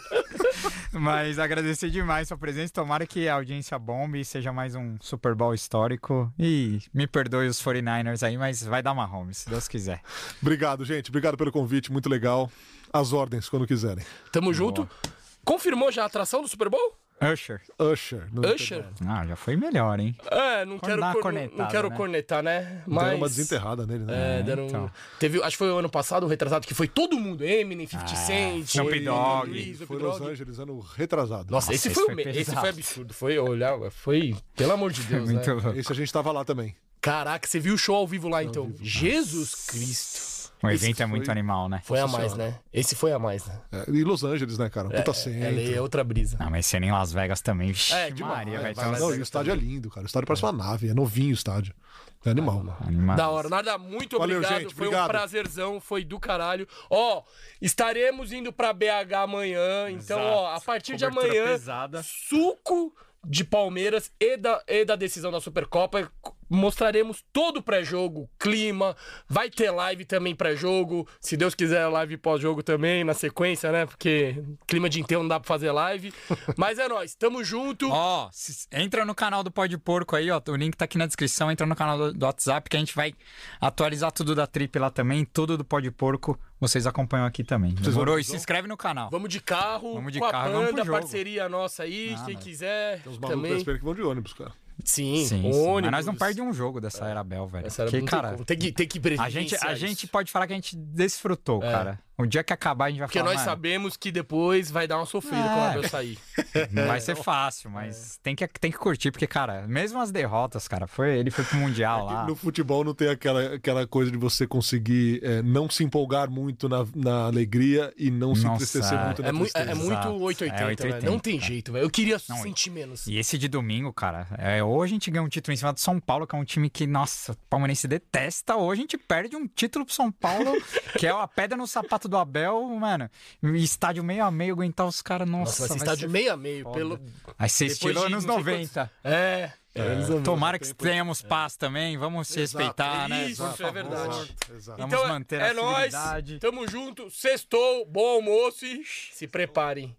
Mas agradecer demais sua presença. Tomara que a audiência bombe e seja mais um Super Bowl histórico. E me perdoe os quarenta e nine ers aí, mas vai dar Mahomes, se Deus quiser. Obrigado, gente. Obrigado pelo convite. Muito legal. As ordens, quando quiserem. Tamo junto. Confirmou já a atração do Super Bowl? Usher. Usher. no Usher? Ah, já foi melhor, hein? É, não Quando quero, dá uma cor- cornetada, não quero né? cornetar, né? Mas... Deram uma desenterrada nele, né? É, deram... então. Teve, acho que foi o ano passado, o retrasado, que foi todo mundo. Eminem, fifty Cent, Snoop foi- Dogg. Luiz, Snoop Foi Los Dogg. Angeles, ano retrasado. Nossa, Nossa, esse, esse foi, foi o me- esse pesado. foi absurdo. Foi, olha, foi, pelo amor de Deus, Muito né? louco. Esse a gente tava lá também. Caraca, você viu o show ao vivo lá, então? Jesus Cristo. O Esse evento é muito foi- animal, né? Foi a Nossa mais, senhora. né? Esse foi a mais, né? É, e Los Angeles, né, cara? Puta É, centro. é outra brisa. Não, mas sendo em Las Vegas também. Vixe, É, demais, Maria, é, vai vai ter lá, uns... Não, e o estádio é lindo, cara. O estádio parece uma nave. É novinho o estádio. É animal. Animais. Da hora, nada, muito Valeu, obrigado. gente, foi obrigado. um prazerzão, foi do caralho. Ó, estaremos indo pra B H amanhã. Então, Exato. ó, a partir de Cobertura amanhã, pesada. suco de Palmeiras e da, e da decisão da Supercopa. Mostraremos todo o pré-jogo, clima, vai ter live também pré-jogo, se Deus quiser live pós-jogo também, na sequência, né? Porque clima de inteiro não dá pra fazer live. Mas é nóis, tamo junto. Ó, se- entra no canal do Pó de Porco aí, ó. O link tá aqui na descrição. Entra no canal do, do WhatsApp que a gente vai atualizar tudo da Trip lá também. Tudo do Pó de Porco. Vocês acompanham aqui também. Demorou? E se inscreve no canal. Vamos de carro, Vamos de com a carro, vamos pro banda, jogo. parceria nossa aí, Ah, quem mas- quiser Tem uns malucos da também. espera que vão de ônibus, cara. Sim, Sim, sim. ônibus. Mas nós não perdemos um jogo dessa era Bel, velho. Essa era Porque, não tem cara, como. Tem que, tem que a gente, a presenciar gente isso. pode falar que a gente desfrutou, cara. O dia que acabar, a gente vai Porque falar, nós mano, sabemos que depois vai dar uma sofrida É. quando o Abel sair. não vai ser fácil, mas tem, que, tem que curtir, porque, cara, mesmo as derrotas, cara, foi, ele foi pro Mundial lá. No futebol não tem aquela, aquela coisa de você conseguir é, não se empolgar muito na, na alegria e não se Nossa, entristecer muito na É, mui- é- é tristeza. muito Exato. oitocentos e oitenta, É né? oitocentos e Não tem oitenta, jeito, velho. Eu queria Não, sentir menos. E esse de domingo, cara, é, ou a gente ganha um título em cima do São Paulo, que é um time que, nossa, o palmeirense detesta, ou a gente perde um título pro São Paulo, que é a pedra no sapato do Abel, mano. E estádio meio a meio, aguentar os caras, nossa. Nossa, vai ser vai estádio ser meio a meio. foda. Pelo... Vai ser Depois estilo de anos não sei noventa. É. É. Tomara que tenhamos paz também, vamos se Exato. respeitar, né? Isso, Por isso é favor. verdade. Exato. Vamos Então manter é a nóis, civilidade. tamo junto, sextou, bom almoço e se preparem.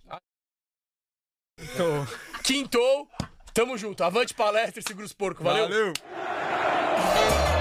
Tô. Quintou, tamo junto. Avante palestra e segura os porcos, valeu? Valeu.